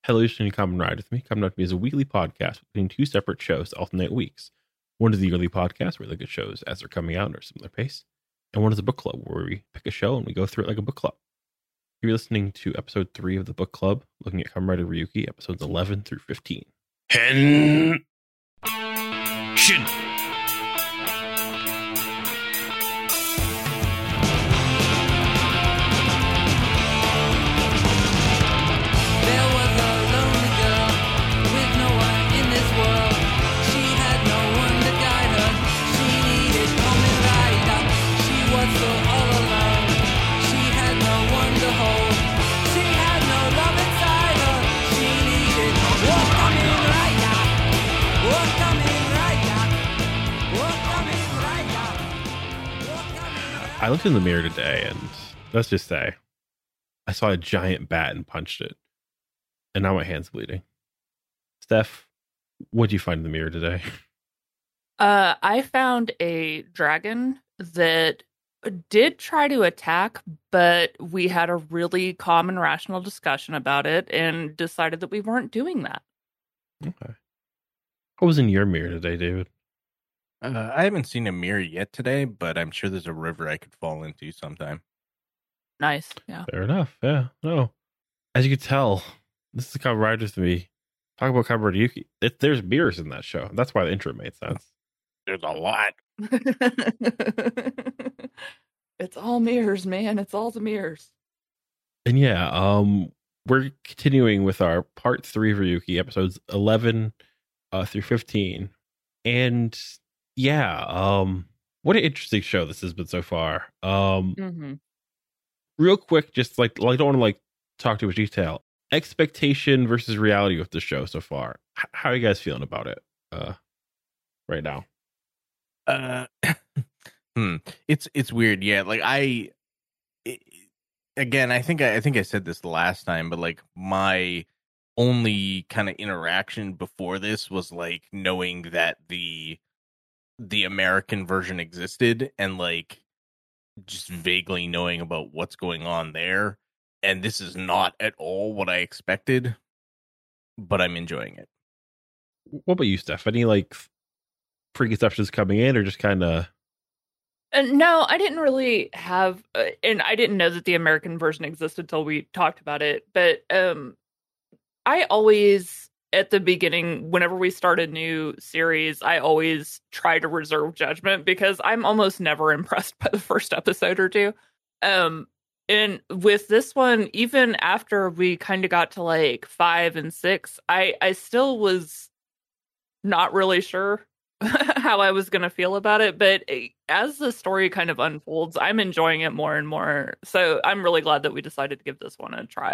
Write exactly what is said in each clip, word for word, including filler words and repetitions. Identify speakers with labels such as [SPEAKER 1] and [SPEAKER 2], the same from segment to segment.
[SPEAKER 1] Hello, listening to Kamen Ride with me. Kamen Ride with me is a weekly podcast between two separate shows to alternate weeks. One is the yearly podcast where we look at shows as they're coming out at a similar pace. And one is a book club where we pick a show and we go through it like a book club. You're listening to episode three of the book club, looking at Kamen Rider Ryuki, episodes eleven through fifteen.
[SPEAKER 2] Henshin!
[SPEAKER 1] I looked in the mirror today and let's just say I saw a giant bat and punched it. And now my hand's bleeding. Steph, what did you find in the mirror today?
[SPEAKER 3] Uh, I found a dragon that did try to attack, but we had a really calm and rational discussion about it and decided that we weren't doing that.
[SPEAKER 1] Okay. What was in your mirror today, David?
[SPEAKER 2] Uh, I haven't seen a mirror yet today, but I'm sure there's a river I could fall into sometime.
[SPEAKER 3] Nice, yeah.
[SPEAKER 1] Fair enough, yeah. No. As you can tell, this is Kamen Rider to me. Talk about Kamen Rider Ryuki. It, there's mirrors in that show. That's why the intro made sense.
[SPEAKER 2] There's a lot.
[SPEAKER 3] It's all mirrors, man. It's all the mirrors.
[SPEAKER 1] And yeah, um, we're continuing with our part three of Ryuki, episodes eleven uh, through fifteen. And yeah, um, what an interesting show this has been so far. Um,
[SPEAKER 3] mm-hmm.
[SPEAKER 1] Real quick, just like, like I don't want to like talk too much detail. Expectation versus reality with the show so far. H- how are you guys feeling about it uh, right now?
[SPEAKER 2] Uh, hmm. It's it's weird, yeah. Like I, it, again, I think I, I think I said this last time, but like my only kind of interaction before this was like knowing that the the American version existed and like just vaguely knowing about what's going on there. And this is not at all what I expected, but I'm enjoying it.
[SPEAKER 1] What about you, Steph? Any like preconceptions coming in, or just kind of?
[SPEAKER 3] Uh, no, I didn't really have, uh, and I didn't know that the American version existed until we talked about it. But um, I always, at the beginning, whenever we start a new series, I always try to reserve judgment because I'm almost never impressed by the first episode or two. Um, and with this one, even after we kind of got to like five and six, I, I still was not really sure how I was going to feel about it. But as the story kind of unfolds, I'm enjoying it more and more. So I'm really glad that we decided to give this one a try.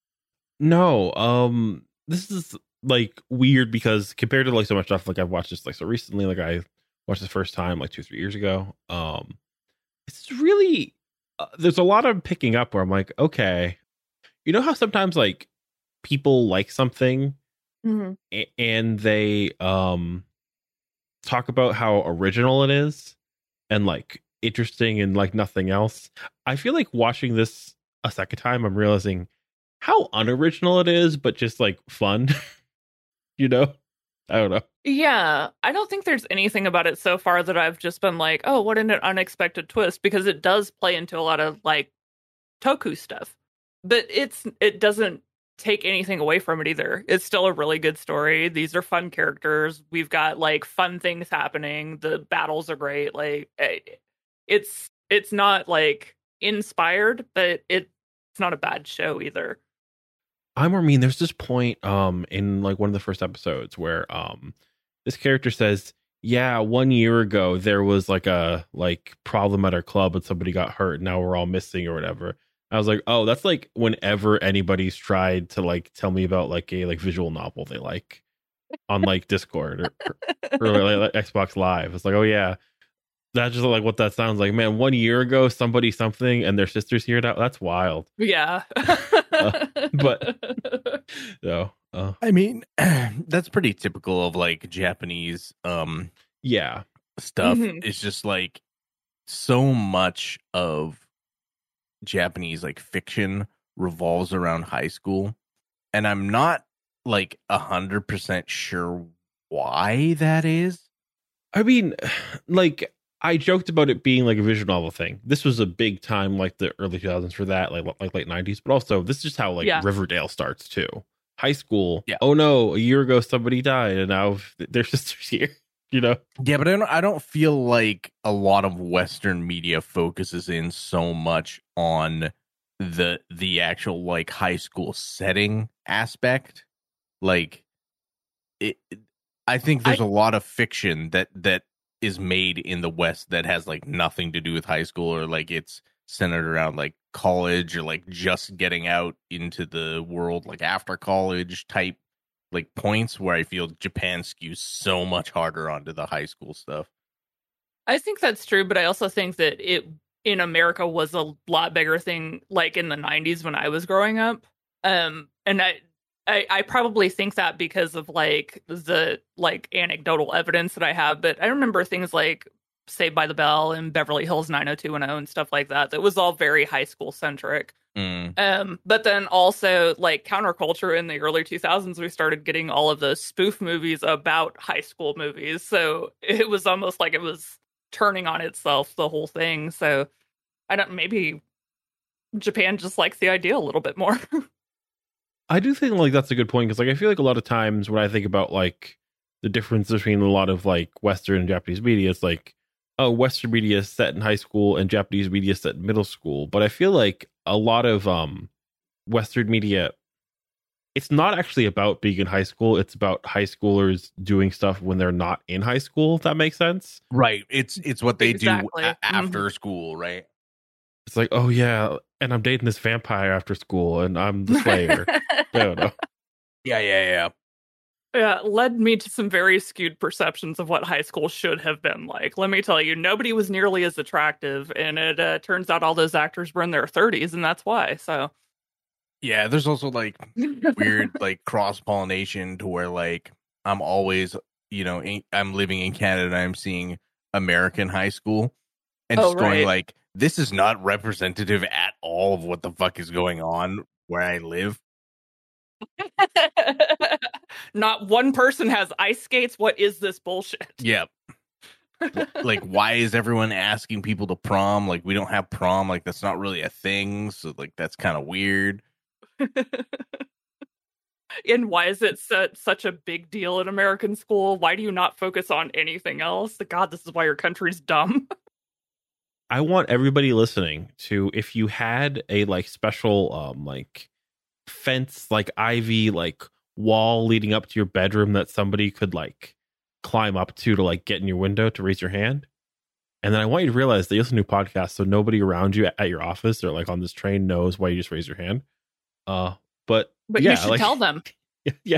[SPEAKER 1] No, um, this is like weird because compared to like so much stuff, like I've watched this like so recently, like I watched the first time like two, three years ago. Um, it's really, uh, there's a lot of picking up where I'm like, okay, you know how sometimes like people like something
[SPEAKER 3] mm-hmm.
[SPEAKER 1] a- and they, um, talk about how original it is and like interesting and like nothing else. I feel like watching this a second time, I'm realizing how unoriginal it is, but just like fun. You know, I don't know.
[SPEAKER 3] Yeah, I don't think there's anything about it so far that I've just been like, oh, what an unexpected twist, because it does play into a lot of like Toku stuff, but it's it doesn't take anything away from it either. It's still a really good story. These are fun characters. We've got like fun things happening. The battles are great. Like it's it's not like inspired, but it, it's not a bad show either.
[SPEAKER 1] I mean, there's this point um in like one of the first episodes where um this character says, yeah, one year ago there was like a like problem at our club and somebody got hurt and now we're all missing or whatever. I was like, oh, that's like whenever anybody's tried to like tell me about like a like visual novel they like on like Discord or, or, or like, like Xbox Live. It's like, oh yeah, that's just like what that sounds like. Man, one year ago somebody something and their sister's here now. That's wild.
[SPEAKER 3] Yeah.
[SPEAKER 1] uh, but no, uh,
[SPEAKER 2] I mean, that's pretty typical of like Japanese um
[SPEAKER 1] yeah
[SPEAKER 2] stuff.
[SPEAKER 3] Mm-hmm.
[SPEAKER 2] It's just like so much of Japanese like fiction revolves around high school, and I'm not like a hundred percent sure why that is.
[SPEAKER 1] I mean, like I joked about it being like a visual novel thing. This was a big time, like the early two thousands for that, like like late nineties. But also, this is just how like
[SPEAKER 3] Yeah.
[SPEAKER 1] Riverdale starts too. High school.
[SPEAKER 2] Yeah.
[SPEAKER 1] Oh no, a year ago somebody died, and now their sister's here. You know.
[SPEAKER 2] Yeah, but I don't. I don't feel like a lot of Western media focuses in so much on the the actual like high school setting aspect. Like, it. I think there's
[SPEAKER 3] I-
[SPEAKER 2] a lot of fiction that that is made in the West that has like nothing to do with high school, or like it's centered around like college, or like just getting out into the world like after college type like points, where I feel Japan skews so much harder onto the high school stuff.
[SPEAKER 3] I think that's true, but I also think that it in America was a lot bigger thing, like in the nineties when I was growing up. Um, and I, I, I probably think that because of like the like anecdotal evidence that I have, but I remember things like Saved by the Bell and Beverly Hills nine oh two one oh and stuff like that. That was all very high school centric.
[SPEAKER 2] Mm.
[SPEAKER 3] Um, but then also like counterculture in the early two thousands, we started getting all of those spoof movies about high school movies. So it was almost like it was turning on itself, the whole thing. So I don't, maybe Japan just likes the idea a little bit more.
[SPEAKER 1] I do think like that's a good point because like I feel like a lot of times when I think about like the difference between a lot of like Western and Japanese media, it's like, oh, Western media is set in high school and Japanese media is set in middle school. But I feel like a lot of um Western media, it's not actually about being in high school. It's about high schoolers doing stuff when they're not in high school, if that makes sense.
[SPEAKER 2] Right. It's it's what they
[SPEAKER 3] Exactly.
[SPEAKER 2] do a- after
[SPEAKER 3] Mhm.
[SPEAKER 2] school, right?
[SPEAKER 1] It's like, oh yeah, and I'm dating this vampire after school and I'm the slayer. I don't know.
[SPEAKER 2] Yeah, yeah, yeah.
[SPEAKER 3] Yeah, it led me to some very skewed perceptions of what high school should have been like. Let me tell you, nobody was nearly as attractive, and it uh, turns out all those actors were in their thirties, and that's why. So,
[SPEAKER 2] Yeah, there's also like weird like cross pollination to where like I'm always, you know, in, I'm living in Canada and I'm seeing American high school and
[SPEAKER 3] Oh,
[SPEAKER 2] just going
[SPEAKER 3] right.
[SPEAKER 2] like, this is not representative at all of what the fuck is going on where I live.
[SPEAKER 3] not one person has ice skates. What is this bullshit?
[SPEAKER 2] Yeah. Like, why is everyone asking people to prom? Like, we don't have prom. Like, that's not really a thing. So, like, that's kind of weird.
[SPEAKER 3] And why is it su- such a big deal in American school? Why do you not focus on anything else? God, this is why your country's dumb.
[SPEAKER 1] I want everybody listening to, if you had a like special um like fence, like ivy, like wall leading up to your bedroom that somebody could like climb up to to like get in your window, to raise your hand. And then I want you to realize that you listen to podcasts, so nobody around you at your office or like on this train knows why you just raise your hand. Uh, but
[SPEAKER 3] But
[SPEAKER 1] yeah,
[SPEAKER 3] you should
[SPEAKER 1] like,
[SPEAKER 3] tell them.
[SPEAKER 1] yeah,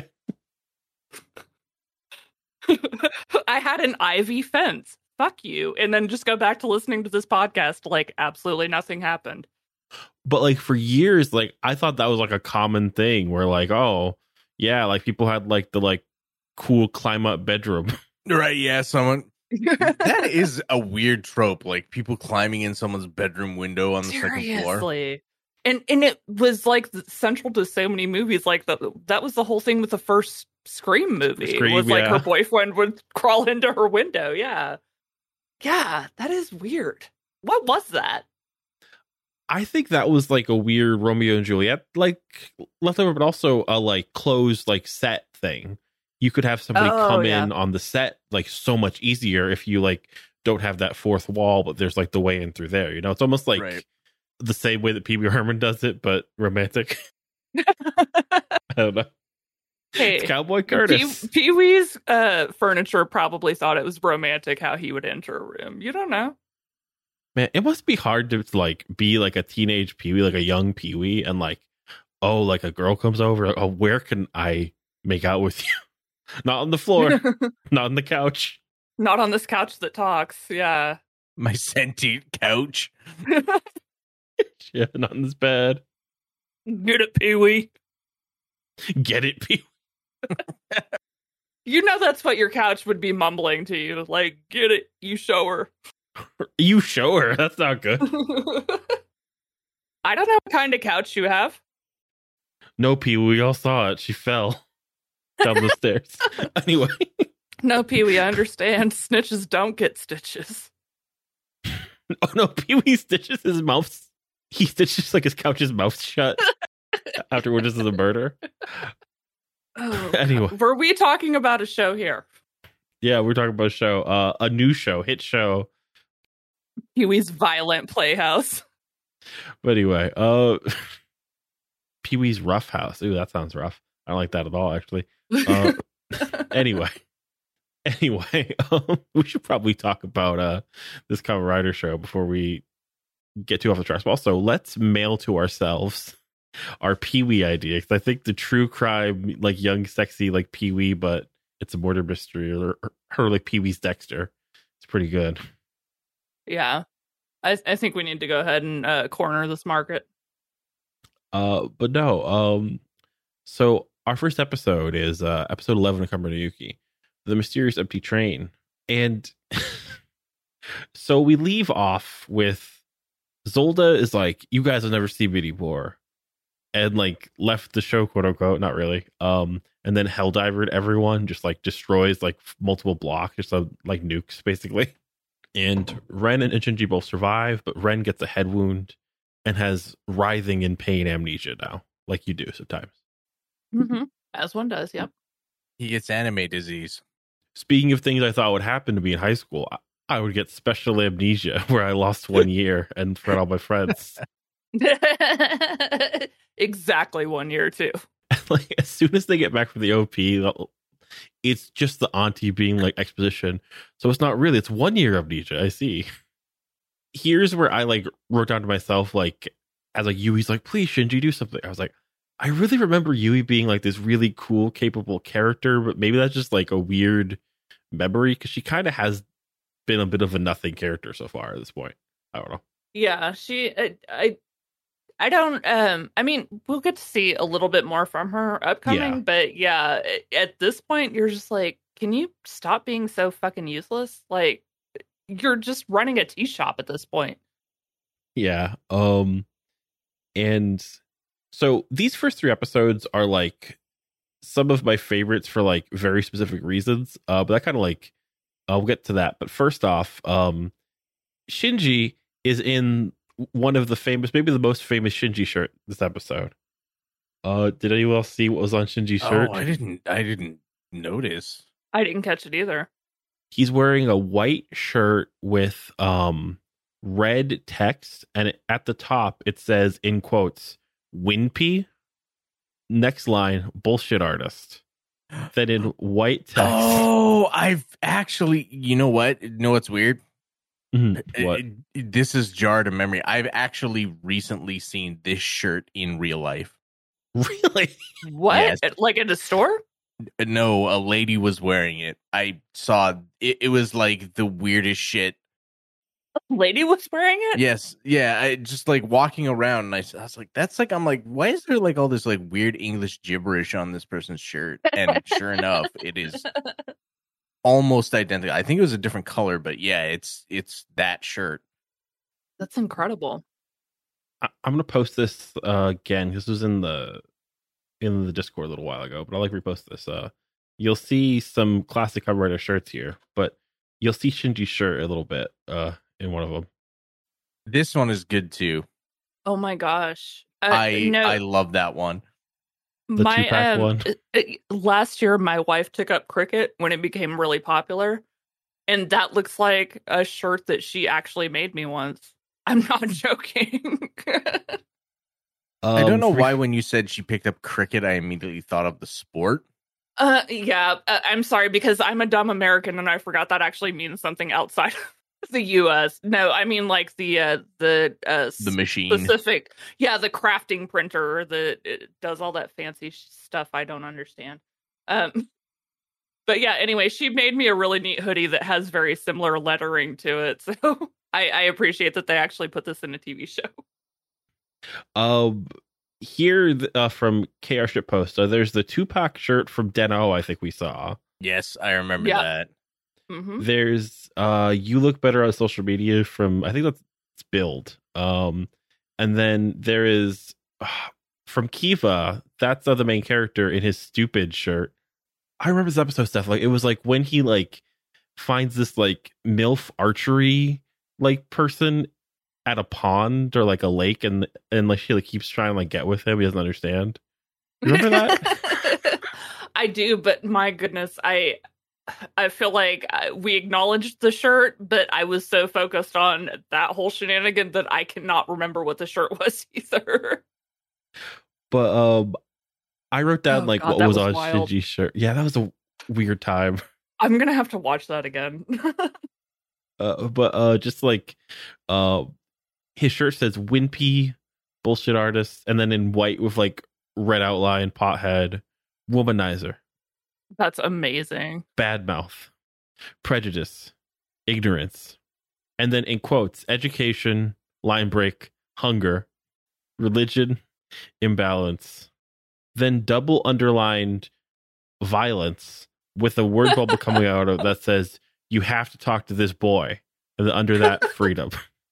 [SPEAKER 3] I had an ivy fence. Fuck you. And then just go back to listening to this podcast like absolutely nothing happened.
[SPEAKER 1] but like for years, like I thought that was like a common thing where like, oh yeah, like people had like the like cool climb up bedroom.
[SPEAKER 2] Right. Yeah. Someone. That is a weird trope. Like people climbing in someone's bedroom window on the second floor.
[SPEAKER 3] Seriously. And and it was like central to so many movies. Like the, that was the whole thing with the first Scream movie.
[SPEAKER 1] Scream,
[SPEAKER 3] it was like
[SPEAKER 1] yeah.
[SPEAKER 3] her boyfriend would crawl into her window. Yeah. Yeah, that is weird. What was that?
[SPEAKER 1] I think that was like a weird Romeo and Juliet like leftover, but also a like closed like set thing. You could have somebody
[SPEAKER 3] Oh,
[SPEAKER 1] come
[SPEAKER 3] yeah.
[SPEAKER 1] in on the set like so much easier if you like don't have that fourth wall, but there's like the way in through there. You know, it's almost like
[SPEAKER 2] Right.
[SPEAKER 1] the same way that Pee Wee Herman does it, but romantic. I don't know.
[SPEAKER 3] Hey,
[SPEAKER 1] It's Cowboy Curtis.
[SPEAKER 3] Pee- Pee-wee's uh, furniture probably thought it was romantic how he would enter a room. You don't know.
[SPEAKER 1] Man, it must be hard to like be like a teenage Pee Wee, like a young Pee Wee, and like, oh, like a girl comes over. Oh, where can I make out with you? Not on the floor, not on the couch.
[SPEAKER 3] Not on this couch that talks. Yeah.
[SPEAKER 2] My sentient couch.
[SPEAKER 1] Yeah, not in this bed.
[SPEAKER 3] Get it, Pee-wee.
[SPEAKER 1] Get it, Pee
[SPEAKER 3] You know that's what your couch would be mumbling to you. Like, get it, you show her.
[SPEAKER 1] Wee. You show her. That's not good.
[SPEAKER 3] I don't know what kind of couch you have.
[SPEAKER 1] No, Pee Wee. We all saw it. She fell. down the stairs. Anyway.
[SPEAKER 3] No, Pee-wee, I understand. Snitches don't get stitches.
[SPEAKER 1] Oh no, Pee-wee stitches his mouth. He stitches like his couch's mouth shut after witnesses a murder.
[SPEAKER 3] Oh,
[SPEAKER 1] Anyway.
[SPEAKER 3] God. Were we talking about a show here?
[SPEAKER 1] Yeah, we're talking about a show, uh, a new show, hit show.
[SPEAKER 3] Pee-wee's Violent Playhouse.
[SPEAKER 1] But anyway, uh, Pee-wee's Rough House. Ooh, that sounds rough. I don't like that at all, actually. Uh, anyway. Anyway, um, we should probably talk about uh, this Kamen Rider show before we get too off the tracks. Also, let's mail to ourselves our Pee-wee idea, because I think the true crime, like young, sexy, like Pee-wee, but it's a murder mystery, or her like Pee-wee's Dexter. It's pretty good.
[SPEAKER 3] Yeah, I, I think we need to go ahead and uh, corner this market.
[SPEAKER 1] Uh, but no, um, so our first episode is uh, episode eleven of Kamen Rider Yuki, The Mysterious Empty Train. And so we leave off with Zolda is like, you guys have never seen me before. And like left the show, quote unquote, not really. Um, and then Helldivered everyone, just like destroys like multiple blocks, just uh, like nukes basically. And Ren and Shinji both survive, but Ren gets a head wound and has writhing in pain amnesia now, like you do sometimes.
[SPEAKER 3] Mm-hmm. As one does, yep.
[SPEAKER 2] He gets anime disease.
[SPEAKER 1] Speaking of things I thought would happen to me in high school, I, I would get special amnesia where I lost one year and forgot all my friends.
[SPEAKER 3] Exactly one year too.
[SPEAKER 1] Like as soon as they get back from the O P, it's just the auntie being like exposition. So it's not really, it's one year amnesia. I see. Here's where I like wrote down to myself, like, as like Yui's like, please, Shinji, do something. I was like, I really remember Yui being like this really cool, capable character, but maybe that's just like a weird memory because she kind of has been a bit of a nothing character so far at this point. I don't know.
[SPEAKER 3] Yeah, she, I, I, I don't, um, I mean, we'll get to see a little bit more from her upcoming,
[SPEAKER 1] Yeah.
[SPEAKER 3] but yeah, at this point, you're just like, can you stop being so fucking useless? Like, you're just running a tea shop at this point.
[SPEAKER 1] Yeah. Um, and so these first three episodes are like some of my favorites for like very specific reasons. Uh, but I kind of like, I'll get to that. But first off, um, Shinji is in one of the famous, maybe the most famous Shinji shirt this episode. Uh, did anyone else see what was on Shinji's shirt?
[SPEAKER 2] Oh, I didn't. I didn't notice.
[SPEAKER 3] I didn't catch it either.
[SPEAKER 1] He's wearing a white shirt with um red text, and it, at the top it says in quotes "Winpy." Next line, bullshit artist. Then in white text.
[SPEAKER 2] Oh, I've actually. You know what? You know what's weird?
[SPEAKER 1] Mhm. What?
[SPEAKER 2] It- it- this is jarred a memory. I've actually recently seen this shirt in real life.
[SPEAKER 1] Really?
[SPEAKER 3] What?
[SPEAKER 2] Yes.
[SPEAKER 3] Like in a store?
[SPEAKER 2] No, a lady was wearing it. I saw it. It was like the weirdest shit.
[SPEAKER 3] Lady was wearing it?
[SPEAKER 2] Yes, yeah. I just like walking around, and I, s- I was like, "That's like." I'm like, "Why is there like all this like weird English gibberish on this person's shirt?" And sure enough, it is almost identical. I think it was a different color, but yeah, it's it's that shirt.
[SPEAKER 3] That's incredible.
[SPEAKER 1] I, I'm gonna post this uh, again. This was in the in the Discord a little while ago, but I'll like repost this. Uh, you'll see some classic Kamen Rider shirts here, but you'll see Shinji's shirt a little bit uh, in one of them.
[SPEAKER 2] This one is good too.
[SPEAKER 3] Oh my gosh. Uh,
[SPEAKER 2] I
[SPEAKER 3] no,
[SPEAKER 2] I love that one.
[SPEAKER 1] The
[SPEAKER 3] my
[SPEAKER 1] two-pack
[SPEAKER 3] um,
[SPEAKER 1] one?
[SPEAKER 3] uh, uh, last year my wife took up cricket when it became really popular, and that looks like a shirt that she actually made me once. I'm not joking.
[SPEAKER 2] I don't
[SPEAKER 1] Um,
[SPEAKER 2] know
[SPEAKER 1] for-
[SPEAKER 2] why when you said she picked up cricket, I immediately thought of the sport.
[SPEAKER 3] uh yeah, uh, I'm sorry because I'm a dumb American and I forgot that actually means something outside of the U S. No, I mean like the uh the uh
[SPEAKER 2] The machine.
[SPEAKER 3] specific, yeah, the crafting printer that it does all that fancy sh- stuff I don't understand. Um, but yeah, anyway, she made me a really neat hoodie that has very similar lettering to it, so I, I appreciate that they actually put this in a T V show.
[SPEAKER 1] Um, here uh, from K R Shitpost, uh, there's the Tupac shirt from Den-O I think we saw.
[SPEAKER 2] Yes, I remember
[SPEAKER 3] Yeah.
[SPEAKER 2] that.
[SPEAKER 3] Hmm.
[SPEAKER 1] There's uh, You Look Better on Social Media from, I think that's Build. Um, and then there is uh, from Kiva, that's uh, the main character in his Stupid shirt. I remember this episode stuff. Like it was like when he like finds this like MILF archery like person at a pond or like a lake, and and like she like keeps trying to like get with him. He doesn't understand. Remember that?
[SPEAKER 3] I do, but my goodness, I I feel like we acknowledged the shirt, but I was so focused on that whole shenanigan that I cannot remember what the shirt was either.
[SPEAKER 1] But um, I wrote down
[SPEAKER 3] Oh,
[SPEAKER 1] like
[SPEAKER 3] God,
[SPEAKER 1] what
[SPEAKER 3] that
[SPEAKER 1] was,
[SPEAKER 3] was
[SPEAKER 1] on
[SPEAKER 3] wild.
[SPEAKER 1] Shinji's shirt. Yeah, that was a weird time.
[SPEAKER 3] I'm gonna have to watch that again.
[SPEAKER 1] Uh, but uh, just like uh, his shirt says "Wimpy bullshit artist," and then in white with like red outline, pothead, womanizer,
[SPEAKER 3] That's amazing.
[SPEAKER 1] bad mouth, prejudice, ignorance, and then in quotes, education, line break, hunger, religion, imbalance, then double underlined violence with a word bubble coming out of that says you have to talk to this boy, and then under that freedom.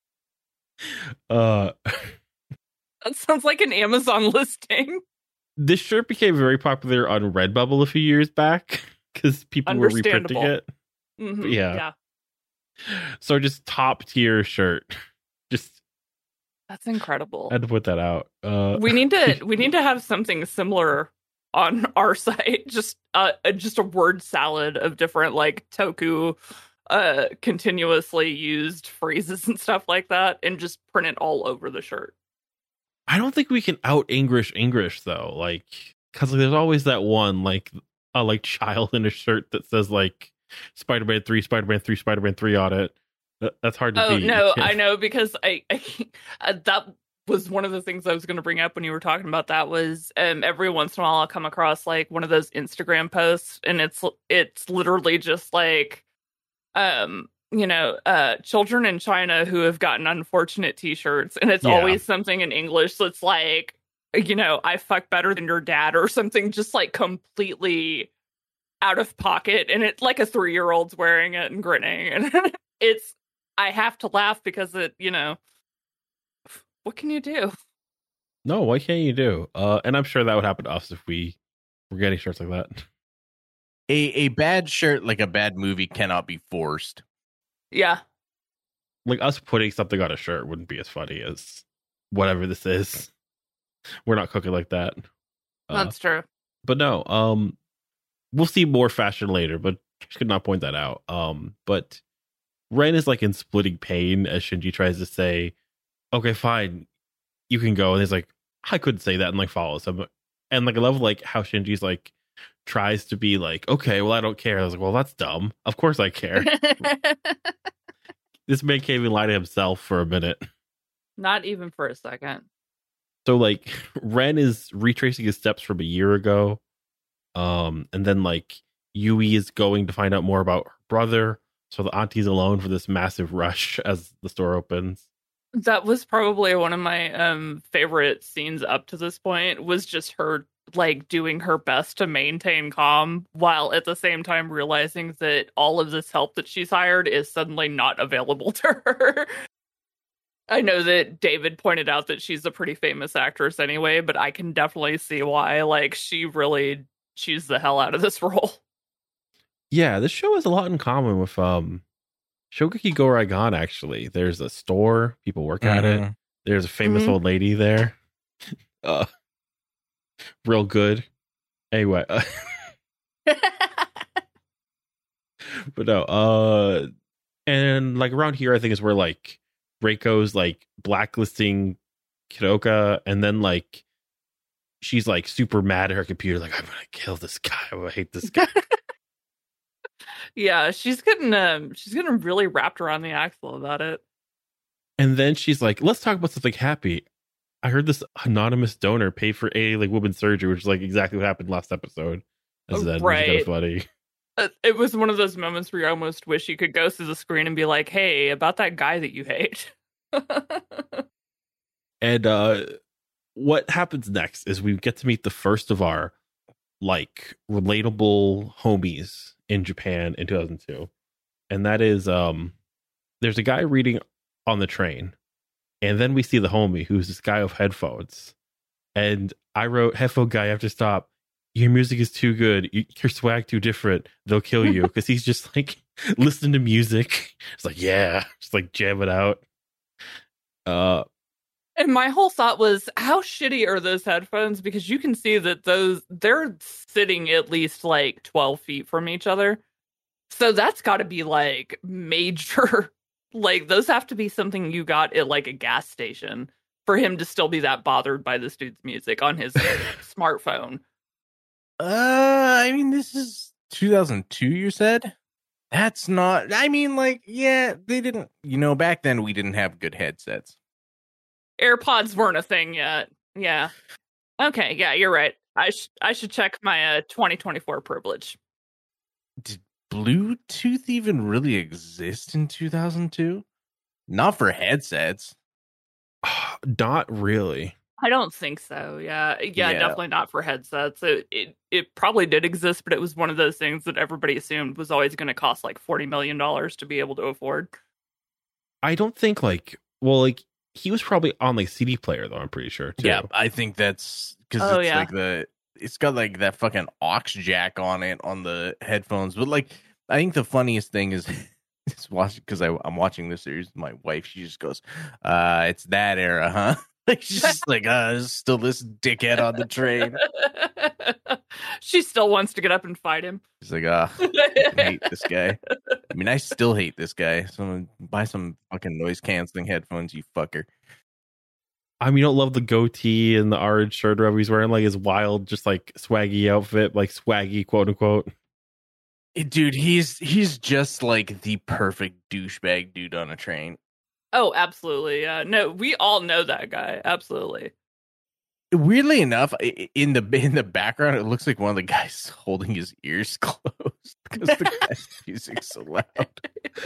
[SPEAKER 1] uh
[SPEAKER 3] That sounds like an Amazon listing.
[SPEAKER 1] this shirt became very popular on Redbubble a few years back because people were reprinting
[SPEAKER 3] Understandable.
[SPEAKER 1] it.
[SPEAKER 3] Mhm,
[SPEAKER 1] Yeah.
[SPEAKER 3] yeah,
[SPEAKER 1] So just top tier shirt. Just
[SPEAKER 3] that's incredible.
[SPEAKER 1] had to put that out. Uh,
[SPEAKER 3] we need to we need to have something similar on our site. Just uh just a word salad of different like toku uh continuously used phrases and stuff like that, and just print it all over the shirt.
[SPEAKER 1] I don't think we can out English English though, like because like, there's always that one like a like child in a shirt that says like Spider-Man three, Spider-Man three, Spider-Man three on it. That- That's hard to
[SPEAKER 3] Oh
[SPEAKER 1] beat.
[SPEAKER 3] no, I know, because I, I uh, that was one of the things I was going to bring up when you were talking about that. Was um every once in a while I'll come across like one of those Instagram posts, and it's it's literally just like um you know uh children in China who have gotten unfortunate t-shirts, and it's
[SPEAKER 1] Yeah.
[SPEAKER 3] always something in English. So it's like, you know, I fuck better than your dad or something, just like completely out of pocket, and it's like a three-year-old's wearing it and grinning, and it's I have to laugh because it, you know, what can you do?
[SPEAKER 1] No, what can you do? Uh, and I'm sure that would happen to us if we were getting shirts like that.
[SPEAKER 2] A a bad shirt, like a bad movie, cannot be forced.
[SPEAKER 3] Yeah,
[SPEAKER 1] Like us putting something on a shirt wouldn't be as funny as whatever this is. We're not cooking like that. Uh,
[SPEAKER 3] that's true.
[SPEAKER 1] but no, um, we'll see more fashion later, but just could not point that out. Um, but Ren is like in splitting pain as Shinji tries to say, "Okay, fine, you can go," and he's like, "I couldn't say that," and like follows him. And like I love like how Shinji's like tries to be like, "Okay, well I don't care." I was like, "Well, that's dumb. Of course I care." This man can't even lie to himself for a minute.
[SPEAKER 3] Not even for a second.
[SPEAKER 1] So like Ren is retracing his steps from a year ago. Um, and then like Yui is going to find out more about her brother. So the auntie's alone for this massive rush as the store opens.
[SPEAKER 3] That was probably one of my um favorite scenes up to this point, was just her like doing her best to maintain calm while at the same time realizing that all of this help that she's hired is suddenly not available to her. I know that David pointed out that she's a pretty famous actress anyway, but I can definitely see why. Like, she really chews the hell out of this role.
[SPEAKER 1] Yeah, this show has a lot in common with um Shogeki Go Raigan, actually. There's a store, people work at it.
[SPEAKER 2] Mhm.
[SPEAKER 1] There's a famous
[SPEAKER 3] Mhm.
[SPEAKER 1] old lady there. Uh real good. Anyway, uh, but no, uh and like around here I think is where like Reiko's like blacklisting Kidoka, and then like she's like super mad at her computer, like, "I'm gonna kill this guy. I hate this guy."
[SPEAKER 3] Yeah, she's getting um she's getting really wrapped around the axle about it.
[SPEAKER 1] And then she's like, "Let's talk about something happy. I heard this anonymous donor paid for a like women's surgery," which is like exactly what happened last episode. As then, which is kind
[SPEAKER 3] Right.
[SPEAKER 1] of funny.
[SPEAKER 3] Uh, It was one of those moments where you almost wish you could go through the screen and be like, "Hey, about that guy that you hate."
[SPEAKER 1] And uh what happens next is we get to meet the first of our like relatable homies in Japan in two thousand two. And that is um there's a guy reading on the train, and then we see the homie who's this guy with headphones. And I wrote, "Headphone guy, you have to stop. your music is too good. Your swag too different. They'll kill you. Because he's just like listening to music. It's like, yeah, just like jam it out. Uh,
[SPEAKER 3] and my whole thought was, how shitty are those headphones? Because you can see that those they're sitting at least like twelve feet from each other. So that's got to be like major. Like those have to be something you got at like a gas station for him to still be that bothered by this dude's music on his smartphone.
[SPEAKER 2] Uh, I mean, this is two thousand two, you said? That's not, I mean, like, yeah, they didn't, you know, back then we didn't have good headsets.
[SPEAKER 3] AirPods weren't a thing yet. Yeah. Okay, yeah, you're right. I, sh- I should check my uh, twenty twenty-four privilege.
[SPEAKER 2] Did Bluetooth even really exist in two thousand two? Not for headsets.
[SPEAKER 1] Not really.
[SPEAKER 3] I don't think so. Yeah. yeah,
[SPEAKER 2] Yeah.
[SPEAKER 3] definitely not for headsets. It, it it probably did exist, but it was one of those things that everybody assumed was always going to cost like forty million dollars to be able to afford.
[SPEAKER 1] I don't think like well, like he was probably on like C D player though. I'm pretty sure. Too.
[SPEAKER 2] Yeah, I think that's because
[SPEAKER 3] Oh,
[SPEAKER 2] it's
[SPEAKER 3] yeah.
[SPEAKER 2] like the it's got like that fucking aux jack on it on the headphones. But like, I think the funniest thing is. It's watching because I'm watching this series with my wife. She just goes, uh, it's that era, huh? Like she's just like, uh, there's still this dickhead on the train.
[SPEAKER 3] She still wants to get up and fight him.
[SPEAKER 2] She's like, uh, I hate this guy. I mean, I still hate this guy. So buy some fucking noise canceling headphones, you fucker.
[SPEAKER 1] I mean, you don't love the goatee and the orange shirt or whatever he's wearing, like his wild, just like swaggy outfit, like swaggy, quote unquote.
[SPEAKER 2] Dude, he's he's just like the perfect douchebag dude on a train.
[SPEAKER 3] Oh, absolutely. Yeah. No, we all know that guy. Absolutely.
[SPEAKER 2] Weirdly enough, i- in the in the background, it looks like one of the guys holding his ears closed because the guy's music's so loud.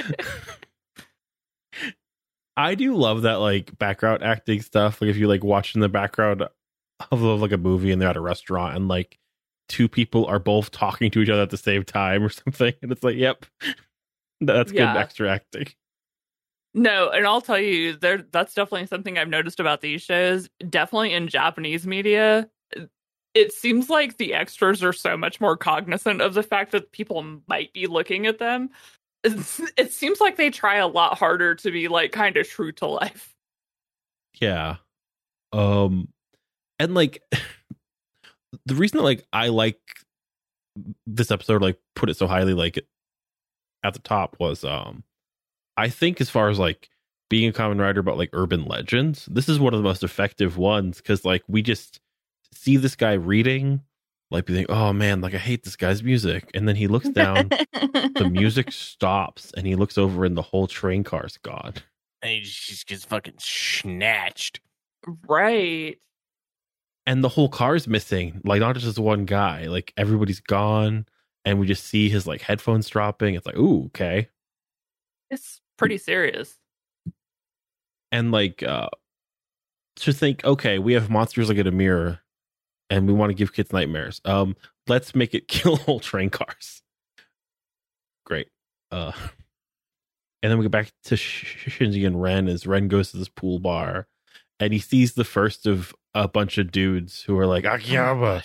[SPEAKER 1] I do love that like background acting stuff. Like if you like watch in the background of like a movie and they're at a restaurant and like two people are both talking to each other at the same time or something, and it's like, yep, that's good
[SPEAKER 3] Yeah.
[SPEAKER 1] extra acting.
[SPEAKER 3] No, and I'll tell you, there that's definitely something I've noticed about these shows. Definitely in Japanese media, it seems like the extras are so much more cognizant of the fact that people might be looking at them. It's, it seems like they try a lot harder to be like kind of true to life.
[SPEAKER 1] Yeah. Um and like the reason that like I like this episode, like put it so highly like at the top was um I think as far as like being a common writer about like urban legends, this is one of the most effective ones because like we just see this guy reading, like we think, oh man, like I hate this guy's music, and then he looks down, the music stops, and he looks over, and the whole train car's gone.
[SPEAKER 2] And he just gets fucking snatched.
[SPEAKER 3] Right.
[SPEAKER 1] And the whole car's missing, like not just this one guy, like everybody's gone, and we just see his like headphones dropping. It's like, ooh, okay.
[SPEAKER 3] It's pretty serious.
[SPEAKER 1] And like uh to think, okay, we have monsters like in a mirror and we want to give kids nightmares. Um, let's make it kill whole train cars. Great. Uh and then we go back to Shinji and Ren as Ren goes to this pool bar and he sees the first of a bunch of dudes who are like, Akiyama.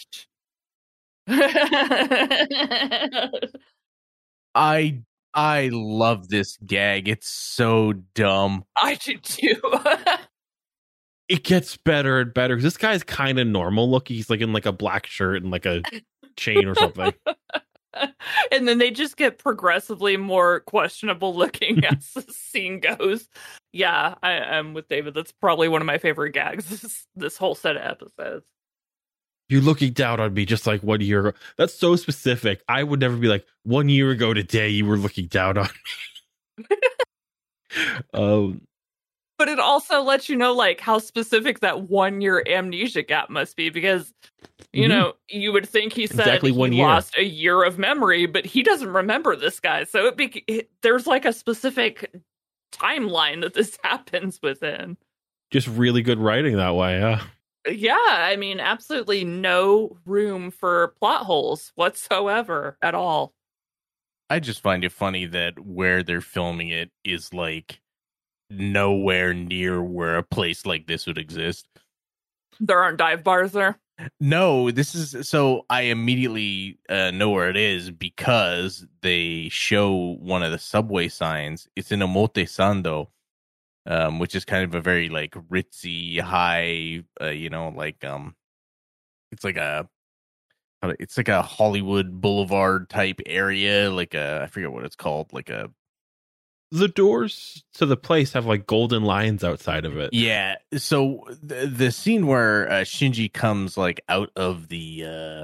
[SPEAKER 2] I I love this gag. It's so dumb.
[SPEAKER 3] I do too.
[SPEAKER 1] It gets better and better because this guy's kind of normal looking. He's like in like a black shirt and like a chain or something.
[SPEAKER 3] And then they just get progressively more questionable looking as the scene goes. Yeah, I am with David. That's probably one of my favorite gags this, this whole set of episodes.
[SPEAKER 1] You're looking down on me just like one year ago. That's so specific. I would never be like, one year ago today, you were looking down on me. um,
[SPEAKER 3] But it also lets you know like how specific that one year amnesia gap must be because, you
[SPEAKER 1] Mhm.
[SPEAKER 3] know, you would think he said
[SPEAKER 1] Exactly one
[SPEAKER 3] he
[SPEAKER 1] year.
[SPEAKER 3] lost a year of memory, but he doesn't remember this guy. So it, be- it there's like a specific timeline that this happens within.
[SPEAKER 1] just really good writing that way. Yeah.
[SPEAKER 3] Yeah, I mean, absolutely no room for plot holes whatsoever at all.
[SPEAKER 2] I just find it funny that where they're filming it is like nowhere near where a place like this would exist.
[SPEAKER 3] There aren't dive bars there.
[SPEAKER 2] No, this is so I immediately uh, know where it is because they show one of the subway signs. It's in Omotesando, um, which is kind of a very like ritzy, high, uh, you know, like um, it's like a, it's like a Hollywood Boulevard type area, like a I forget what it's called, like a.
[SPEAKER 1] The doors to the place have like golden lions outside of it.
[SPEAKER 2] Yeah. So the, the scene where uh, Shinji comes like out of the uh,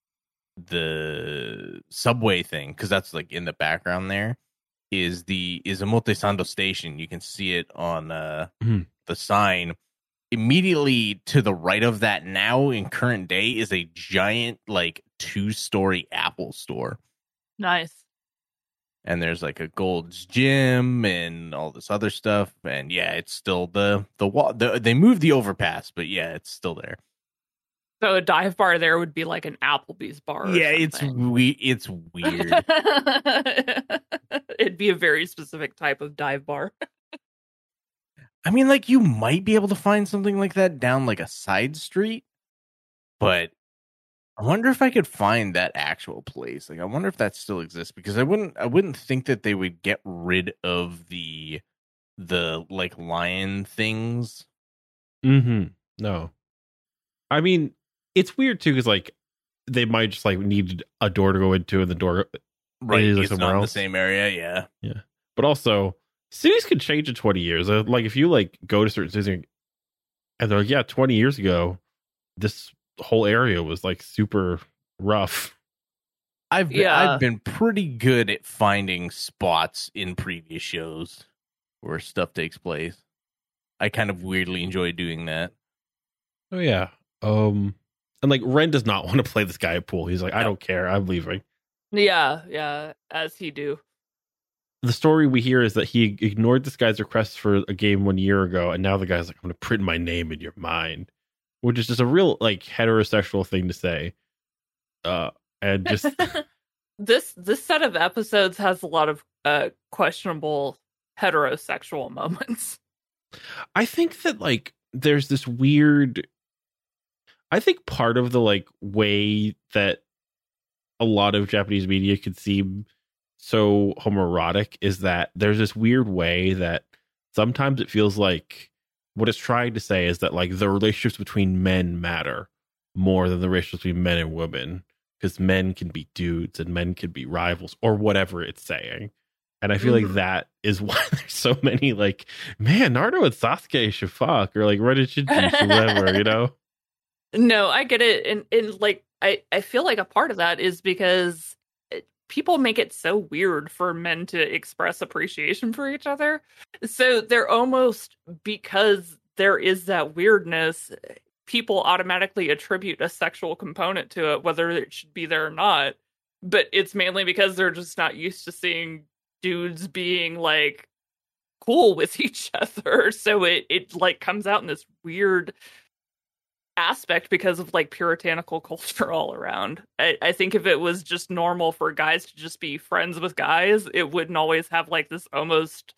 [SPEAKER 2] the subway thing, because that's like in the background there, is the is Omotesando Station. You can see it on uh,
[SPEAKER 1] mm-hmm.
[SPEAKER 2] the sign. Immediately to the right of that now in current day is a giant like two story Apple store.
[SPEAKER 3] Nice.
[SPEAKER 2] And there's like a Gold's Gym and all this other stuff, and yeah, it's still the the wall. The, they moved the overpass, but yeah, it's still there.
[SPEAKER 3] So a dive bar there would be like an Applebee's bar. Or
[SPEAKER 2] yeah,
[SPEAKER 3] something.
[SPEAKER 2] it's we it's weird.
[SPEAKER 3] It'd be a very specific type of dive bar.
[SPEAKER 2] I mean, like you might be able to find something like that down like a side street, but I wonder if I could find that actual place. Like, I wonder if that still exists because I wouldn't. I wouldn't think that they would get rid of the the like lion things.
[SPEAKER 1] Mm-hmm. No, I mean it's weird too because like they might just like need a door to go into, and the door
[SPEAKER 2] right
[SPEAKER 1] is like
[SPEAKER 2] it's
[SPEAKER 1] somewhere
[SPEAKER 2] not in
[SPEAKER 1] else.
[SPEAKER 2] the same area. Yeah,
[SPEAKER 1] yeah. But also, cities could change in twenty years. Uh, like if you like go to certain cities and they're like, yeah, twenty years ago, this whole area was like super rough.
[SPEAKER 2] I've been,
[SPEAKER 3] Yeah.
[SPEAKER 2] I've been pretty good at finding spots in previous shows where stuff takes place. I kind of weirdly enjoy doing that.
[SPEAKER 1] Oh yeah. Um and like Ren does not want to play this guy at pool. He's like, I
[SPEAKER 2] No.
[SPEAKER 1] don't care, I'm leaving.
[SPEAKER 3] Yeah, yeah, as he do.
[SPEAKER 1] The story we hear is that he ignored this guy's request for a game one year ago, and now the guy's like, I'm gonna print my name in your mind. Which is just a real like heterosexual thing to say. Uh and just
[SPEAKER 3] this this set of episodes has a lot of uh questionable heterosexual moments.
[SPEAKER 1] I think that like there's this weird I think part of the like way that a lot of Japanese media could seem so homoerotic is that there's this weird way that sometimes it feels like what it's trying to say is that like the relationships between men matter more than the relationships between men and women, because men can be dudes and men can be rivals or whatever it's saying. And I feel
[SPEAKER 3] Mhm.
[SPEAKER 1] like that is why there's so many like, man, Naruto and Sasuke should fuck, or like Ren and Shinji should whatever, you know?
[SPEAKER 3] No, I get it. And, and like, I, I feel like a part of that is because it, people make it so weird for men to express appreciation for each other. So they're almost, because there is that weirdness, people automatically attribute a sexual component to it, whether it should be there or not. But it's mainly because they're just not used to seeing dudes being like cool with each other. So it, it like comes out in this weird aspect because of like puritanical culture all around. I, I think if it was just normal for guys to just be friends with guys, it wouldn't always have like this almost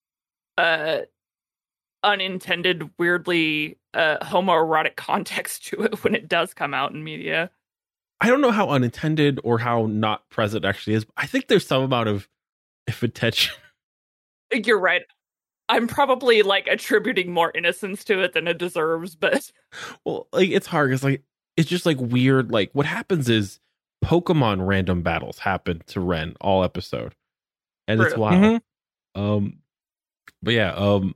[SPEAKER 3] uh unintended, weirdly uh homoerotic context to it when it does come out in media.
[SPEAKER 1] I don't know how unintended or how not present actually is. But I think there's some amount of if attention.
[SPEAKER 3] You're right. I'm probably like attributing more innocence to it than it deserves, but
[SPEAKER 1] Well, like it's hard because like it's just like weird. Like what happens is Pokemon random battles happen to Ren all episode, and it's
[SPEAKER 3] True.
[SPEAKER 1] wild.
[SPEAKER 2] Mm-hmm.
[SPEAKER 1] Um, but yeah, um,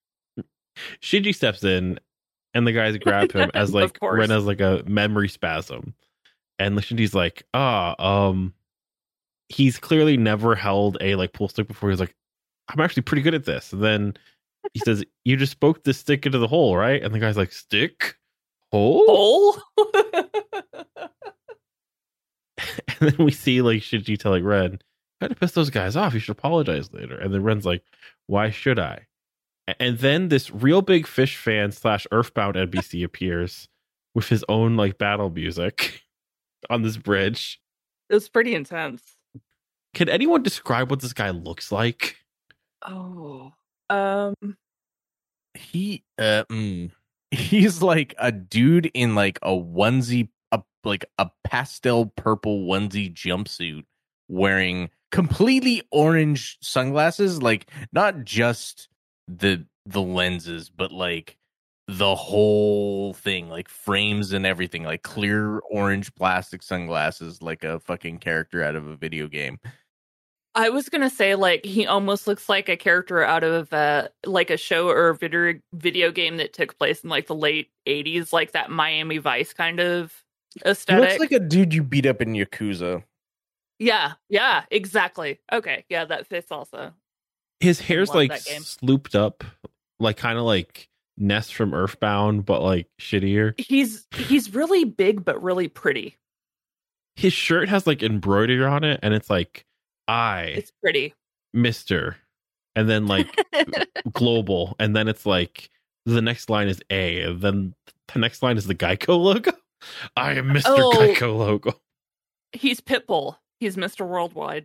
[SPEAKER 1] Shinji steps in, and the guys grab him as
[SPEAKER 3] Of
[SPEAKER 1] like
[SPEAKER 3] course.
[SPEAKER 1] Ren has like a memory spasm, and Shinji's like, ah, um, he's clearly never held a like pool stick before. He's like, I'm actually pretty good at this. And then he says, you just spoke the stick into the hole, right? And the guy's like, stick? Hole?
[SPEAKER 3] oh.
[SPEAKER 1] And then we see like Shinji telling Ren, how to piss those guys off. You should apologize later. And then Ren's like, why should I? And then this real big fish fan slash Earthbound N P C appears with his own like battle music on this bridge.
[SPEAKER 3] It was pretty intense.
[SPEAKER 1] Can anyone describe what this guy looks like?
[SPEAKER 3] Oh. Um
[SPEAKER 2] He, uh, mm, he's like a dude in like a onesie, a, like a pastel purple onesie jumpsuit, wearing completely orange sunglasses, like not just the the lenses, but like the whole thing, like frames and everything, like clear orange plastic sunglasses, like a fucking character out of a video game.
[SPEAKER 3] I was gonna say, like, he almost looks like a character out of uh, like a show or video video game that took place in like the late eighties, like that Miami Vice kind of aesthetic.
[SPEAKER 2] He looks like a dude you beat up in Yakuza.
[SPEAKER 3] Yeah, yeah, exactly. Okay, yeah, that fits also.
[SPEAKER 1] His hair's
[SPEAKER 3] Love
[SPEAKER 1] like
[SPEAKER 3] that game.
[SPEAKER 1] slooped up, like kind of like Ness from Earthbound, but like shittier.
[SPEAKER 3] He's he's really big but really pretty.
[SPEAKER 1] His shirt has like embroidery on it, and it's like I,
[SPEAKER 3] It's pretty.
[SPEAKER 1] Mister, and then like global, and then it's like the next line is A, and then the next line is the Geico logo. I am Mister
[SPEAKER 3] Oh.
[SPEAKER 1] Geico logo.
[SPEAKER 3] He's Pitbull. He's Mister Worldwide.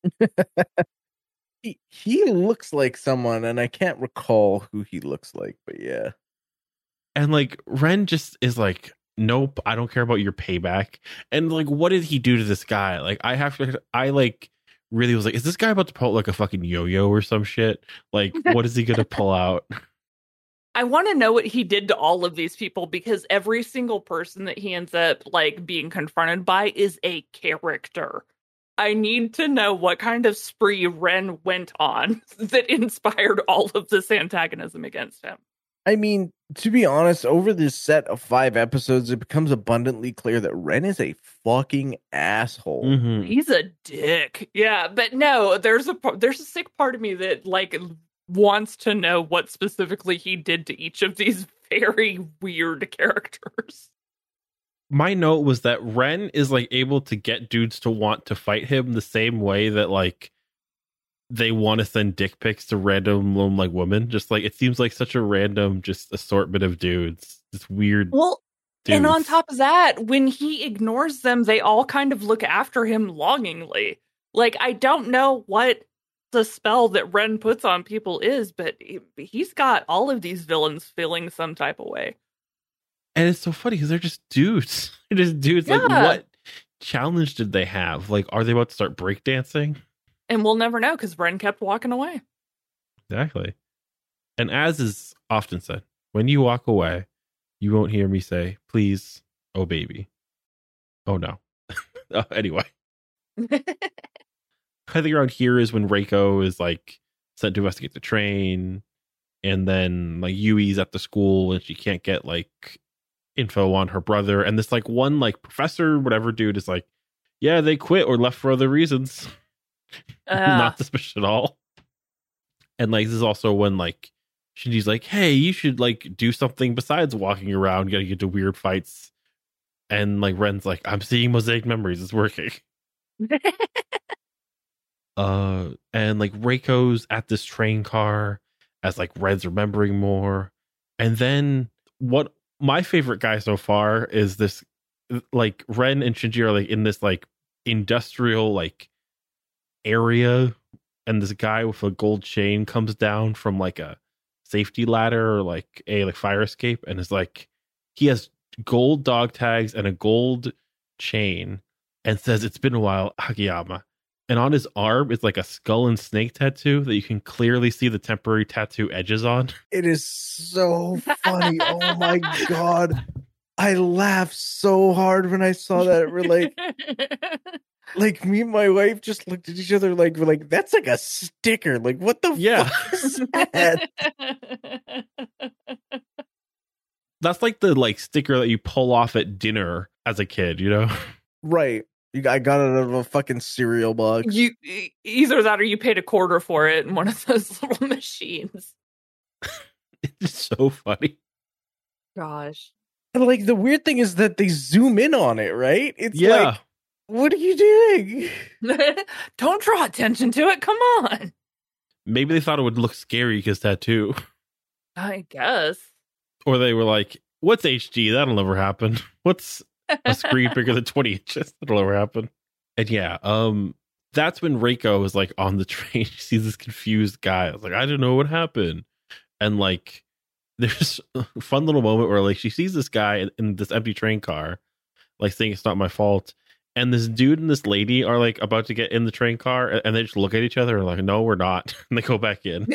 [SPEAKER 2] He, he looks like someone, and I can't recall who he looks like, but yeah.
[SPEAKER 1] And like Ren just is like, nope, I don't care about your payback. And like, what did he do to this guy? Like, I have to, I like really was like, is this guy about to pull out like a fucking yo-yo or some shit? Like, what is he gonna pull out?
[SPEAKER 3] I want to know what he did to all of these people, because every single person that he ends up like being confronted by is a character. I need to know what kind of spree Ren went on that inspired all of this antagonism against him.
[SPEAKER 2] I mean, to be honest, over this set of five episodes, it becomes abundantly clear that Ren is a fucking asshole.
[SPEAKER 1] Mhm.
[SPEAKER 3] He's a dick. Yeah, but no, there's a there's a sick part of me that like wants to know what specifically he did to each of these very weird characters.
[SPEAKER 1] My note was that Ren is like able to get dudes to want to fight him the same way that like they want to send dick pics to random like women. Just like it seems like such a random just assortment of dudes. This weird.
[SPEAKER 3] Well,
[SPEAKER 1] dudes.
[SPEAKER 3] and on top of that, when he ignores them, they all kind of look after him longingly. Like, I don't know what the spell that Ren puts on people is, but he, he's got all of these villains feeling some type of way.
[SPEAKER 1] And it's so funny because they're just dudes. They're just dudes. Like,
[SPEAKER 3] Yeah.
[SPEAKER 1] what challenge did they have? Like, are they about to start breakdancing?
[SPEAKER 3] And we'll never know because Ren kept walking away.
[SPEAKER 1] Exactly. And as is often said, when you walk away, you won't hear me say, please, oh baby. Oh no. uh, anyway. I think around here is when Reiko is like sent to investigate the train. And then like Yui's at the school and she can't get like info on her brother. And this like one like professor, whatever dude is like, yeah, they quit or left for other reasons.
[SPEAKER 3] Uh,
[SPEAKER 1] Not suspicious at all. And like this is also when like Shinji's like, hey, you should like do something besides walking around getting into weird fights. And like Ren's like, I'm seeing mosaic memories, it's working. uh and like Reiko's at this train car as like Ren's remembering more. And then what my favorite guy so far is this like Ren and Shinji are like in this like industrial like area, and this guy with a gold chain comes down from like a safety ladder or like a like fire escape, and is like he has gold dog tags and a gold chain and says it's been a while, Hagiyama. And on his arm is like a skull and snake tattoo that you can clearly see the temporary tattoo edges on.
[SPEAKER 2] It is so funny. Oh my god. I laughed so hard when I saw that. We're like, like me and my wife just looked at each other like, we're like, that's like a sticker. Like, what the
[SPEAKER 1] Yeah.
[SPEAKER 2] fuck is that?
[SPEAKER 1] That's like the like sticker that you pull off at dinner as a kid, you know?
[SPEAKER 2] Right. You, I got it out of a fucking cereal box.
[SPEAKER 3] You either that or you paid a quarter for it in one of those little machines.
[SPEAKER 1] It's so funny.
[SPEAKER 3] Gosh.
[SPEAKER 2] And like the weird thing is that they zoom in on it, right? It's
[SPEAKER 1] Yeah.
[SPEAKER 2] like, what are you doing?
[SPEAKER 3] Don't draw attention to it. Come on.
[SPEAKER 1] Maybe they thought it would look scary because tattoo.
[SPEAKER 3] I guess.
[SPEAKER 1] Or they were like, what's H D? That'll never happen. What's a screen bigger than twenty inches? That'll never happen. And yeah, um, that's when Reiko is like on the train. She sees this confused guy. I was like, I don't know what happened. And like there's a fun little moment where like she sees this guy in, in this empty train car, like saying it's not my fault. And this dude and this lady are like about to get in the train car, and they just look at each other and like, no, we're not. And they go back in.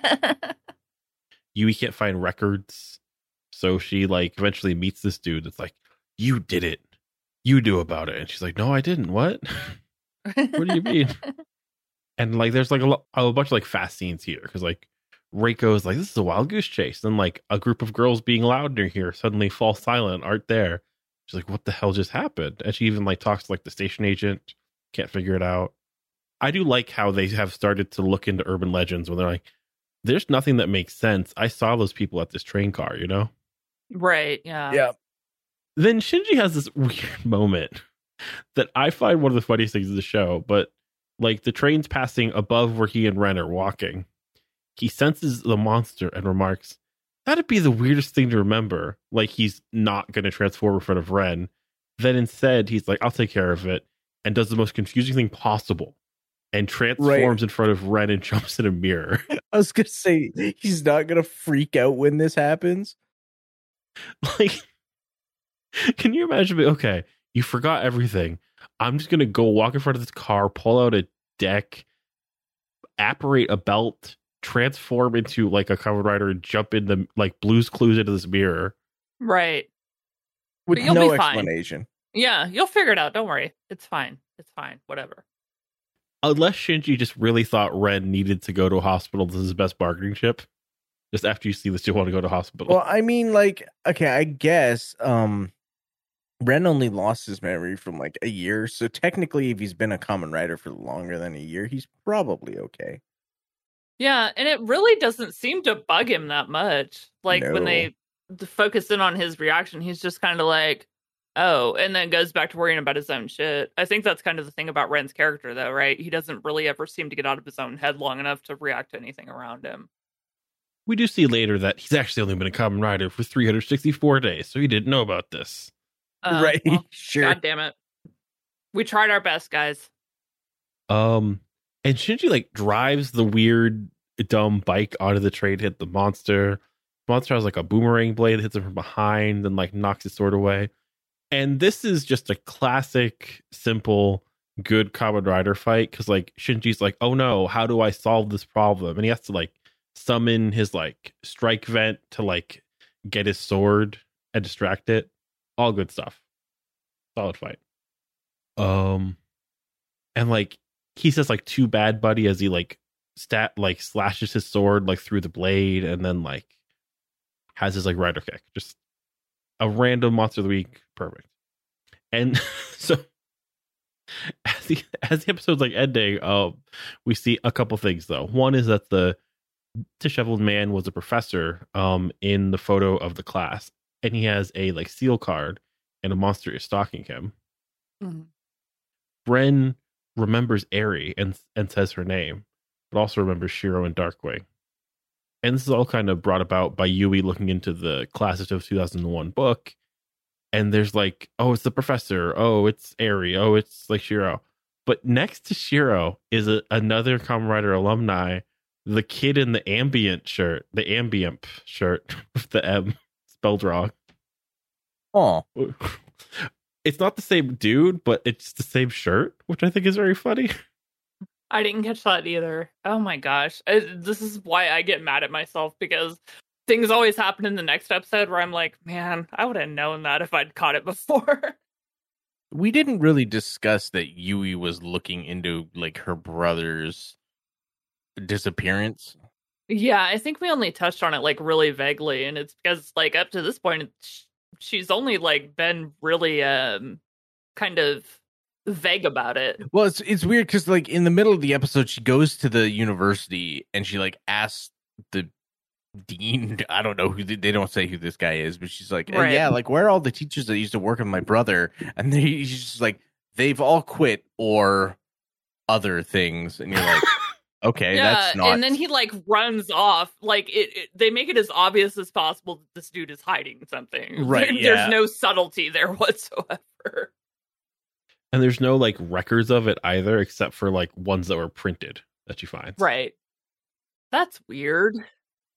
[SPEAKER 1] Yui can't find records. So she like eventually meets this dude that's like, you did it. You do about it. And she's like, no, I didn't. What? What do you mean? And like, there's like a, lo- a bunch of like fast scenes here. Cause like Reiko is like, this is a wild goose chase. And like a group of girls being loud near here suddenly fall silent, aren't there. She's like, what the hell just happened? And she even like talks to like the station agent. Can't figure it out. I do like how they have started to look into urban legends when they're like, there's nothing that makes sense. I saw those people at this train car, you know?
[SPEAKER 3] Right. Yeah.
[SPEAKER 2] Yeah.
[SPEAKER 1] Then Shinji has this weird moment that I find one of the funniest things in the show, but like the train's passing above where he and Ren are walking. He senses the monster and remarks, that'd be the weirdest thing to remember. Like he's not going to transform in front of Ren. Then instead, he's like, I'll take care of it, and does the most confusing thing possible and transforms right in front of Ren and jumps in a mirror.
[SPEAKER 2] I was going to say, he's not going to freak out when this happens.
[SPEAKER 1] Like, can you imagine? Okay, you forgot everything. I'm just going to go walk in front of this car, pull out a deck, apparate a belt, transform into like a Kamen Rider and jump in the like Blue's Clues into this mirror.
[SPEAKER 3] Right.
[SPEAKER 2] With no explanation.
[SPEAKER 3] Yeah, you'll figure it out. Don't worry. It's fine. It's fine. Whatever.
[SPEAKER 1] Unless Shinji just really thought Ren needed to go to a hospital. This is his best bargaining chip. Just after you see this, you want to go to hospital.
[SPEAKER 2] Well, I mean, like, okay, I guess um, Ren only lost his memory from like a year. So technically, if he's been a Kamen Rider for longer than a year, he's probably okay.
[SPEAKER 3] Yeah, and it really doesn't seem to bug him that much. Like no. when they focus in on his reaction, he's just kind of like, oh, and then goes back to worrying about his own shit. I think that's kind of the thing about Ren's character, though, right? He doesn't really ever seem to get out of his own head long enough to react to anything around him.
[SPEAKER 1] We do see later that he's actually only been a Kamen Rider for three hundred sixty-four days, so he didn't know about this.
[SPEAKER 3] Uh,
[SPEAKER 2] right,
[SPEAKER 3] well,
[SPEAKER 2] sure.
[SPEAKER 3] God damn it. We tried our best, guys.
[SPEAKER 1] Um... And Shinji like drives the weird dumb bike onto the train to hit the monster. The monster has like a boomerang blade that hits him from behind and like knocks his sword away. And this is just a classic, simple, good Kamen Rider fight because like Shinji's like, oh no, how do I solve this problem? And he has to like summon his like strike vent to like get his sword and distract it. All good stuff. Solid fight. Um, and like. He says like too bad, buddy, as he like stat like slashes his sword like through the blade and then like has his like rider kick. Just a random monster of the week. Perfect. And so as the as the episode's like ending, um, we see a couple things though. One is that the disheveled man was a professor um in the photo of the class, and he has a like seal card and a monster is stalking him. Mm-hmm. Ren remembers Eri and and says her name, but also remembers Shiro and Darkwing. And this is all kind of brought about by Yui looking into the Class of two thousand one book. And there's like, oh, it's the professor. Oh, it's Eri. Oh, it's like Shiro. But next to Shiro is a, another Kamen Rider alumni, the kid in the ambient shirt, the ambient shirt with the M spelled wrong.
[SPEAKER 2] Oh.
[SPEAKER 1] It's not the same dude, but it's the same shirt, which I think is very funny.
[SPEAKER 3] I didn't catch that either. Oh my gosh. I, this is why I get mad at myself, because things always happen in the next episode where I'm like, man, I would have known that if I'd caught it before.
[SPEAKER 2] We didn't really discuss that Yui was looking into like her brother's disappearance.
[SPEAKER 3] Yeah, I think we only touched on it like really vaguely, and it's because like up to this point, it's, she's only like been really um kind of vague about it.
[SPEAKER 2] Well, it's it's weird because like in the middle of the episode, she goes to the university and she like asks the dean. I don't know who they, they don't say who this guy is, but she's like,
[SPEAKER 3] right.
[SPEAKER 2] yeah, like where are all the teachers that used to work with my brother? And they, she's just like, they've all quit or other things, and you're like. Okay,
[SPEAKER 3] yeah,
[SPEAKER 2] that's not.
[SPEAKER 3] And then he like runs off. Like it, it, they make it as obvious as possible that this dude is hiding something.
[SPEAKER 2] Right?
[SPEAKER 3] There,
[SPEAKER 2] yeah.
[SPEAKER 3] There's no subtlety there whatsoever.
[SPEAKER 1] And there's no like records of it either, except for like ones that were printed that she finds.
[SPEAKER 3] Right. That's weird.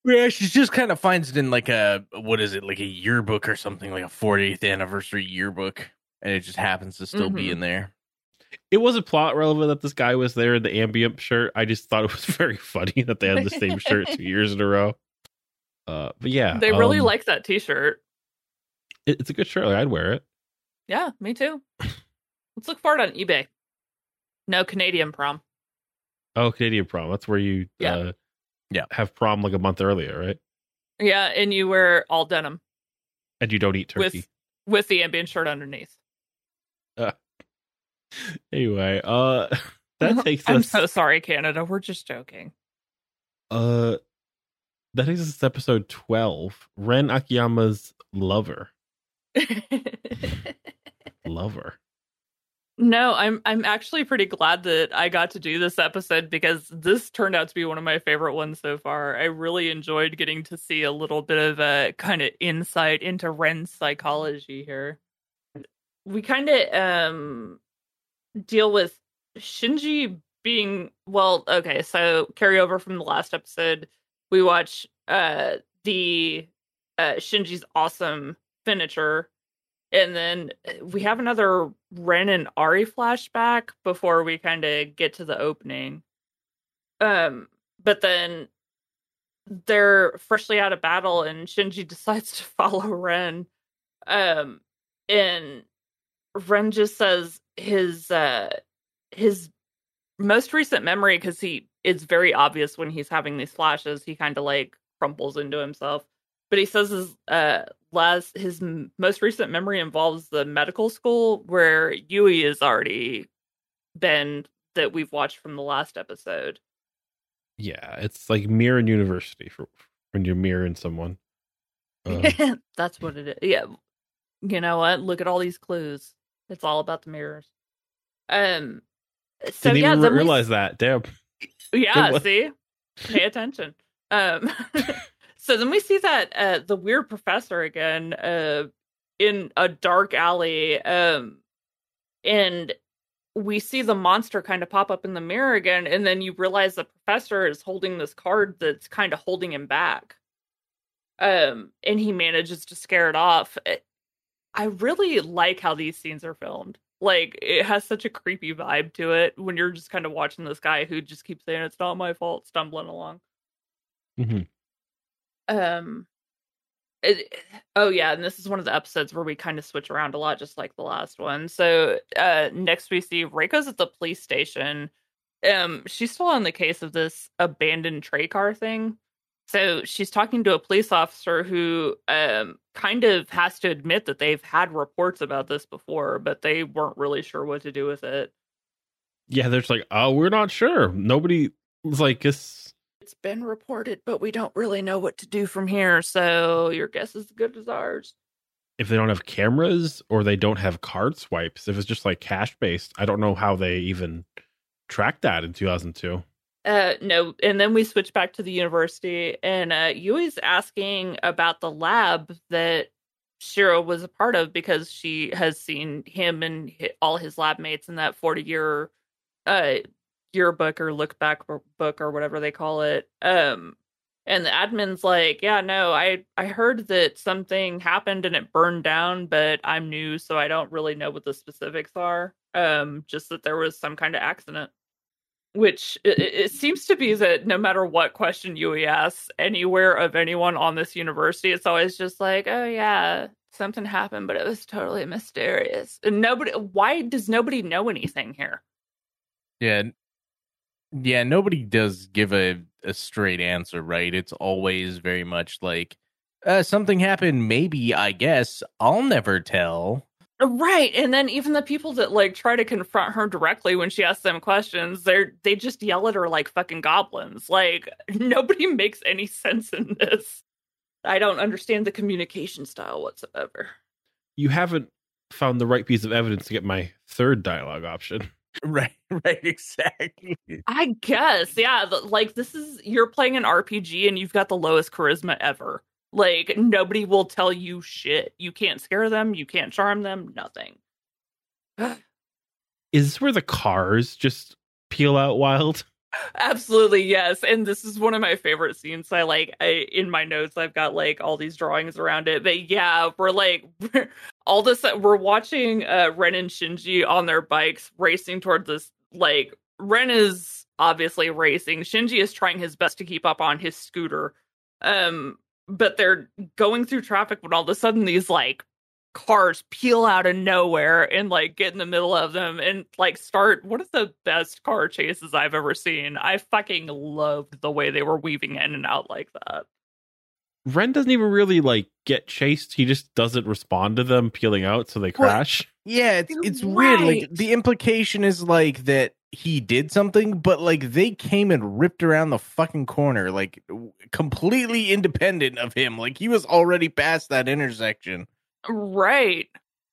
[SPEAKER 2] Yeah, she just kind of finds it in like a, what is it, like a yearbook or something, like a fortieth anniversary yearbook, and it just happens to still mm-hmm. be in there.
[SPEAKER 1] It wasn't plot relevant that this guy was there in the ambient shirt. I just thought it was very funny that they had the same shirt two years in a row. Uh, but yeah,
[SPEAKER 3] they really
[SPEAKER 1] um,
[SPEAKER 3] like that T-shirt.
[SPEAKER 1] It, it's a good shirt. Like, I'd wear it.
[SPEAKER 3] Yeah, me too. Let's look for it on eBay. No, Canadian prom.
[SPEAKER 1] Oh, Canadian prom. That's where you
[SPEAKER 3] yeah.
[SPEAKER 1] Uh,
[SPEAKER 2] yeah.
[SPEAKER 1] have prom like a month earlier, right?
[SPEAKER 3] Yeah, and you wear all denim.
[SPEAKER 1] And you don't eat turkey.
[SPEAKER 3] With, with the ambient shirt underneath.
[SPEAKER 1] Uh, anyway, uh, that takes
[SPEAKER 3] I'm
[SPEAKER 1] us...
[SPEAKER 3] so sorry, Canada. We're just joking.
[SPEAKER 1] Uh, that takes us to episode twelve. Ren Akiyama's lover. Lover.
[SPEAKER 3] No, I'm I'm actually pretty glad that I got to do this episode because this turned out to be one of my favorite ones so far. I really enjoyed getting to see a little bit of a kind of insight into Ren's psychology here. We kind of um deal with Shinji being, well, okay, so carryover from the last episode, we watch uh the uh Shinji's awesome finisher. And then we have another Ren and Ari flashback before we kind of get to the opening. Um, but then they're freshly out of battle, and Shinji decides to follow Ren. Um, and Ren just says his uh, his most recent memory, because he it's very obvious when he's having these flashes, he kind of like crumples into himself. But he says his uh, last, his m- most recent memory involves the medical school where Yui has already been, that we've watched from the last episode.
[SPEAKER 1] Yeah, it's like mirroring university for when you're mirroring someone.
[SPEAKER 3] Uh. That's what it is. Yeah, you know what? Look at all these clues. It's all about the mirrors. Um. So
[SPEAKER 1] Didn't
[SPEAKER 3] yeah,
[SPEAKER 1] even
[SPEAKER 3] then
[SPEAKER 1] realize
[SPEAKER 3] we...
[SPEAKER 1] that. Damn.
[SPEAKER 3] Yeah. See, pay attention. Um. So then we see that uh, the weird professor again uh, in a dark alley, um, and we see the monster kind of pop up in the mirror again, and then you realize the professor is holding this card that's kind of holding him back, um, and he manages to scare it off. I really like how these scenes are filmed. Like, it has such a creepy vibe to it when you're just kind of watching this guy who just keeps saying, "It's not my fault," stumbling along.
[SPEAKER 1] Mm-hmm.
[SPEAKER 3] Um, it, oh yeah, and this is one of the episodes where we kind of switch around a lot, just like the last one. So, uh, next we see Reiko's at the police station. Um, she's still on the case of this abandoned tray car thing. So she's talking to a police officer who, um, kind of has to admit that they've had reports about this before, but they weren't really sure what to do with it.
[SPEAKER 1] Yeah, they're just like, oh, we're not sure. Nobody was like, it's.
[SPEAKER 3] It's been reported, but we don't really know what to do from here, so your guess is as good as ours.
[SPEAKER 1] If they don't have cameras or they don't have card swipes, if it's just like cash based, I don't know how they even tracked that in two thousand two.
[SPEAKER 3] Uh, no, and then we switch back to the university, and uh, Yui's asking about the lab that Shiro was a part of because she has seen him and all his lab mates in that forty-year uh yearbook or look back book or whatever they call it. Um, and the admin's like, yeah, no, I, I heard that something happened and it burned down, but I'm new, so I don't really know what the specifics are. Um, just that there was some kind of accident. Which it, it seems to be that no matter what question Yui asks anywhere of anyone on this university, it's always just like, oh yeah, something happened, but it was totally mysterious. And nobody, why does nobody know anything here?
[SPEAKER 2] Yeah. Yeah, nobody does give a, a straight answer, right? It's always very much like, uh, something happened, maybe, I guess. I'll never tell.
[SPEAKER 3] Right, and then even the people that, like, try to confront her directly when she asks them questions, they're they just yell at her like fucking goblins. Like, nobody makes any sense in this. I don't understand the communication style whatsoever.
[SPEAKER 1] You haven't found the right piece of evidence to get my third dialogue option.
[SPEAKER 2] Right, right, exactly.
[SPEAKER 3] I guess, yeah. Like, this is, you're playing an R P G and you've got the lowest charisma ever. Like, nobody will tell you shit. You can't scare them, you can't charm them, nothing.
[SPEAKER 1] Is this where the cars just peel out wild?
[SPEAKER 3] Absolutely, yes. And this is one of my favorite scenes. I like I, in my notes, I've got like all these drawings around it. But yeah, we're like we're, all this. We're watching uh, Ren and Shinji on their bikes racing towards this. Like Ren is obviously racing. Shinji is trying his best to keep up on his scooter. Um, but they're going through traffic when all of a sudden these like cars peel out of nowhere and like get in the middle of them and like start one of the best car chases I've ever seen. I fucking loved the way they were weaving in and out like that.
[SPEAKER 1] Ren doesn't even really like get chased. He just doesn't respond to them peeling out, so they crash.
[SPEAKER 2] Well, yeah, it's it's
[SPEAKER 3] right.
[SPEAKER 2] weird. Like the implication is like that he did something, but like they came and ripped around the fucking corner, like completely independent of him. Like he was already past that intersection.
[SPEAKER 3] Right.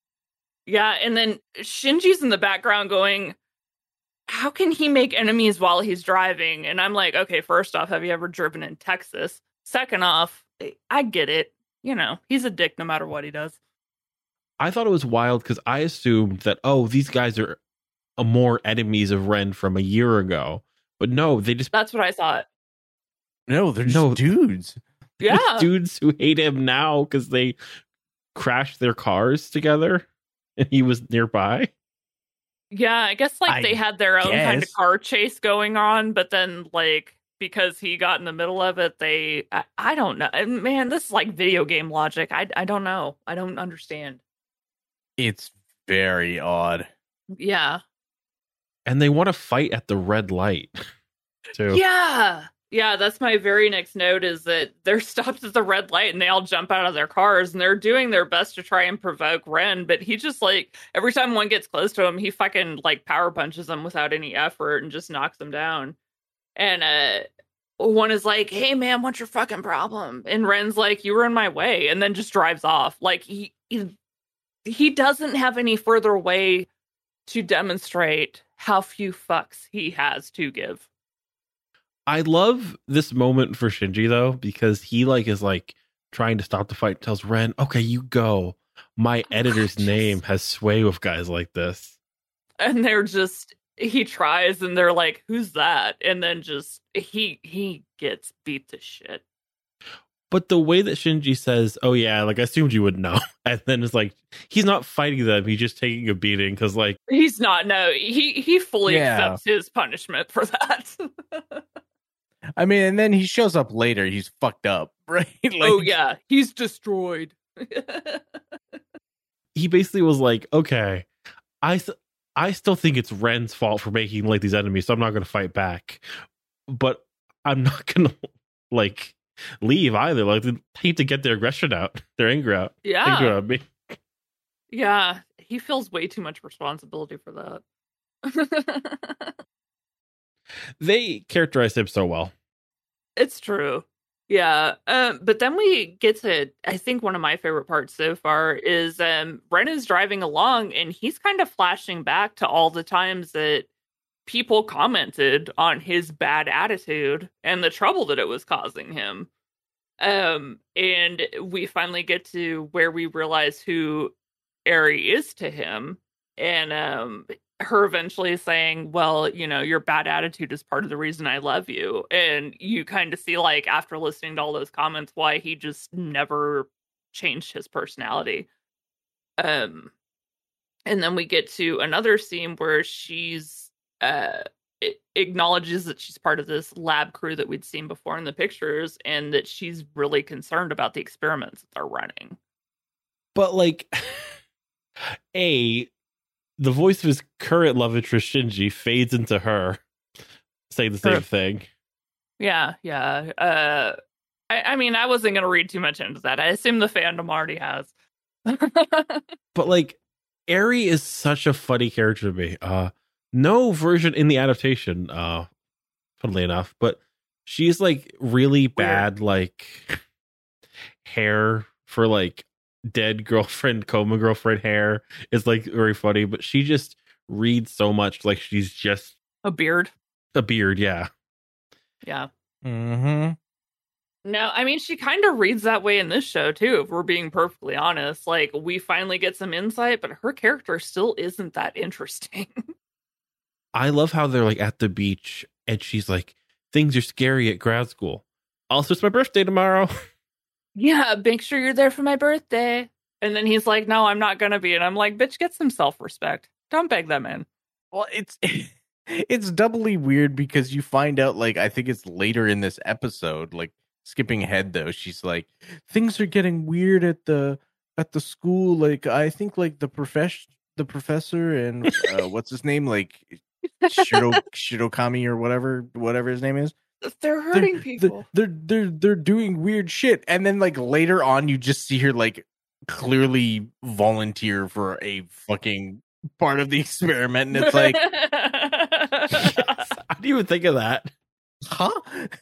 [SPEAKER 3] Yeah, and then Shinji's in the background going, how can he make enemies while he's driving? And I'm like, okay, first off, have you ever driven in Texas? Second off, I get it. You know, he's a dick no matter what he does.
[SPEAKER 1] I thought it was wild because I assumed that, oh, these guys are a more enemies of Ren from a year ago. But no, they just...
[SPEAKER 3] That's what I thought.
[SPEAKER 2] No, they're just
[SPEAKER 1] no,
[SPEAKER 2] dudes.
[SPEAKER 3] Yeah.
[SPEAKER 1] Dudes who hate him now because they crashed their cars together and he was nearby.
[SPEAKER 3] Yeah, I guess like
[SPEAKER 2] I
[SPEAKER 3] they had their own
[SPEAKER 2] guess.
[SPEAKER 3] kind of car chase going on, but then like because he got in the middle of it, they I, I don't know. Man, this is like video game logic. I I don't know. I don't understand.
[SPEAKER 2] It's very odd.
[SPEAKER 3] Yeah.
[SPEAKER 1] And they want to fight at the red light too.
[SPEAKER 3] Yeah. Yeah, that's my very next note is that they're stopped at the red light and they all jump out of their cars and they're doing their best to try and provoke Ren, but he just like every time one gets close to him, he fucking like power punches them without any effort and just knocks them down. And uh one is like, "Hey man, what's your fucking problem?" And Ren's like, "You were in my way," and then just drives off. Like he he, he doesn't have any further way to demonstrate how few fucks he has to give.
[SPEAKER 1] I love this moment for Shinji though, because he like is like trying to stop the fight, tells Ren, okay, you go. My editor's
[SPEAKER 3] just...
[SPEAKER 1] name has sway with guys like this.
[SPEAKER 3] And they're just, he tries and they're like, who's that? And then just, he he gets beat to shit.
[SPEAKER 1] But the way that Shinji says, oh yeah, like I assumed you would know. And then it's like, he's not fighting them. He's just taking a beating because like.
[SPEAKER 3] He's not, no. He, he fully
[SPEAKER 2] Yeah.
[SPEAKER 3] accepts his punishment for that.
[SPEAKER 2] I mean, and then he shows up later. He's fucked up, right? Like,
[SPEAKER 3] oh, yeah. He's destroyed.
[SPEAKER 1] He basically was like, okay, I, s- I still think it's Ren's fault for making like these enemies, so I'm not going to fight back. But I'm not going to like leave either. Like, they need to get their aggression out, their anger out.
[SPEAKER 3] Yeah.
[SPEAKER 1] Anger out me.
[SPEAKER 3] Yeah. He feels way too much responsibility for that.
[SPEAKER 1] They characterize him so well.
[SPEAKER 3] It's true. Yeah. Um, but then we get to, I think one of my favorite parts so far is um, Ren is driving along and he's kind of flashing back to all the times that people commented on his bad attitude and the trouble that it was causing him. Um, and we finally get to where we realize who Eri is to him. And um, her eventually saying, well, you know, your bad attitude is part of the reason I love you. And you kind of see, like, after listening to all those comments, why he just never changed his personality. Um, and then we get to another scene where she's uh, acknowledges that she's part of this lab crew that we'd seen before in the pictures and that she's really concerned about the experiments that they're running.
[SPEAKER 1] But, like, A... the voice of his current love interest, Shinji, fades into her saying the same
[SPEAKER 3] Sure.
[SPEAKER 1] thing.
[SPEAKER 3] Yeah, yeah. Uh, I, I mean, I wasn't going to read too much into that. I assume the fandom already has.
[SPEAKER 1] But, like, Eri is such a funny character to me. Uh, no version in the adaptation, uh, funnily enough, but she's, like, really bad, like, hair for, like, dead girlfriend, coma girlfriend hair is like very funny, but she just reads so much like she's just
[SPEAKER 3] A beard.
[SPEAKER 1] a beard. Yeah.
[SPEAKER 3] Yeah.
[SPEAKER 2] Mm-hmm.
[SPEAKER 3] No, I mean, she kind of reads that way in this show, too, if we're being perfectly honest. Like, we finally get some insight, but her character still isn't that interesting.
[SPEAKER 1] I love how they're like at the beach and she's like, things are scary at grad school. Also, it's my birthday tomorrow.
[SPEAKER 3] Yeah, make sure you're there for my birthday. And then he's like, no, I'm not going to be. And I'm like, bitch, get some self-respect. Don't beg them in.
[SPEAKER 2] Well, it's it's doubly weird because you find out, like, I think it's later in this episode, like, skipping ahead, though, she's like, things are getting weird at the at the school. Like, I think, like, the profess the professor and uh, what's his name? Like, Shiro Shirokami or whatever, whatever his name is.
[SPEAKER 3] They're hurting
[SPEAKER 2] they're,
[SPEAKER 3] people.
[SPEAKER 2] They're, they're they're they're doing weird shit. And then, like, later on, you just see her, like, clearly volunteer for a fucking part of the experiment, and it's like,
[SPEAKER 1] yes, I didn't even think of that.
[SPEAKER 2] Huh?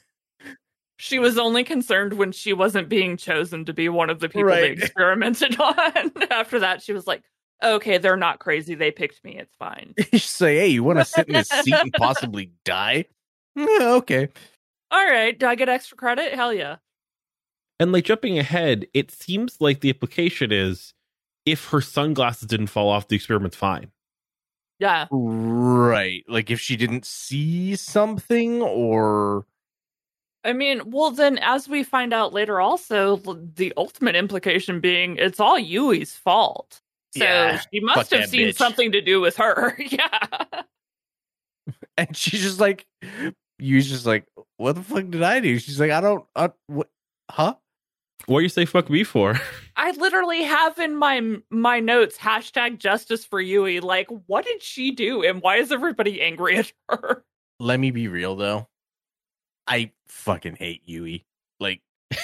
[SPEAKER 3] She was only concerned when she wasn't being chosen to be one of the people
[SPEAKER 2] Right.
[SPEAKER 3] they experimented on. After that, she was like, okay, they're not crazy. They picked me. It's fine.
[SPEAKER 2] You say, hey, you want to sit in this seat and possibly die? Yeah, okay.
[SPEAKER 3] All right. Do I get extra credit? Hell yeah.
[SPEAKER 1] And like jumping ahead, it seems like the implication is if her sunglasses didn't fall off, the experiment's fine.
[SPEAKER 3] Yeah.
[SPEAKER 2] Right. Like if she didn't see something or...
[SPEAKER 3] I mean, well, then as we find out later also, the ultimate implication being it's all Yui's fault. So
[SPEAKER 2] Yeah,
[SPEAKER 3] she must
[SPEAKER 2] fuck
[SPEAKER 3] have
[SPEAKER 2] that
[SPEAKER 3] seen
[SPEAKER 2] bitch.
[SPEAKER 3] something to do with her. Yeah.
[SPEAKER 2] And she's just like, Yui's just like, what the fuck did I do? She's like, I don't, uh, what, huh?
[SPEAKER 1] What do you say fuck me for?
[SPEAKER 3] I literally have in my my notes hashtag justice for Yui. Like, what did she do, and why is everybody angry at her?
[SPEAKER 2] Let me be real, though. I fucking hate Yui. Like,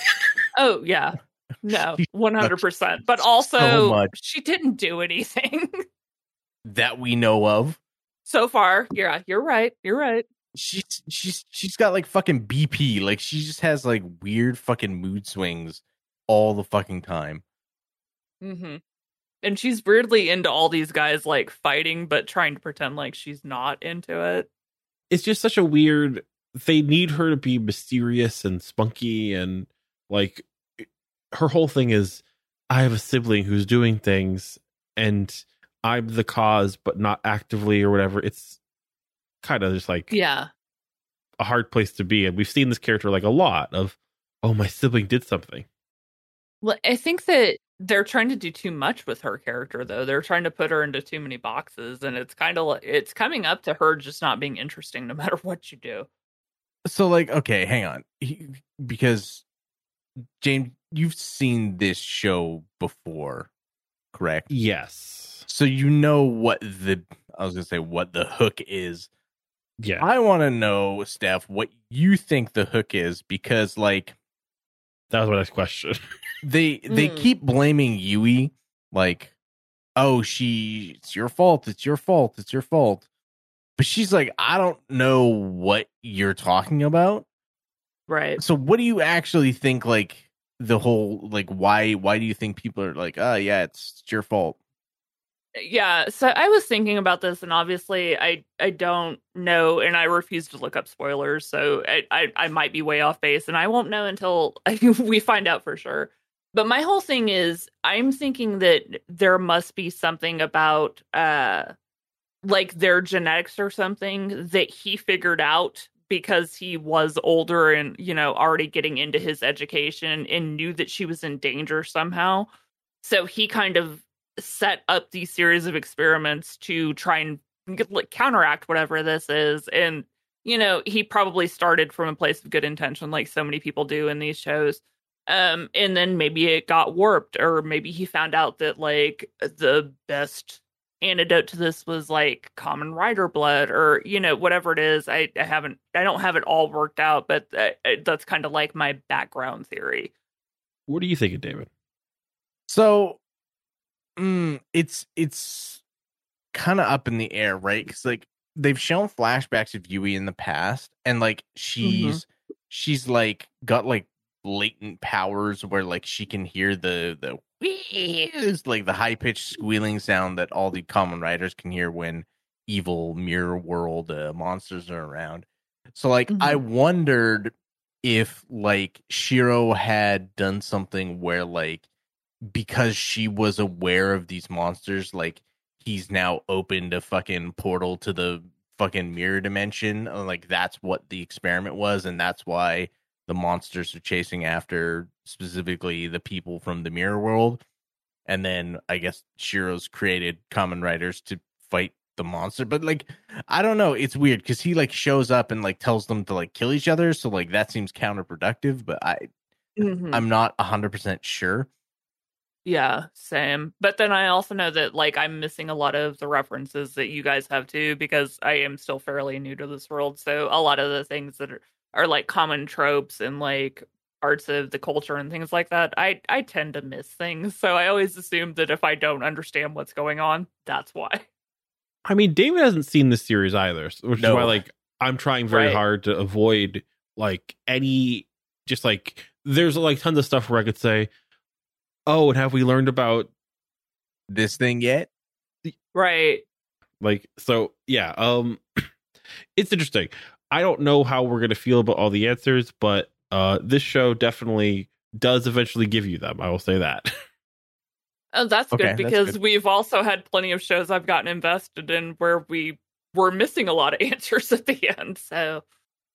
[SPEAKER 3] Oh yeah, no,
[SPEAKER 2] She
[SPEAKER 3] one hundred percent. But
[SPEAKER 2] so
[SPEAKER 3] also,
[SPEAKER 2] much.
[SPEAKER 3] she didn't do anything
[SPEAKER 2] that we know of.
[SPEAKER 3] so far. Yeah, you're right. You're right.
[SPEAKER 2] She's she's she's got like fucking B P. Like she just has like weird fucking mood swings all the fucking time.
[SPEAKER 3] Mm-hmm. And she's weirdly into all these guys like fighting, but trying to pretend like she's not into it.
[SPEAKER 1] It's just such a weird. They need her to be mysterious and spunky, and like her whole thing is, I have a sibling who's doing things, and I'm the cause, but not actively or whatever. It's kind of just like
[SPEAKER 3] Yeah.
[SPEAKER 1] a hard place to be, and we've seen this character like a lot of, oh, my sibling did something.
[SPEAKER 3] Well, I think that they're trying to do too much with her character, though. They're trying to put her into too many boxes, and it's kind of like it's coming up to her just not being interesting, no matter what you do.
[SPEAKER 2] So like, okay, hang on, he, because James, you've seen this show before, correct?
[SPEAKER 1] Yes.
[SPEAKER 2] So you know what the I was gonna say what the hook is.
[SPEAKER 1] Yeah.
[SPEAKER 2] I want to know, Steph, what you think the hook is, because like
[SPEAKER 1] That was my next question.
[SPEAKER 2] they they
[SPEAKER 3] Mm.
[SPEAKER 2] keep blaming Yui, like, oh, she it's your fault, it's your fault, it's your fault. But she's like, I don't know what you're talking about.
[SPEAKER 3] Right.
[SPEAKER 2] So what do you actually think, like the whole like why why do you think people are like, oh yeah, it's, it's your fault?
[SPEAKER 3] Yeah, so I was thinking about this, and obviously I I don't know, and I refuse to look up spoilers, so I I, I might be way off base, and I won't know until we find out for sure. But my whole thing is, I'm thinking that there must be something about uh like their genetics or something that he figured out because he was older and, you know, already getting into his education and knew that she was in danger somehow. So he kind of set up these series of experiments to try and get, like, counteract whatever this is. And, you know, he probably started from a place of good intention, like so many people do in these shows. Um, and then maybe it got warped, or maybe he found out that, like, the best antidote to this was like common rider blood, or, you know, whatever it is. I, I haven't, I don't have it all worked out, but uh, that's kind of like my background theory.
[SPEAKER 1] What do you think, David?
[SPEAKER 2] So mm, it's it's kind of up in the air, right? Because like they've shown flashbacks of Yui in the past, and like she's mm-hmm. she's like got like latent powers where like she can hear the the wheeze, like the high pitched squealing sound that all the common riders can hear when evil mirror world uh, monsters are around. So like mm-hmm. I wondered if like Shiro had done something where like because she was aware of these monsters, like he's now opened a fucking portal to the fucking mirror dimension. uh, Like that's what the experiment was, and that's why the monsters are chasing after specifically the people from the mirror world. And then I guess Shiro's created Kamen Riders to fight the monster. But like, I don't know. It's weird because he like shows up and like tells them to like kill each other. So like that seems counterproductive. But I,
[SPEAKER 3] Mhm.
[SPEAKER 2] I'm not a hundred percent sure.
[SPEAKER 3] Yeah, same. But then I also know that like I'm missing a lot of the references that you guys have too, because I am still fairly new to this world. So a lot of the things that are, are like common tropes and like parts of the culture and things like that, I I tend to miss things. So I always assume that if I don't understand what's going on, that's why.
[SPEAKER 1] I mean, David hasn't seen this series either, which
[SPEAKER 2] No.
[SPEAKER 1] is why like I'm trying very
[SPEAKER 3] Right.
[SPEAKER 1] hard to avoid like any just like there's like tons of stuff where I could say, oh, and have we learned about
[SPEAKER 2] This thing yet?
[SPEAKER 3] Right.
[SPEAKER 1] like so yeah, um it's interesting. I don't know how we're gonna feel about all the answers, but uh this show definitely does eventually give you them. I will say that.
[SPEAKER 3] Oh, that's
[SPEAKER 2] Okay,
[SPEAKER 3] good
[SPEAKER 2] that's
[SPEAKER 3] because
[SPEAKER 2] good.
[SPEAKER 3] we've also had plenty of shows I've gotten invested in where we were missing a lot of answers at the end. So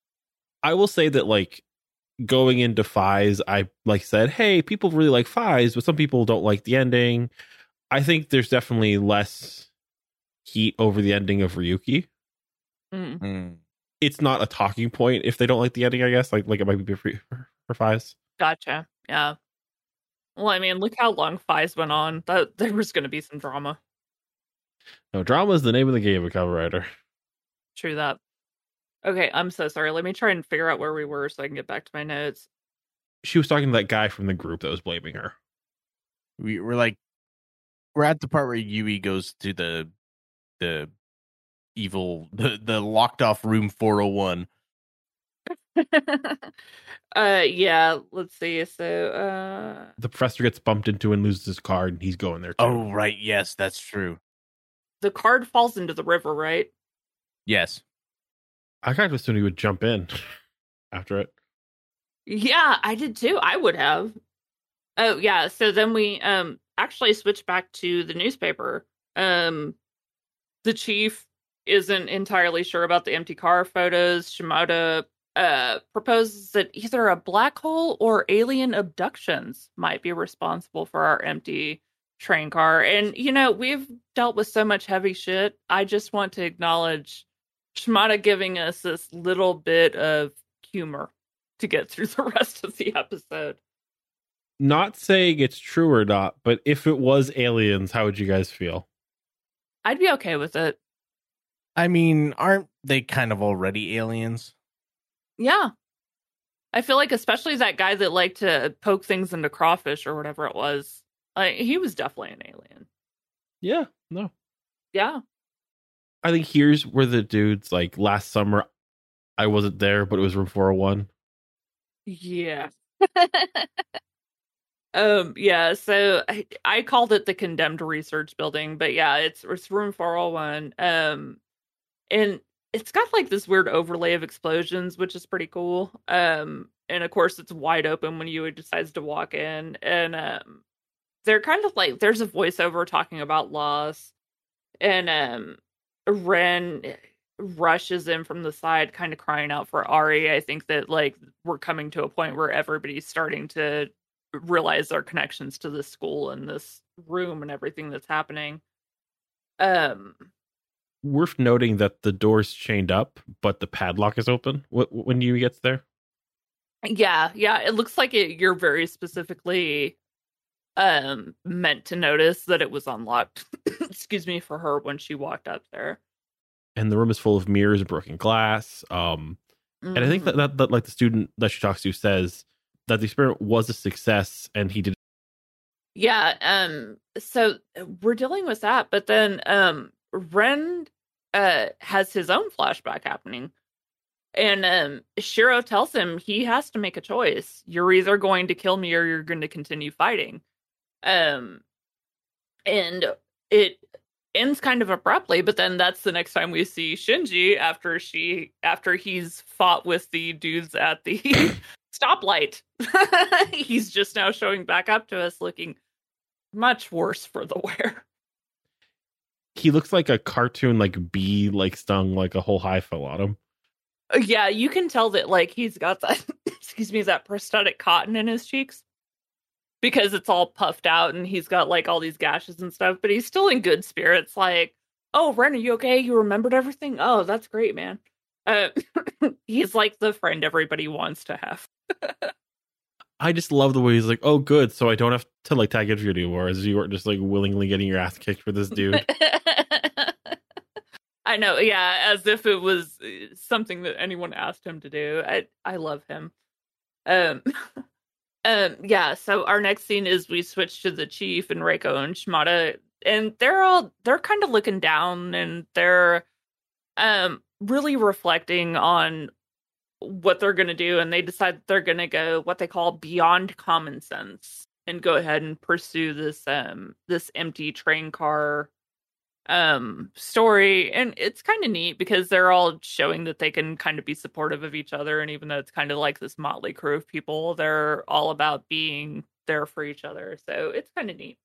[SPEAKER 1] I will say that like going into Fies, I like said, hey, people really like Fies, but some people don't like the ending. I think there's definitely less heat over the ending of Ryuki.
[SPEAKER 3] mm.
[SPEAKER 2] Mm.
[SPEAKER 1] It's not a talking point if they don't like the ending, I guess. Like like it might be for for Fies.
[SPEAKER 3] Gotcha. Yeah. Well, I mean, look how long Fies went on. That there was going to be some drama.
[SPEAKER 1] No, drama is the name of the game of Kamen Rider.
[SPEAKER 3] True that. Okay, I'm so sorry. Let me try and figure out where we were so I can get back to my notes.
[SPEAKER 1] She was talking to that guy from the group that was blaming her.
[SPEAKER 2] We, we're like, we're at the part where Yui goes to the the evil, the, the locked off room four oh one.
[SPEAKER 3] uh, yeah. Let's see. So, uh,
[SPEAKER 1] The professor gets bumped into and loses his card, and he's going there too.
[SPEAKER 2] Oh, right. Yes, that's true.
[SPEAKER 3] the card falls into the river, right?
[SPEAKER 2] Yes.
[SPEAKER 1] I kind of assumed he would jump in after it.
[SPEAKER 3] Yeah, I did too. I would have. Oh, yeah. So then we um actually switch back to the newspaper. Um, the chief isn't entirely sure about the empty car photos. Shimada uh proposes that either a black hole or alien abductions might be responsible for our empty train car. And you know, we've dealt with so much heavy shit. I just want to acknowledge Shimada giving us this little bit of humor to get through the rest of the episode.
[SPEAKER 1] Not saying it's true or not, but if it was aliens, how would you guys feel?
[SPEAKER 3] I'd be okay with it.
[SPEAKER 2] I mean, aren't they kind of already aliens?
[SPEAKER 3] Yeah. I feel like especially that guy that liked to poke things into crawfish or whatever it was, like he was definitely an alien.
[SPEAKER 1] Yeah, no.
[SPEAKER 3] Yeah.
[SPEAKER 1] I think here's where the dude's like last summer I wasn't there, but it was room four oh one.
[SPEAKER 3] Yeah. um yeah, so I, I called it the condemned research building, but yeah, it's it's room four oh one. Um and it's got like this weird overlay of explosions, which is pretty cool. Um and of course it's wide open when Yui decides to walk in, and um they're kind of like there's a voiceover talking about loss, and um Ren rushes in from the side kind of crying out for Ari. I think that like we're coming to a point where everybody's starting to realize their connections to this school and this room and everything that's happening. Um
[SPEAKER 1] Worth noting that the door's chained up, but the padlock is open wh- when you gets there.
[SPEAKER 3] yeah, yeah, it looks like it you're very specifically um meant to notice that it was unlocked. Excuse me, for her when she walked up there.
[SPEAKER 1] And the room is full of mirrors and broken glass. Um, and I think that, that, that like the student that she talks to says that the experiment was a success and he did.
[SPEAKER 3] Yeah, um so we're dealing with that, but then um Ren uh has his own flashback happening. And um Shiro tells him he has to make a choice. You're either going to kill me or you're going to continue fighting. Um and it ends kind of abruptly, but then that's the next time we see Shinji after she after he's fought with the dudes at the stoplight. He's just now showing back up to us looking much worse for the wear.
[SPEAKER 1] he looks like a cartoon like bee like stung like a whole hive fell on him.
[SPEAKER 3] Yeah, you can tell that like he's got that excuse me, that prosthetic cotton in his cheeks because it's all puffed out and he's got like all these gashes and stuff, but he's still in good spirits. Like, oh, Ren, are you okay? You remembered everything? Oh, that's great, man. Uh, he's like the friend everybody wants to have.
[SPEAKER 1] I just love the way he's like, oh, good. So I don't have to like tag in for you anymore, as you were just like willingly getting your ass kicked for this dude.
[SPEAKER 3] I know, yeah, as if it was something that anyone asked him to do. I I love him. Um, um, yeah. So our next scene is we switch to the chief and Reiko and Shimada, and they're all they're kind of looking down and they're um really reflecting on what they're going to do, and they decide that they're going to go what they call beyond common sense and go ahead and pursue this um this empty train car um story. And it's kind of neat because they're all showing that they can kind of be supportive of each other, and even though it's kind of like this motley crew of people, they're all about being there for each other, so it's kind of neat.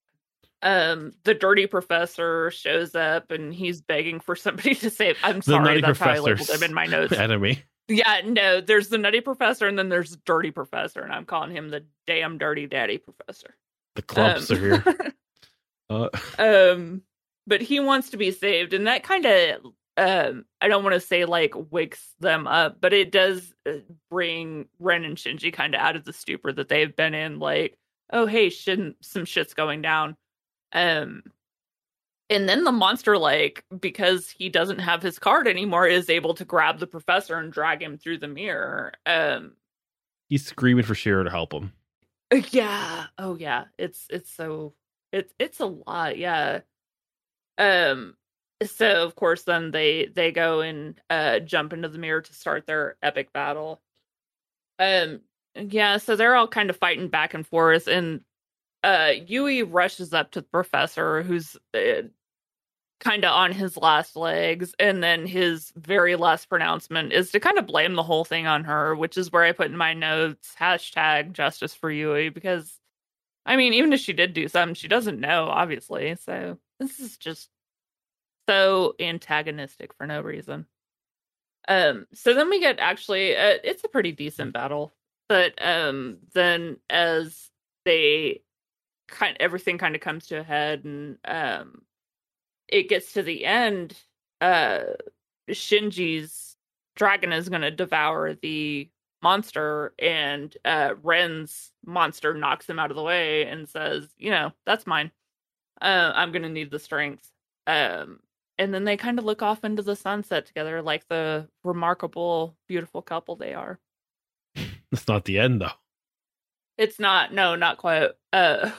[SPEAKER 3] Um, the dirty professor shows up and he's begging for somebody to save. I'm sorry, that's how I labeled him in my notes.
[SPEAKER 1] Enemy.
[SPEAKER 3] Yeah, no, there's the nutty professor and then there's dirty professor, and I'm calling him the damn dirty daddy professor.
[SPEAKER 1] The clubs
[SPEAKER 3] um,
[SPEAKER 1] are here. uh.
[SPEAKER 3] Um, but he wants to be saved, and that kind of, um, I don't want to say like wakes them up, but it does bring Ren and Shinji kind of out of the stupor that they've been in. Like, oh hey, shouldn't some shit's going down. Um, and then the monster, like, because he doesn't have his card anymore, is able to grab the professor and drag him through the mirror. Um,
[SPEAKER 1] he's screaming for Shiro to help him.
[SPEAKER 3] Yeah. Oh yeah. It's it's so it's it's a lot. Yeah. Um. So of course, then they they go and uh jump into the mirror to start their epic battle. Um. Yeah. So they're all kind of fighting back and forth, and uh Yui rushes up to the professor, who's uh, kind of on his last legs, and then his very last pronouncement is to kind of blame the whole thing on her, which is where I put in my notes hashtag justice for Yui, because I mean, even if she did do something, she doesn't know, obviously. So this is just so antagonistic for no reason. Um so then we get actually uh, it's a pretty decent battle, but um then as they kind everything kind of comes to a head, and um it gets to the end, uh Shinji's dragon is going to devour the monster, and uh Ren's monster knocks him out of the way and says, you know, that's mine. uh I'm going to need the strength. Um and then they kind of look off into the sunset together like the remarkable, beautiful couple they are.
[SPEAKER 1] It's not the end though.
[SPEAKER 3] It's not. No, not quite. Uh,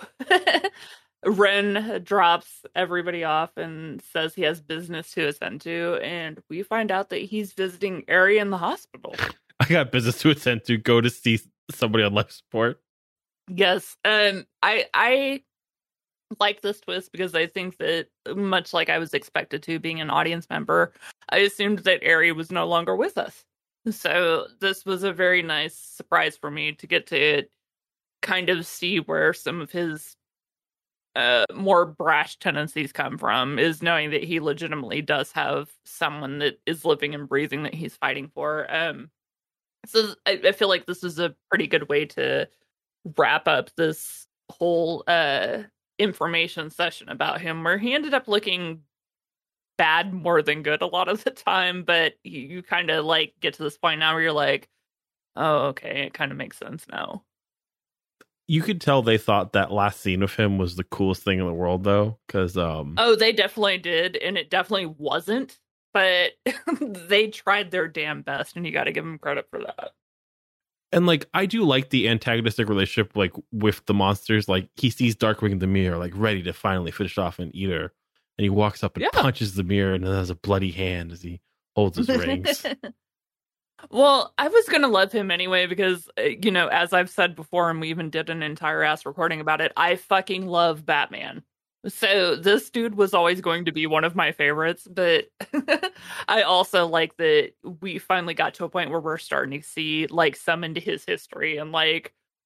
[SPEAKER 3] Ren drops everybody off and says he has business to attend to, and we find out that he's visiting Eri in the hospital.
[SPEAKER 1] I got business to attend to. Go to see somebody on life support.
[SPEAKER 3] Yes, um, I I like this twist because I think that, much like I was expected to, being an audience member, I assumed that Eri was no longer with us. So this was a very nice surprise for me to get to kind of see where some of his uh, more brash tendencies come from, is knowing that he legitimately does have someone that is living and breathing that he's fighting for. Um, so I, I feel like this is a pretty good way to wrap up this whole uh, information session about him, where he ended up looking bad more than good a lot of the time, but you, you kind of like get to this point now where you're like, oh, okay, it kind of makes sense now.
[SPEAKER 1] You could tell they thought that last scene of him was the coolest thing in the world, though, because um,
[SPEAKER 3] oh, they definitely did, and it definitely wasn't. But they tried their damn best, and you got to give them credit for that.
[SPEAKER 1] And like, I do like the antagonistic relationship, like with the monsters. Like, he sees Darkwing in the mirror, like ready to finally finish off and eat her, and he walks up and yeah. punches the mirror, and then has a bloody hand as he holds his rings.
[SPEAKER 3] Well, I was going to love him anyway because, you know, as I've said before, and we even did an entire ass recording about it, I fucking love Batman. So this dude was always going to be one of my favorites, but I also like that we finally got to a point where we're starting to see, like, some into his history, and, like,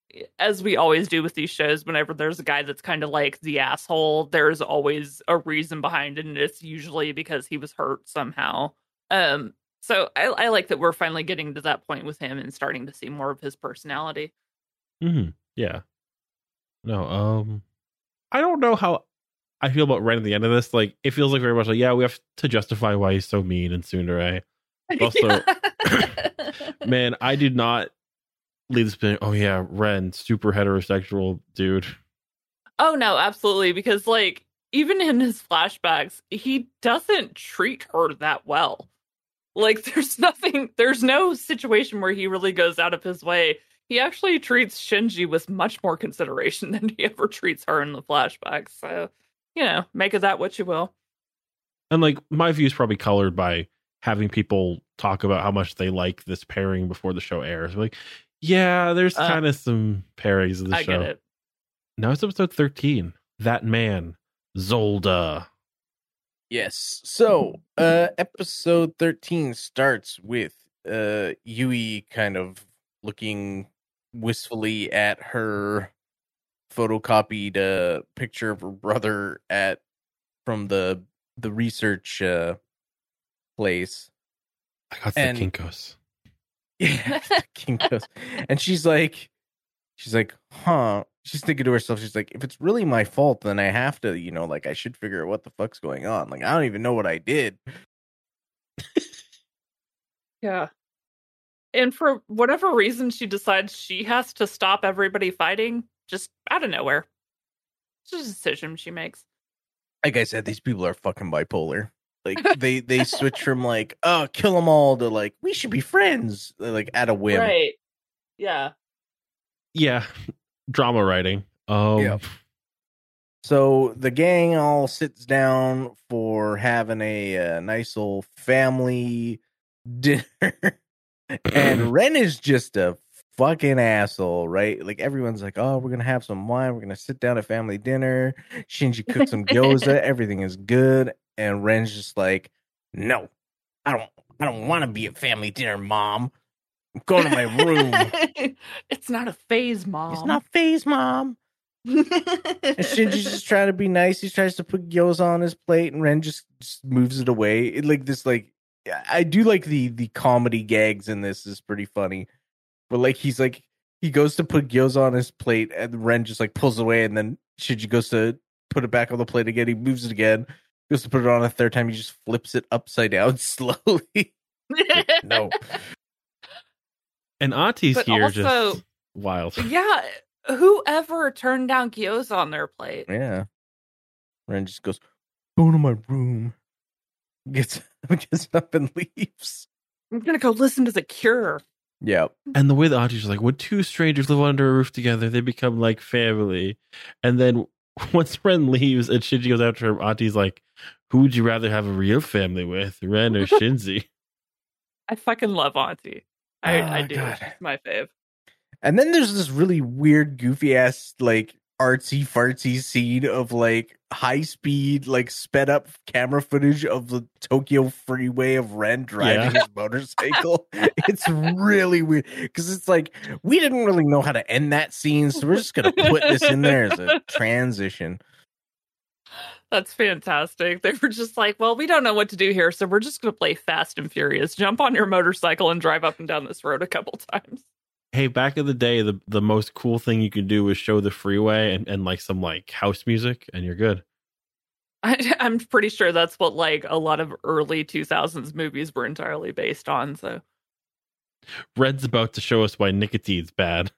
[SPEAKER 3] as we always do with these shows, whenever there's a guy that's kind of like the asshole, there's always a reason behind it, and it's usually because he was hurt somehow. Um, so I, I like that we're finally getting to that point with him and starting to see more of his personality.
[SPEAKER 1] Mm-hmm. Yeah. No, um, I don't know how I feel about Ren at the end of this. Like, it feels like very much like, yeah, we have to justify why he's so mean and Tsundere. Also, man, I did not leave this being, oh yeah, Ren, super heterosexual dude.
[SPEAKER 3] Oh no, absolutely. Because like, even in his flashbacks, he doesn't treat her that well. Like, there's nothing, there's no situation where he really goes out of his way. He actually treats Shinji with much more consideration than he ever treats her in the flashbacks. So, you know, make of that what you will.
[SPEAKER 1] And like, my view is probably colored by having people talk about how much they like this pairing before the show airs. Like, yeah, there's
[SPEAKER 3] Uh,
[SPEAKER 1] kind of some pairings of the
[SPEAKER 3] I
[SPEAKER 1] show.
[SPEAKER 3] get it.
[SPEAKER 1] Now it's episode thirteen. That man, Zolda.
[SPEAKER 2] Yes. So, uh, episode thirteen starts with uh Yui kind of looking wistfully at her photocopied uh picture of her brother at from the the research uh place.
[SPEAKER 1] I got
[SPEAKER 2] And-
[SPEAKER 1] the Kinkos.
[SPEAKER 2] Yeah, Kinkos. And she's like, she's like, huh. She's thinking to herself, she's like, if it's really my fault, then I have to, you know, like I should figure out what the fuck's going on. Like I don't even know what I did.
[SPEAKER 3] Yeah. And for whatever reason, she decides she has to stop everybody fighting just out of nowhere. It's just a decision she makes.
[SPEAKER 2] Like I said, these people are fucking bipolar. Like they they switch from like, oh, kill them all to like, we should be friends. Like at a whim.
[SPEAKER 3] Right. Yeah.
[SPEAKER 1] Yeah, drama writing. Um,
[SPEAKER 2] Yep. So the gang all sits down for having a, uh nice old family dinner, and Ren is just a fucking asshole, right? Like everyone's like, "Oh, we're gonna have some wine. We're gonna sit down at family dinner." Shinji cooks some gyoza. Everything is good, and Ren's just like, "No, I don't. I don't want to be at family dinner, Mom. I'm going to my room.
[SPEAKER 3] It's not a phase, Mom.
[SPEAKER 2] It's not phase, Mom." And Shinji's just trying to be nice. He tries to put gyoza on his plate, and Ren just, just moves it away. It, like this, like I do like the the comedy gags in this is pretty funny. But like he's like he goes to put gyoza on his plate, and Ren just like pulls away, and then Shinji goes to put it back on the plate again. He moves it again, goes to put it on a third time. He just flips it upside down slowly. No,
[SPEAKER 1] and Auntie's
[SPEAKER 3] But
[SPEAKER 1] here
[SPEAKER 3] also-
[SPEAKER 1] just wild.
[SPEAKER 3] Yeah. Whoever turned down gyoza on their plate?
[SPEAKER 2] yeah. Ren just goes, "Go to my room." Gets gets up and leaves.
[SPEAKER 3] I'm gonna go listen to The Cure.
[SPEAKER 2] Yeah.
[SPEAKER 1] And the way the Auntie's like, when two strangers live under a roof together, they become like family. And then once Ren leaves and Shinji goes after him, Auntie's like, who would you rather have a real family with, Ren or Shinji?
[SPEAKER 3] I fucking love Auntie. I,
[SPEAKER 2] Oh,
[SPEAKER 3] I do.
[SPEAKER 2] God.
[SPEAKER 3] She's my fave.
[SPEAKER 2] And then there's this really weird, goofy ass, like artsy fartsy scene of like high speed, like sped up camera footage of the Tokyo freeway of Ren driving
[SPEAKER 1] Yeah.
[SPEAKER 2] his motorcycle. It's really weird because it's like we didn't really know how to end that scene, so we're just gonna put this in there as a transition.
[SPEAKER 3] That's fantastic. They were just like, well, we don't know what to do here, so we're just going to play Fast and Furious. Jump on your motorcycle and drive up and down this road a couple times.
[SPEAKER 1] Hey, back in the day, the, the most cool thing you could do was show the freeway and, and like some like house music, and you're good.
[SPEAKER 3] I, I'm pretty sure that's what like a lot of early two thousands movies were entirely based on. So
[SPEAKER 1] Red's about to show us why nicotine's bad.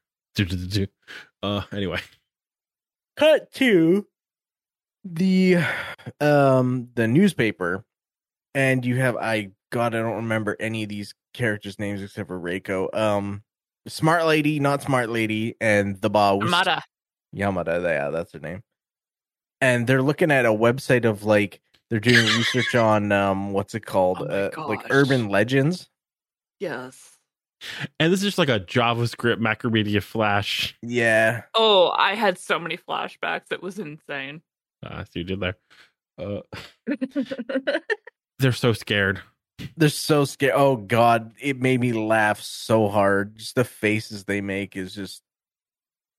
[SPEAKER 1] Uh, anyway.
[SPEAKER 2] Cut to the um the newspaper, and you have I God I don't remember any of these characters' names except for Reiko. Um, Smart Lady, not Smart Lady, and the boss
[SPEAKER 3] Amada.
[SPEAKER 2] Yamada. Yeah, that's her name. And they're looking at a website of like they're doing research on um what's it called
[SPEAKER 3] Oh my
[SPEAKER 2] uh, like
[SPEAKER 3] gosh.
[SPEAKER 2] urban legends.
[SPEAKER 3] Yes.
[SPEAKER 1] And this is just like a JavaScript Macromedia Flash.
[SPEAKER 2] Yeah,
[SPEAKER 3] Oh, I had so many flashbacks. It was insane.
[SPEAKER 1] Ah, so you did there. Uh, they're so scared.
[SPEAKER 2] they're so scared. Oh God, it made me laugh so hard. Just the faces they make is just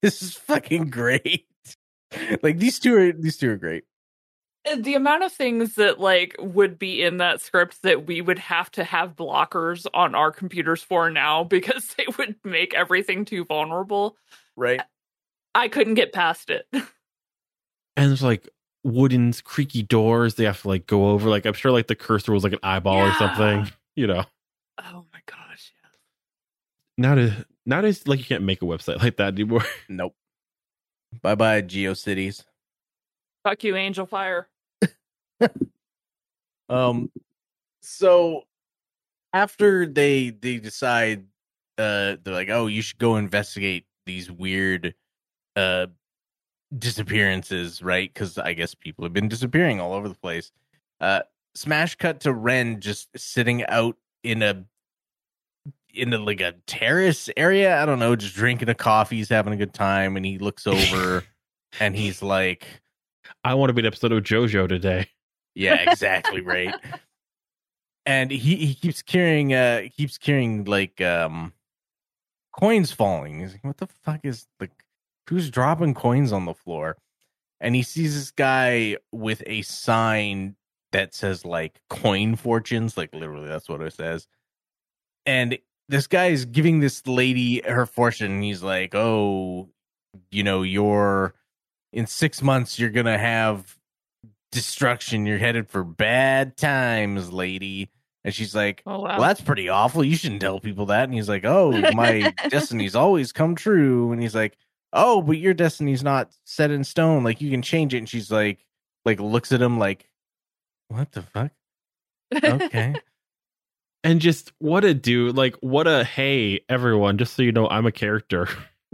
[SPEAKER 2] This is fucking great. Like these two are these two are great.
[SPEAKER 3] The amount of things that like would be in that script that we would have to have blockers on our computers for now because they would make everything too vulnerable.
[SPEAKER 2] Right.
[SPEAKER 3] I couldn't get past it.
[SPEAKER 1] And there's like wooden creaky doors they have to like go over. Like I'm sure like the cursor was like an eyeball
[SPEAKER 3] Yeah.
[SPEAKER 1] or something, you know.
[SPEAKER 3] Oh my gosh, yes.
[SPEAKER 1] Nowadays, nowadays like you can't make a website like that anymore.
[SPEAKER 2] Nope. Bye bye GeoCities.
[SPEAKER 3] Fuck you, Angel Fire.
[SPEAKER 2] Um so after they they decide uh they're like, oh, you should go investigate these weird uh disappearances, right? Because I guess people have been disappearing all over the place. Uh smash cut to Ren just sitting out in a in a, like a terrace area. I don't know, just drinking a coffee. He's having a good time, and he looks over and he's like,
[SPEAKER 1] I want to be an episode of JoJo today.
[SPEAKER 2] yeah, exactly right. And he, he keeps carrying uh he keeps carrying like um coins falling. He's like, what the fuck is like who's dropping coins on the floor? And he sees this guy with a sign that says like coin fortunes, like literally that's what it says. And this guy is giving this lady her fortune, and he's like, oh, you know, you're in six months you're gonna have destruction. You're headed for bad times, lady. And she's like,
[SPEAKER 3] Oh, wow.
[SPEAKER 2] well, that's pretty awful. You shouldn't tell people that. And he's like, oh, my destiny's always come true. And he's like, oh, but your destiny's not set in stone. Like, you can change it. And she's like, like, looks at him like, what the fuck? Okay.
[SPEAKER 1] And just what a dude, like what a hey everyone, just so you know I'm a character.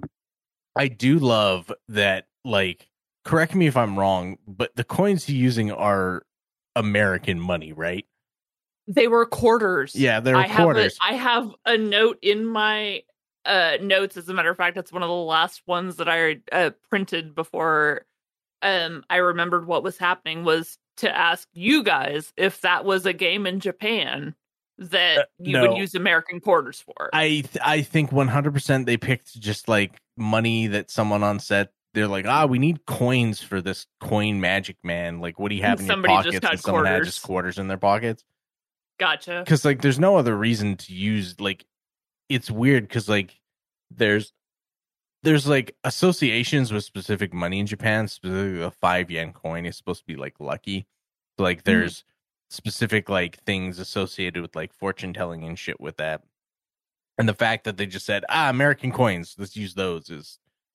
[SPEAKER 2] I do love that, like, correct me if I'm wrong, but the coins he's using are American money, right?
[SPEAKER 3] They were quarters.
[SPEAKER 2] Yeah, they're
[SPEAKER 3] I
[SPEAKER 2] quarters.
[SPEAKER 3] Have a, I have a note in my uh, notes. As a matter of fact, it's one of the last ones that I uh, printed before um, I remembered what was happening, was to ask you guys if that was a game in Japan that
[SPEAKER 2] Uh,
[SPEAKER 3] you
[SPEAKER 2] no.
[SPEAKER 3] would use American quarters for.
[SPEAKER 2] I th- I think one hundred percent they picked just like money that someone on set, they're like, ah, we need coins for this coin magic man. Like, what do you have
[SPEAKER 3] And
[SPEAKER 2] in your
[SPEAKER 3] somebody just
[SPEAKER 2] pockets?
[SPEAKER 3] got
[SPEAKER 2] And someone had
[SPEAKER 3] quarters.
[SPEAKER 2] just quarters in their pockets.
[SPEAKER 3] Gotcha.
[SPEAKER 2] Because like, there's no other reason to use, like, it's weird because like there's there's like associations with specific money in Japan. Specifically, a five yen coin is supposed to be like lucky. So like, there's specific like things associated with like fortune telling and shit with that. And the fact that they just said, ah, American coins, let's use those, is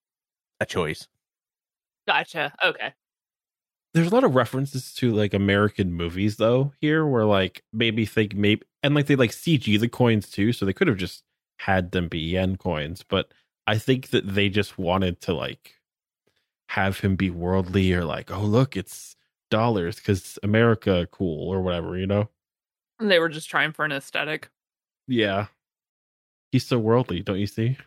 [SPEAKER 2] a choice.
[SPEAKER 3] Gotcha. Okay.
[SPEAKER 1] There's a lot of references to like American movies though here, where like maybe think maybe and like they like C G the coins too, so they could have just had them be yen coins, but I think that they just wanted to like have him be worldly or like, oh look, it's dollars because America cool or whatever, you know?
[SPEAKER 3] And they were just trying for an aesthetic.
[SPEAKER 1] Yeah. He's so worldly, don't you see?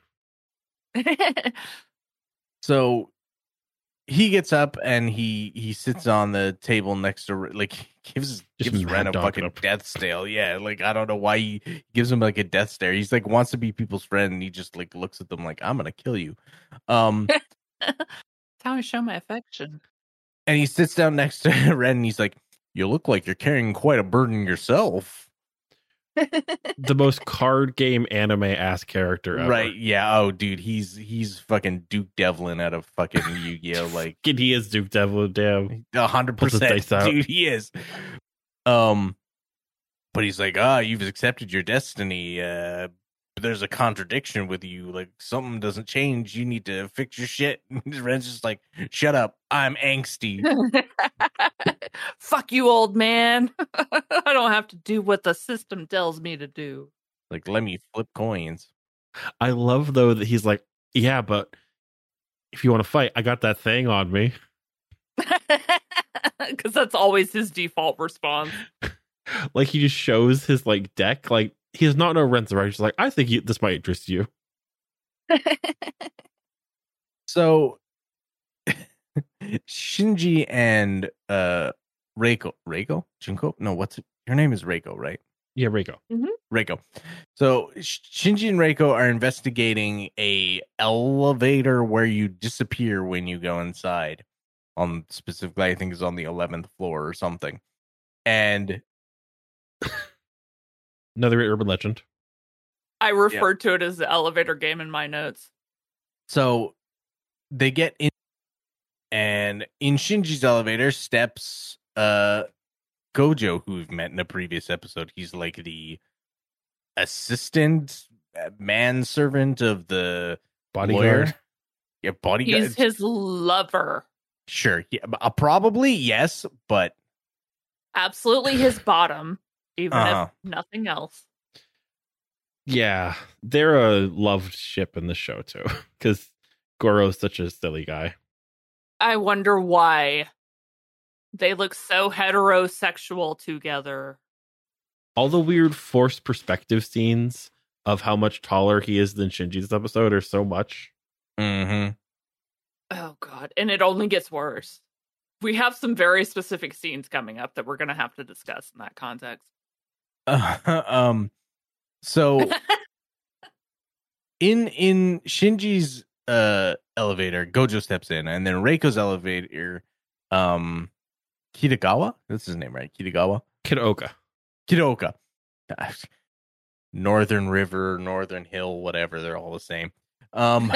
[SPEAKER 2] So he gets up and he he sits on the table next to, like, gives
[SPEAKER 1] Just
[SPEAKER 2] gives
[SPEAKER 1] mad
[SPEAKER 2] Ren a
[SPEAKER 1] dog
[SPEAKER 2] fucking
[SPEAKER 1] up.
[SPEAKER 2] death stare. Yeah, like, I don't know why he gives him like a death stare. He's like wants to be people's friend, and he just like looks at them like, I'm gonna kill you. Um,
[SPEAKER 3] That's how I show my affection.
[SPEAKER 2] and he sits down next to Ren, and he's like, you look like you're carrying quite a burden yourself.
[SPEAKER 1] The most card game anime ass character ever.
[SPEAKER 2] Right? Yeah. Oh, dude, he's he's fucking Duke Devlin out of fucking Yu-Gi-Oh. Like,
[SPEAKER 1] He is Duke Devil, damn.
[SPEAKER 2] a hundred
[SPEAKER 1] Pulls his
[SPEAKER 2] percent,
[SPEAKER 1] dice out.
[SPEAKER 2] dude. He is. Um, but he's like, ah, you've accepted your destiny. Uh, but there's a contradiction with you. Like, something doesn't change. You need to fix your shit. Ren's just like, shut up. I'm angsty.
[SPEAKER 3] Fuck you, old man. I don't have to do what the system tells me to do.
[SPEAKER 2] Like, let me flip coins.
[SPEAKER 1] I love though that he's like, yeah, but if you want to fight, I got that thing on me.
[SPEAKER 3] Because that's always his default response.
[SPEAKER 1] Like he just shows his like deck. Like he does not know Ren's right. He's like, I think you, this might interest you.
[SPEAKER 2] So Shinji and uh Reiko, Reiko, Junko? No, what's it? Her name is Reiko, right?
[SPEAKER 1] Yeah, Reiko.
[SPEAKER 3] Mm-hmm.
[SPEAKER 2] Reiko. So Shinji and Reiko are investigating a elevator where you disappear when you go inside. On specifically, I think is on the eleventh floor or something. And
[SPEAKER 1] another urban legend.
[SPEAKER 3] I referred yeah. to it as the elevator game in my notes.
[SPEAKER 2] So they get in, and in Shinji's elevator steps uh, Gojo, who we've met in a previous episode. He's like the assistant manservant of the
[SPEAKER 1] bodyguard.
[SPEAKER 2] Lawyer. Yeah, bodyguard.
[SPEAKER 3] He's his lover.
[SPEAKER 2] Sure. Yeah, uh, probably, yes, but
[SPEAKER 3] absolutely his bottom, even
[SPEAKER 2] uh-huh.
[SPEAKER 3] if nothing else.
[SPEAKER 1] Yeah, they're a loved ship in the show too, because Goro's such a silly guy.
[SPEAKER 3] I wonder why they look so heterosexual together.
[SPEAKER 1] All the weird forced perspective scenes of how much taller he is than Shinji's episode are so much.
[SPEAKER 2] Mm-hmm.
[SPEAKER 3] Oh, God. And it only gets worse. We have some very specific scenes coming up that we're going to have to discuss in that context.
[SPEAKER 2] Uh, um, so in in Shinji's uh, elevator, Gojo steps in, and then Reiko's elevator, um, Kitagawa? That's his name, right? Kitagawa?
[SPEAKER 1] Kitaoka.
[SPEAKER 2] Kitaoka. Northern River, Northern Hill, whatever. They're all the same. Um,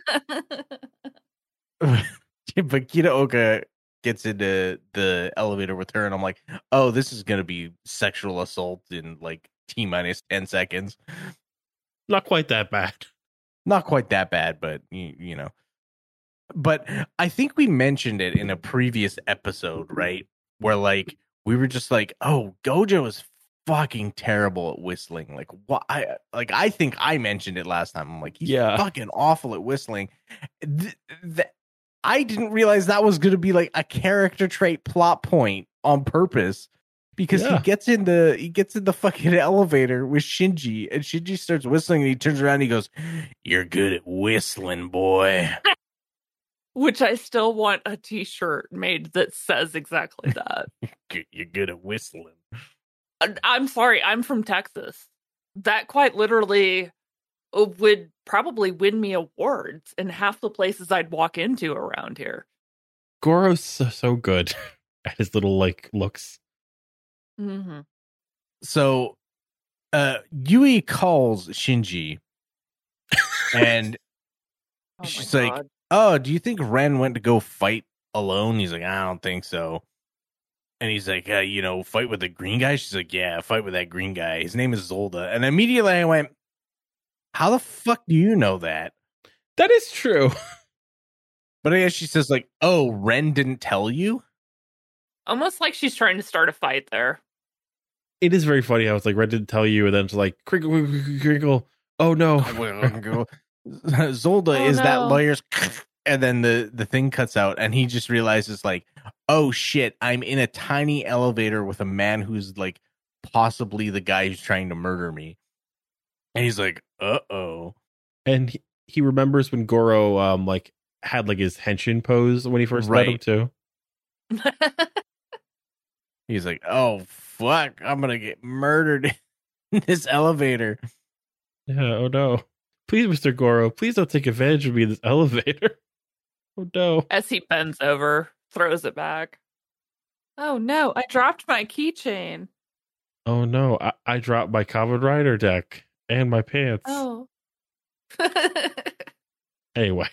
[SPEAKER 2] but Kitaoka gets into the elevator with her, and I'm like, oh, this is going to be sexual assault in like T minus ten seconds.
[SPEAKER 1] Not quite that bad.
[SPEAKER 2] Not quite that bad, but you, you know. But I think we mentioned it in a previous episode, right? Where like we were just like, oh, Gojo is fucking terrible at whistling. Like what? I like. I think I mentioned it last time. I'm like, he's
[SPEAKER 1] yeah.
[SPEAKER 2] fucking awful at whistling. Th- th- I didn't realize that was going to be like a character trait plot point on purpose, because yeah. he gets in the he gets in the fucking elevator with Shinji, and Shinji starts whistling, and he turns around and he goes, "You're good at whistling, boy."
[SPEAKER 3] Which I still want a t-shirt made that says exactly that.
[SPEAKER 2] You're good at whistling.
[SPEAKER 3] I'm sorry, I'm from Texas. That quite literally would probably win me awards in half the places I'd walk into around here.
[SPEAKER 1] Goro's so, so good at his little like looks.
[SPEAKER 3] Mm-hmm.
[SPEAKER 2] So, uh, Yui calls Shinji, and oh she's like, God. "Oh, do you think Ren went to go fight alone?" He's like, "I don't think so." And he's like, uh, "You know, fight with the green guy?" She's like, "Yeah, fight with that green guy. His name is Zolda." And immediately I went, how the fuck do you know that?
[SPEAKER 1] That is true.
[SPEAKER 2] But I guess she says like, oh, Ren didn't tell you?
[SPEAKER 3] Almost like she's trying to start a fight there.
[SPEAKER 1] It is very funny how it's like, Ren didn't tell you, and then it's like, crinkle, crinkle, crinkle. Oh no.
[SPEAKER 2] Zolda oh, is no. that lawyer's, and then the, the thing cuts out, and he just realizes like, oh shit, I'm in a tiny elevator with a man who's like possibly the guy who's trying to murder me. And he's like, uh-oh.
[SPEAKER 1] And he, he remembers when Goro um like had like his henshin pose when he first right. met him too.
[SPEAKER 2] He's like, oh fuck, I'm gonna get murdered in this elevator.
[SPEAKER 1] Yeah, oh no. Please, Mister Goro, please don't take advantage of me in this elevator. Oh no.
[SPEAKER 3] As he bends over, throws it back. Oh no, I dropped my keychain.
[SPEAKER 1] Oh no, I, I dropped my Kamen Rider deck. And my pants.
[SPEAKER 3] Oh.
[SPEAKER 1] Anyway.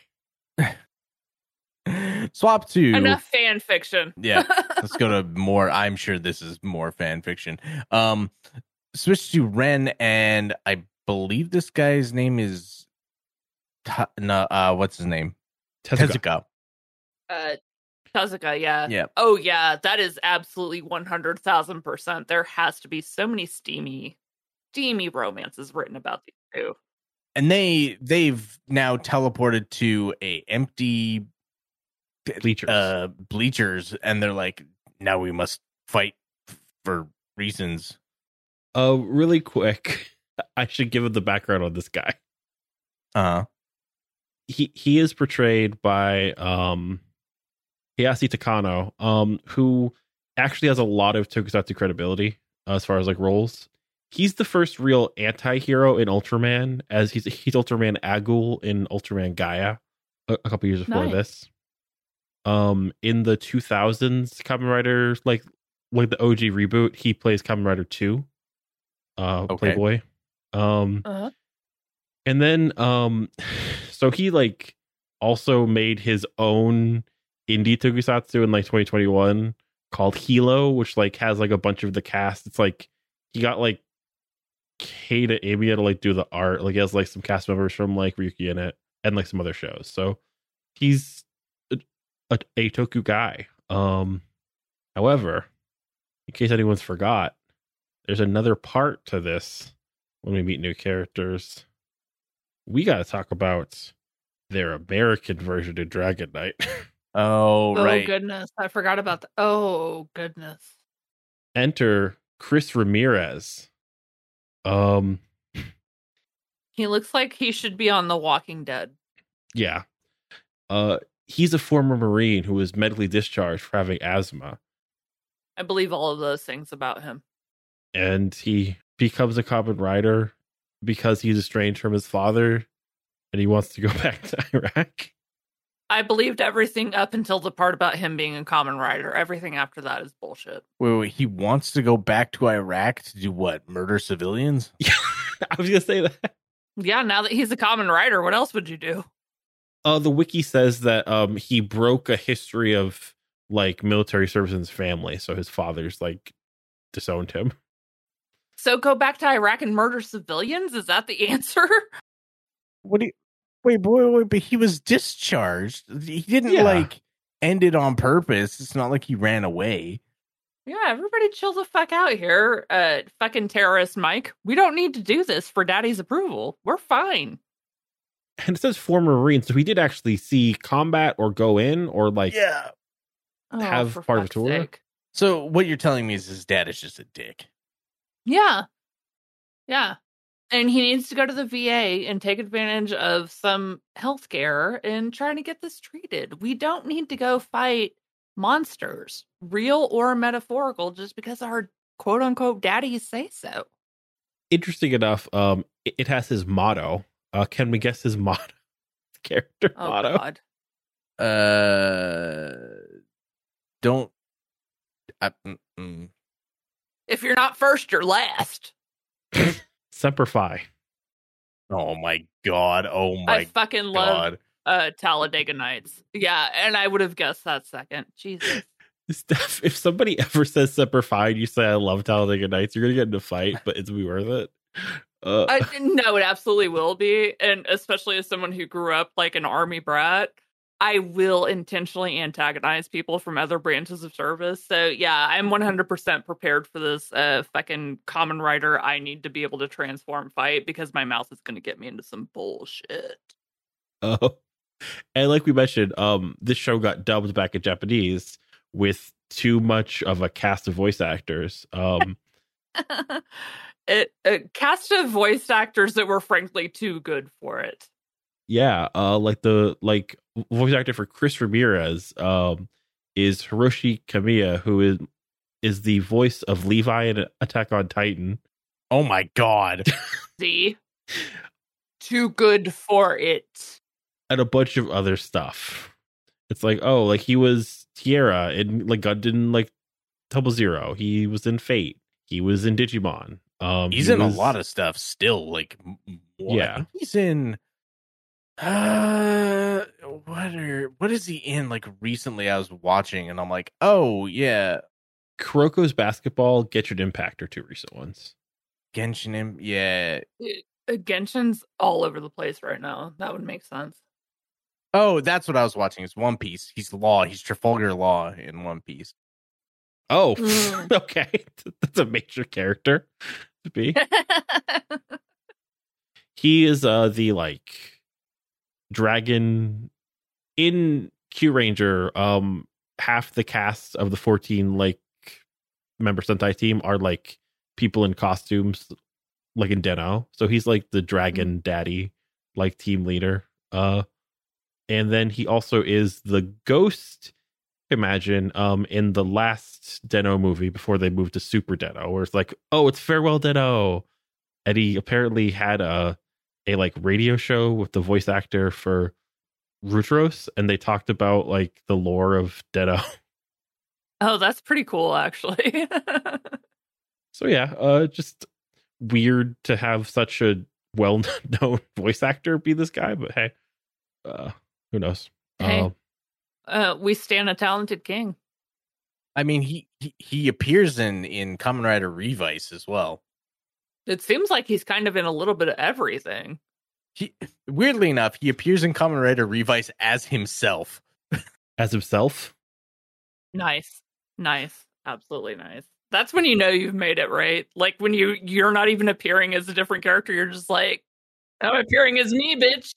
[SPEAKER 2] Swap to...
[SPEAKER 3] Enough fan fiction.
[SPEAKER 2] Yeah. Let's go to more... I'm sure this is more fan fiction. Um, switch to Ren, and I believe this guy's name is... Ta- no, uh, what's his name?
[SPEAKER 1] Tezuka.
[SPEAKER 2] Tezuka.
[SPEAKER 3] Uh, Tezuka, yeah.
[SPEAKER 2] Yeah.
[SPEAKER 3] Oh, yeah. That is absolutely one hundred thousand percent. There has to be so many steamy... steamy romances written about these two.
[SPEAKER 2] And they they've now teleported to a empty
[SPEAKER 1] bleachers
[SPEAKER 2] uh bleachers and they're like, now we must fight for reasons.
[SPEAKER 1] Uh really quick, I should give it the background on this guy.
[SPEAKER 2] Uh-huh.
[SPEAKER 1] He he is portrayed by um Hiyashi Takano, um, who actually has a lot of tokusatsu credibility uh, as far as like roles. he's the first real anti-hero in Ultraman, as he's he's Ultraman Agul in Ultraman Gaia a, a couple years before
[SPEAKER 3] Nice.
[SPEAKER 1] this. Um, in the two thousands Kamen Rider, like like the O G reboot, he plays Kamen Rider two, uh,
[SPEAKER 2] Okay.
[SPEAKER 1] Playboy. Um,
[SPEAKER 3] Uh-huh.
[SPEAKER 1] and then um, so he like also made his own indie tokusatsu in like twenty twenty-one called Hilo, which like has like a bunch of the cast. It's like he got like Keita Amiya to like do the art. Like he has like some cast members from like Ryuki in it and like some other shows. So he's a, a, a toku guy. Um, however, in case anyone's forgot, there's another part to this when we meet new characters. We got to talk about their American version of Dragon Knight.
[SPEAKER 2] Oh,
[SPEAKER 3] Oh,
[SPEAKER 2] right.
[SPEAKER 3] goodness. I forgot about the. Oh, goodness.
[SPEAKER 1] Enter Chris Ramirez. Um,
[SPEAKER 3] He looks like he should be on The Walking Dead.
[SPEAKER 1] yeah. Uh, he's a former Marine who was medically discharged for having asthma,
[SPEAKER 3] I believe all of those things about him.
[SPEAKER 1] and he becomes a Kamen Rider because he's estranged from his father, and he wants to go back to Iraq.
[SPEAKER 3] I believed everything up until the part about him being a common rider. Everything after that is bullshit.
[SPEAKER 2] Wait, wait, he wants to go back to Iraq to do what? Murder civilians?
[SPEAKER 1] I was gonna say that.
[SPEAKER 3] Yeah, now that he's a common rider, what else would you do?
[SPEAKER 1] Uh, the wiki says that um he broke a history of like military service in his family, so his father's like disowned him.
[SPEAKER 3] So go back to Iraq and murder civilians? Is that the answer?
[SPEAKER 2] What do you wait, boy, wait, but he was discharged. He didn't
[SPEAKER 1] Yeah.
[SPEAKER 2] like end it on purpose. It's not like he ran away.
[SPEAKER 3] Yeah, everybody chill the fuck out here. Uh, fucking terrorist Mike. We don't need to do this for daddy's approval. We're fine.
[SPEAKER 1] And it says former Marine, so he did actually see combat or go in or like
[SPEAKER 2] Yeah.
[SPEAKER 3] Oh,
[SPEAKER 1] Have
[SPEAKER 3] for
[SPEAKER 1] part of a
[SPEAKER 3] fuck's
[SPEAKER 1] tour?
[SPEAKER 3] sake.
[SPEAKER 2] So what you're telling me is his dad is just a dick.
[SPEAKER 3] Yeah. Yeah. And he needs to go to the V A and take advantage of some healthcare and trying to get this treated. We don't need to go fight monsters, real or metaphorical, just because our quote unquote daddies say so.
[SPEAKER 1] interesting enough. Um, it, it has his motto. Uh, can we guess his motto? His character
[SPEAKER 3] Oh,
[SPEAKER 1] motto.
[SPEAKER 3] God.
[SPEAKER 2] Uh don't I, mm, mm.
[SPEAKER 3] If you're not first, you're last.
[SPEAKER 1] Semper Fi.
[SPEAKER 2] Oh my god. Oh
[SPEAKER 3] I
[SPEAKER 2] my
[SPEAKER 3] fucking love
[SPEAKER 2] god.
[SPEAKER 3] uh, Talladega Nights. Yeah, and I would have guessed that second. Jesus.
[SPEAKER 1] Steph, if somebody ever says Semper Fi and you say I love Talladega Nights, you're gonna get in a fight, but it's gonna be worth it. Uh,
[SPEAKER 3] I, no, it absolutely will be. And especially as someone who grew up like an army brat, I will intentionally antagonize people from other branches of service. So yeah, I'm one hundred percent prepared for this uh, fucking common rider. I need to be able to transform fight because my mouth is going to get me into some bullshit.
[SPEAKER 1] Oh, and like we mentioned, um, this show got dubbed back in Japanese with too much of a cast of voice actors. Um,
[SPEAKER 3] it a cast of voice actors that were frankly too good for it.
[SPEAKER 1] yeah, uh, like the like voice actor for Chris Ramirez, um, is Hiroshi Kamiya, who is is the voice of Levi in Attack on Titan.
[SPEAKER 2] Oh my god.
[SPEAKER 3] See, too good for it.
[SPEAKER 1] And a bunch of other stuff. It's like, oh, like he was Tierra in like Gundam, like Double Zero. He was in Fate. He was in Digimon. Um,
[SPEAKER 2] He's
[SPEAKER 1] he
[SPEAKER 2] in
[SPEAKER 1] was-
[SPEAKER 2] a lot of stuff still. Like, m- m- I
[SPEAKER 1] Yeah.
[SPEAKER 2] think he's in. Uh, what are what is he in? Like recently, I was watching, and I'm like, oh yeah,
[SPEAKER 1] Kuroko's Basketball, Get Your Impact are two recent ones.
[SPEAKER 2] Genshin. Im- Yeah.
[SPEAKER 3] Uh, Genshin's all over the place right now. That would make sense.
[SPEAKER 2] Oh, that's what I was watching. It's One Piece. He's Law. He's Trafalgar Law in One Piece.
[SPEAKER 1] Oh,
[SPEAKER 3] Mm.
[SPEAKER 1] okay. That's a major character to be. He is uh the like dragon in Q Ranger. Um, half the cast of the fourteen like member Sentai team are like people in costumes, like in Deno. So he's like the dragon daddy, like team leader. Uh, and then he also is the ghost imagine um in the last Den-O movie before they moved to Super Den-O, where it's like, oh, it's Farewell Den-O, and he apparently had a a like radio show with the voice actor for Rutros, and they talked about like the lore of Den-O.
[SPEAKER 3] Oh, that's pretty cool, actually.
[SPEAKER 1] So yeah, uh, just weird to have such a well-known voice actor be this guy, but hey, uh, who knows?
[SPEAKER 3] Hey,
[SPEAKER 1] Um,
[SPEAKER 3] uh, we stand a talented king.
[SPEAKER 2] I mean, he, he he appears in in Kamen Rider Revice as well.
[SPEAKER 3] It seems like he's kind of in a little bit of everything.
[SPEAKER 2] He weirdly enough, he appears in Kamen Rider Revice as himself.
[SPEAKER 1] as himself.
[SPEAKER 3] Nice, nice, absolutely nice. That's when you know you've made it, right? Like when you you're not even appearing as a different character. You're just like, I'm appearing as me, bitch.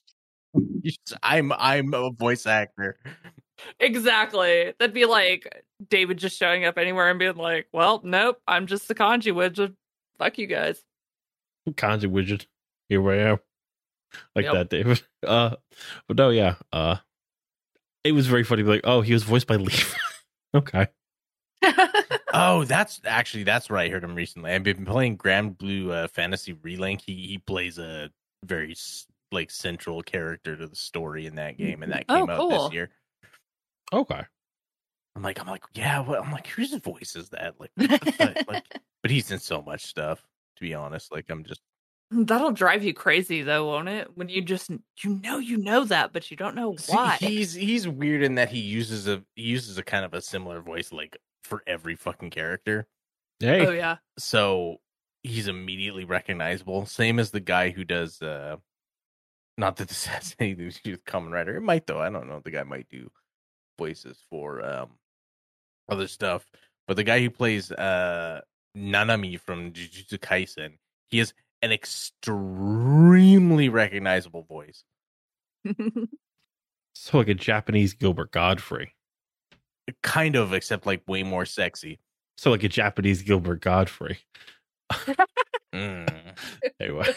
[SPEAKER 2] I'm I'm a voice actor.
[SPEAKER 3] Exactly. That'd be like David just showing up anywhere and being like, well, nope, I'm just the kanji widget. Fuck you guys.
[SPEAKER 1] Kanji widget. Here I am. Like
[SPEAKER 3] Yep.
[SPEAKER 1] that, David. Uh, but no, yeah. Uh, it was very funny. Like, oh, he was voiced by Leaf. Okay.
[SPEAKER 2] Oh, that's actually that's where I heard him recently. I've been playing Grand Blue uh, Fantasy Relink. He he plays a very like central character to the story in that game, and that
[SPEAKER 3] Oh,
[SPEAKER 2] came out
[SPEAKER 3] cool.
[SPEAKER 2] this year.
[SPEAKER 1] Okay.
[SPEAKER 2] I'm like, I'm like, yeah. What? I'm like, whose voice is that? Like, what the fuck? Like, but he's in so much stuff. To be honest, like, I'm just
[SPEAKER 3] That'll drive you crazy, though, won't it? When you just you know you know that, but you don't know
[SPEAKER 2] See,
[SPEAKER 3] why.
[SPEAKER 2] he's he's weird in that he uses a he uses a kind of a similar voice like for every fucking character.
[SPEAKER 1] Hey.
[SPEAKER 3] Oh yeah.
[SPEAKER 2] So he's immediately recognizable. Same as the guy who does uh not that this has anything to do with Kamen Rider. It might though. I don't know. The guy might do voices for um other stuff. But the guy who plays uh Nanami from Jujutsu Kaisen, he has an extremely recognizable voice.
[SPEAKER 1] So like a Japanese Gilbert Godfrey.
[SPEAKER 2] Kind of, except like way more sexy.
[SPEAKER 1] So like a Japanese Gilbert Godfrey.
[SPEAKER 2] Mm.
[SPEAKER 1] Anyway.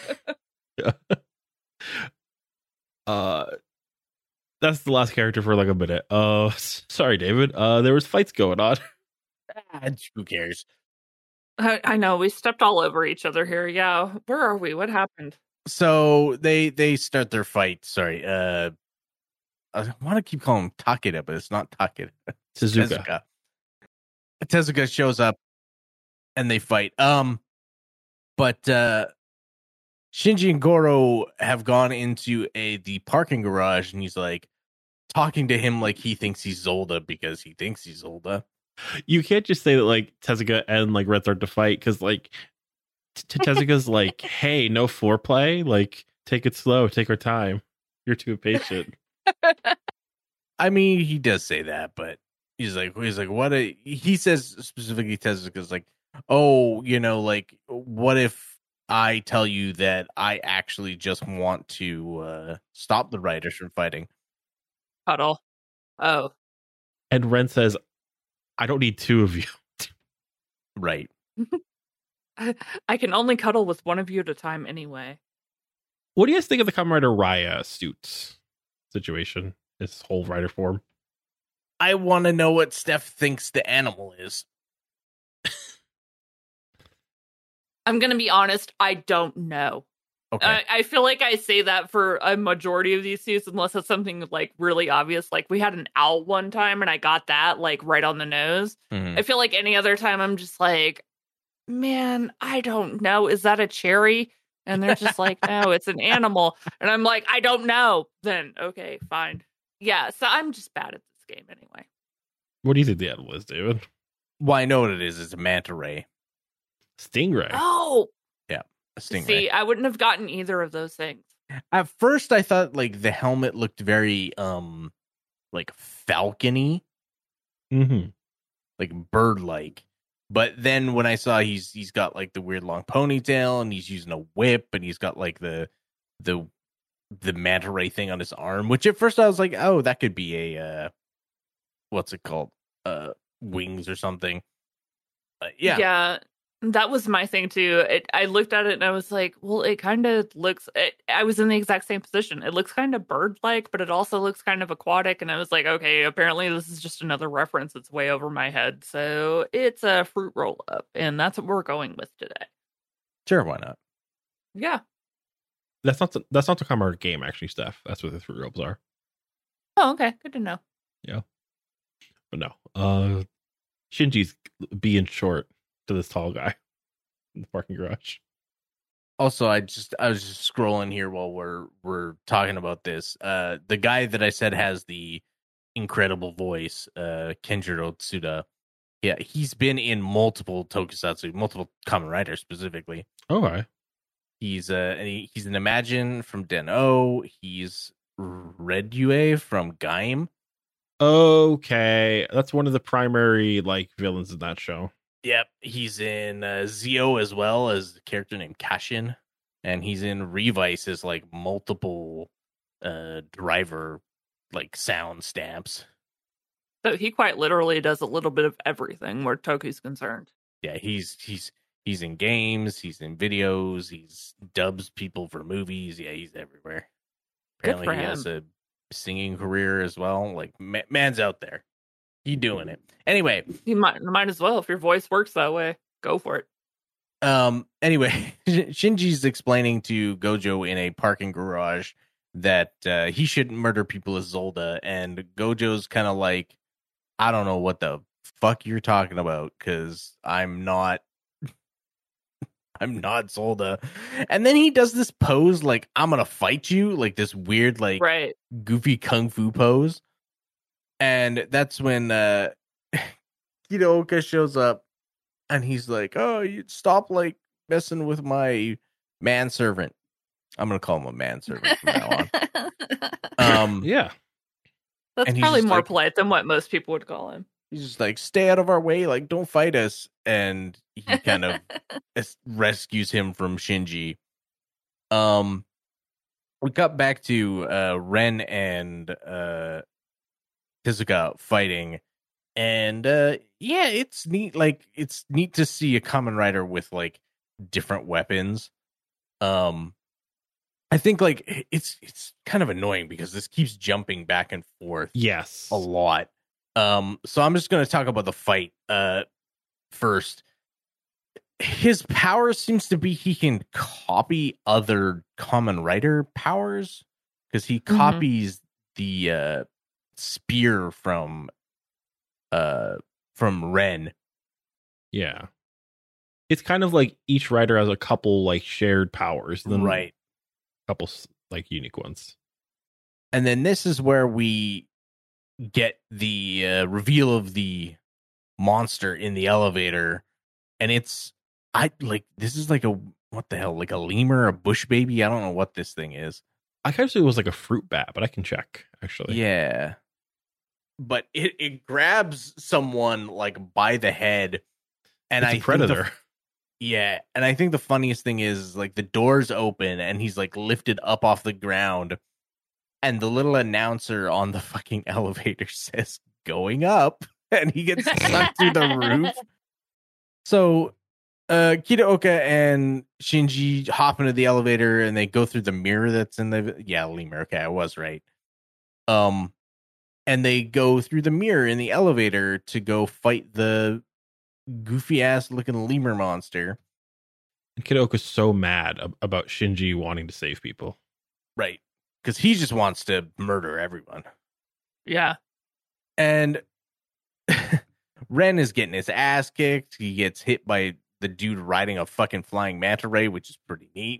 [SPEAKER 1] uh that's the last character for like a minute. Uh sorry, David. Uh there was fights going on.
[SPEAKER 2] Ah, who cares?
[SPEAKER 3] I, I know we stepped all over each other here. Yeah, where are we? What happened?
[SPEAKER 2] So they they start their fight. Sorry, uh, I want to keep calling him Takeda, but it's not Takeda.
[SPEAKER 1] Tezuka.
[SPEAKER 2] Tezuka. Tezuka shows up and they fight. Um, but uh, Shinji and Goro have gone into a the parking garage, and he's like talking to him like he thinks he's Zolda because he thinks he's Zolda.
[SPEAKER 1] You can't just say that like Tezuka and like Red start to fight because like T- Tezuka's like, hey, no foreplay. Like, take it slow, take our time. You're too impatient.
[SPEAKER 2] I mean, he does say that, but he's like, he's like, what? A, he says specifically, Tezuka's like, oh, you know, like, what if I tell you that I actually just want to uh, stop the writers from fighting?
[SPEAKER 3] Puddle. Oh.
[SPEAKER 1] And Ren says, I don't need two of you.
[SPEAKER 2] Right.
[SPEAKER 3] I, I can only cuddle with one of you at a time anyway.
[SPEAKER 1] What do you guys think of the Kamen Rider Raya suit situation? This whole rider form.
[SPEAKER 2] I want to know what Steph thinks the animal is.
[SPEAKER 3] I'm going to be honest. I don't know.
[SPEAKER 2] Okay.
[SPEAKER 3] I, I feel like I say that for a majority of these suits, unless it's something like really obvious. Like we had an owl one time and I got that like right on the nose.
[SPEAKER 2] Mhm.
[SPEAKER 3] I feel like any other time I'm just like, man, I don't know. Is that a cherry? And they're just like, no, it's an animal. And I'm like, I don't know. Then, okay, fine. Yeah, so I'm just bad at this game anyway.
[SPEAKER 1] What do you think the animal is, David?
[SPEAKER 2] Well, I know what it is. It's a manta ray.
[SPEAKER 1] Stingray.
[SPEAKER 3] Oh,
[SPEAKER 2] A stingray.
[SPEAKER 3] see, I wouldn't have gotten either of those things.
[SPEAKER 2] At first, I thought like the helmet looked very um like falcony,
[SPEAKER 1] Mm-hmm.
[SPEAKER 2] like bird-like. But then when I saw he's he's got like the weird long ponytail and he's using a whip and he's got like the the the manta ray thing on his arm, which at first I was like, oh, that could be a uh what's it called? Uh wings or something. Uh, yeah.
[SPEAKER 3] Yeah. That was my thing too. It, I looked at it and I was like, well, it kind of looks, it, I was in the exact same position. It looks kind of bird-like, but it also looks kind of aquatic. And I was like, okay, apparently this is just another reference that's way over my head. So it's a fruit roll-up, and that's what we're going with today.
[SPEAKER 2] Sure, why not?
[SPEAKER 3] Yeah.
[SPEAKER 1] That's not the, that's not the Kamen Rider game, actually, Steph. That's what the fruit roll-ups are.
[SPEAKER 3] Oh, okay. Good to know.
[SPEAKER 1] Yeah. But no. Uh, Shinji's being short to this tall guy in the parking garage.
[SPEAKER 2] Also, I just I was just scrolling here while we're we're talking about this. Uh, the guy that I said has the incredible voice, uh, Kenjiro Tsuda. Yeah, he's been in multiple tokusatsu, multiple Kamen Rider specifically.
[SPEAKER 1] Okay.
[SPEAKER 2] He's uh he, he's an Imagine from Den-O. He's Red Yue from Gaim.
[SPEAKER 1] Okay, that's one of the primary like villains in that show.
[SPEAKER 2] Yep, he's in uh, Zio as well as a character named Kashin, and he's in Revice as like multiple uh driver like sound stamps.
[SPEAKER 3] So he quite literally does a little bit of everything where Toku's concerned.
[SPEAKER 2] Yeah, he's he's he's in games, he's in videos, he's dubs people for movies. Yeah, he's everywhere. Apparently,
[SPEAKER 3] for
[SPEAKER 2] he
[SPEAKER 3] him.
[SPEAKER 2] has a singing career as well. Like ma- man's out there, he doing it. Anyway,
[SPEAKER 3] You might might as well if your voice works that way. Go for it.
[SPEAKER 2] um, anyway, Shinji's explaining to Gojo in a parking garage that uh, he shouldn't murder people as Zolda, and Gojo's kind of like, I don't know what the fuck you're talking about, because I'm not I'm not Zolda. And then he does this pose like, I'm gonna fight you, like this weird like
[SPEAKER 3] Right.
[SPEAKER 2] goofy kung fu pose. And that's when uh Kitaoka shows up and he's like, oh, you stop like messing with my manservant. I'm gonna call him a manservant from now on. Um
[SPEAKER 1] Yeah.
[SPEAKER 3] That's
[SPEAKER 2] and he's
[SPEAKER 3] probably
[SPEAKER 2] just
[SPEAKER 3] more
[SPEAKER 2] like-
[SPEAKER 3] polite than what most people would call him.
[SPEAKER 2] He's just like, stay out of our way, like don't fight us. And he kind of es- rescues him from Shinji. Um, we cut back to uh, Ren and uh, Tezuka fighting, and uh, yeah, it's neat. Like it's neat to see a Kamen Rider with like different weapons. Um, I think like it's it's kind of annoying because this keeps jumping back and forth
[SPEAKER 1] Yes.
[SPEAKER 2] a lot. Um, so I'm just going to talk about the fight uh, first. His power seems to be he can copy other Kamen Rider powers because he
[SPEAKER 3] Mhm.
[SPEAKER 2] copies the uh, spear from uh, from Ren.
[SPEAKER 1] Yeah. It's kind of like each rider has a couple like shared powers, then
[SPEAKER 2] Right.
[SPEAKER 1] a couple s- like unique ones.
[SPEAKER 2] And then this is where we get the uh, reveal of the monster in the elevator, and it's I like this is like a what the hell, like a lemur, a bush baby. I don't know what this thing is.
[SPEAKER 1] I kind of say it was like a fruit bat, but I can check actually.
[SPEAKER 2] Yeah, but it it grabs someone like by the head, and
[SPEAKER 1] It's
[SPEAKER 2] I
[SPEAKER 1] a
[SPEAKER 2] think the-
[SPEAKER 1] predator.
[SPEAKER 2] yeah, and I think the funniest thing is like the doors open and he's like lifted up off the ground. And the little announcer on the fucking elevator says, going up. And he gets sucked through the roof. So uh, Kitaoka and Shinji hop into the elevator and they go through the mirror that's in the... Yeah, lemur. Okay, I was right. Um, And they go through the mirror in the elevator to go fight the goofy-ass looking lemur monster.
[SPEAKER 1] And Kitaoka's so mad ab- about Shinji wanting to save people.
[SPEAKER 2] Right. Because he just wants to murder everyone.
[SPEAKER 3] Yeah.
[SPEAKER 2] And Ren is getting his ass kicked. He gets hit by the dude riding a fucking flying manta ray, which is pretty neat.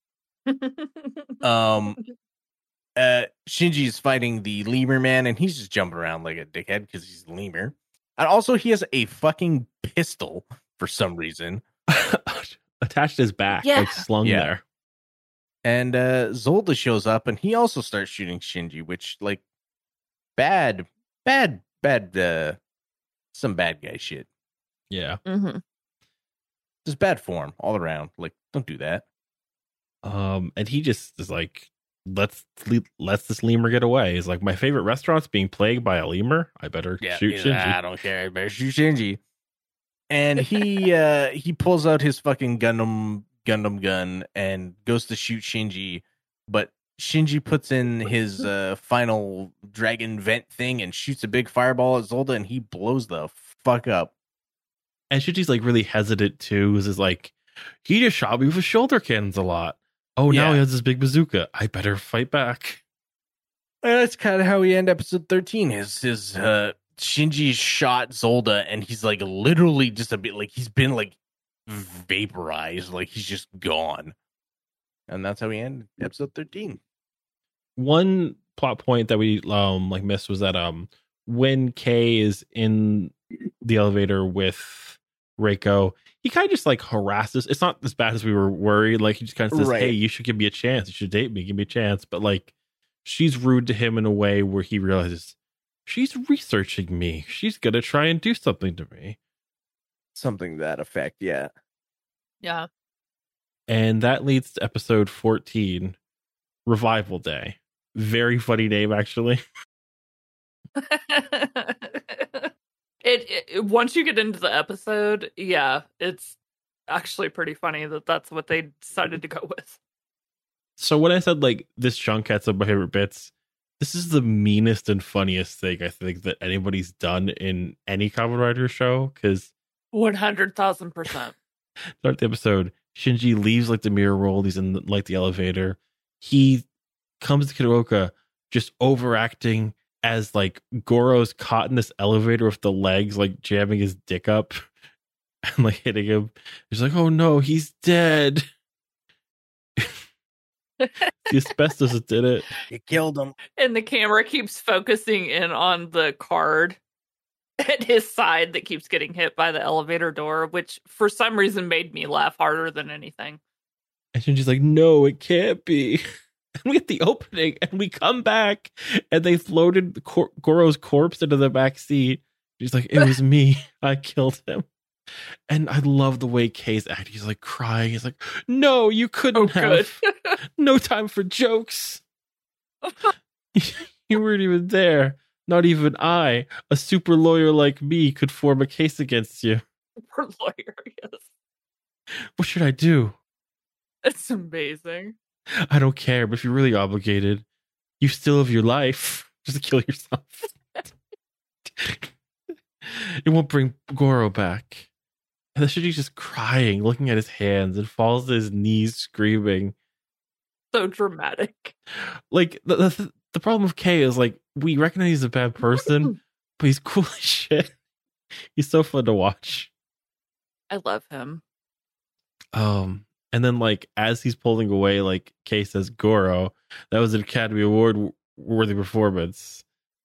[SPEAKER 2] Um, uh, Shinji's fighting the lemur man, and he's just jumping around like a dickhead because he's a lemur. And also, he has a fucking pistol for some reason.
[SPEAKER 1] Attached to his back,
[SPEAKER 3] Yeah.
[SPEAKER 1] like slung
[SPEAKER 2] Yeah.
[SPEAKER 1] there.
[SPEAKER 2] And uh, Zolda shows up, and he also starts shooting Shinji, which, like, bad, bad, bad, uh, some bad guy shit.
[SPEAKER 1] Yeah.
[SPEAKER 3] hmm
[SPEAKER 2] Just bad form all around. Like, don't do that.
[SPEAKER 1] Um, and he just is like, let's le- let's this lemur get away. He's like, my favorite restaurant's being plagued by a lemur. I better shoot
[SPEAKER 2] he's,
[SPEAKER 1] Shinji.
[SPEAKER 2] I don't care. I better shoot Shinji. and he uh, he pulls out his fucking Gundam Gundam gun and goes to shoot Shinji, but Shinji puts in his uh, final dragon vent thing and shoots a big fireball at Zolda, and he blows the fuck up.
[SPEAKER 1] And Shinji's like really hesitant too. Is is like, he just shot me with his shoulder cannons a lot. Oh, now
[SPEAKER 2] Yeah.
[SPEAKER 1] he has this big bazooka. I better fight back.
[SPEAKER 2] And that's kind of how we end episode thirteen. His his uh, Shinji shot Zolda, and he's like literally just a bit like he's been like vaporized, like he's just gone. And that's how we end episode thirteen.
[SPEAKER 1] One plot point that we um like missed was that um when Kay is in the elevator with Reiko, he kind of just like harasses. It's not as bad as we were worried. Like he just kind of says,
[SPEAKER 2] Right.
[SPEAKER 1] "Hey, you should give me a chance. You should date me. Give me a chance." But like, she's rude to him in a way where he realizes she's researching me. She's gonna try and do something to me.
[SPEAKER 2] Something to that effect, yeah.
[SPEAKER 3] Yeah.
[SPEAKER 1] And that leads to episode fourteen, Revival Day. Very funny name, actually.
[SPEAKER 3] it, it once you get into the episode, yeah, it's actually pretty funny that that's what they decided to go with.
[SPEAKER 1] So when I said like this chunk had some of my favorite bits, this is the meanest and funniest thing I think that anybody's done in any Kamen Rider show. Because
[SPEAKER 3] One hundred thousand percent.
[SPEAKER 1] start the episode, Shinji leaves like the mirror world. He's in like the elevator. He comes to Kitaoka just overacting as like Goro's caught in this elevator with the legs like jamming his dick up and like hitting him. He's like, "Oh no, he's dead." The asbestos did it.
[SPEAKER 2] You killed him.
[SPEAKER 3] And the camera keeps focusing in on the card at his side that keeps getting hit by the elevator door, which for some reason made me laugh harder than anything.
[SPEAKER 1] And Shinji's like, "No, it can't be." And we get the opening, and we come back, and they floated the Cor- Goro's corpse into the back seat. He's like, "It was me. I killed him." And I love the way Kay's acting. He's like crying. He's like, "No, you couldn't
[SPEAKER 3] Oh, good.
[SPEAKER 1] have. No time for jokes. You weren't even there. Not even I, a super lawyer like me, could form a case against you.
[SPEAKER 3] Poor lawyer, yes.
[SPEAKER 1] What should I do?
[SPEAKER 3] It's amazing.
[SPEAKER 1] I don't care, but if you're really obligated, you still have your life. Just kill yourself. It won't bring Goro back." And then Shinji's just crying, looking at his hands, and falls to his knees screaming.
[SPEAKER 3] So dramatic.
[SPEAKER 1] Like, the, the, the problem with Kay is, like, we recognize he's a bad person, but he's cool as shit. He's so fun to watch.
[SPEAKER 3] I love him.
[SPEAKER 1] Um, and then, like, as he's pulling away, like, Kay says, "Goro, that was an Academy Award worthy performance."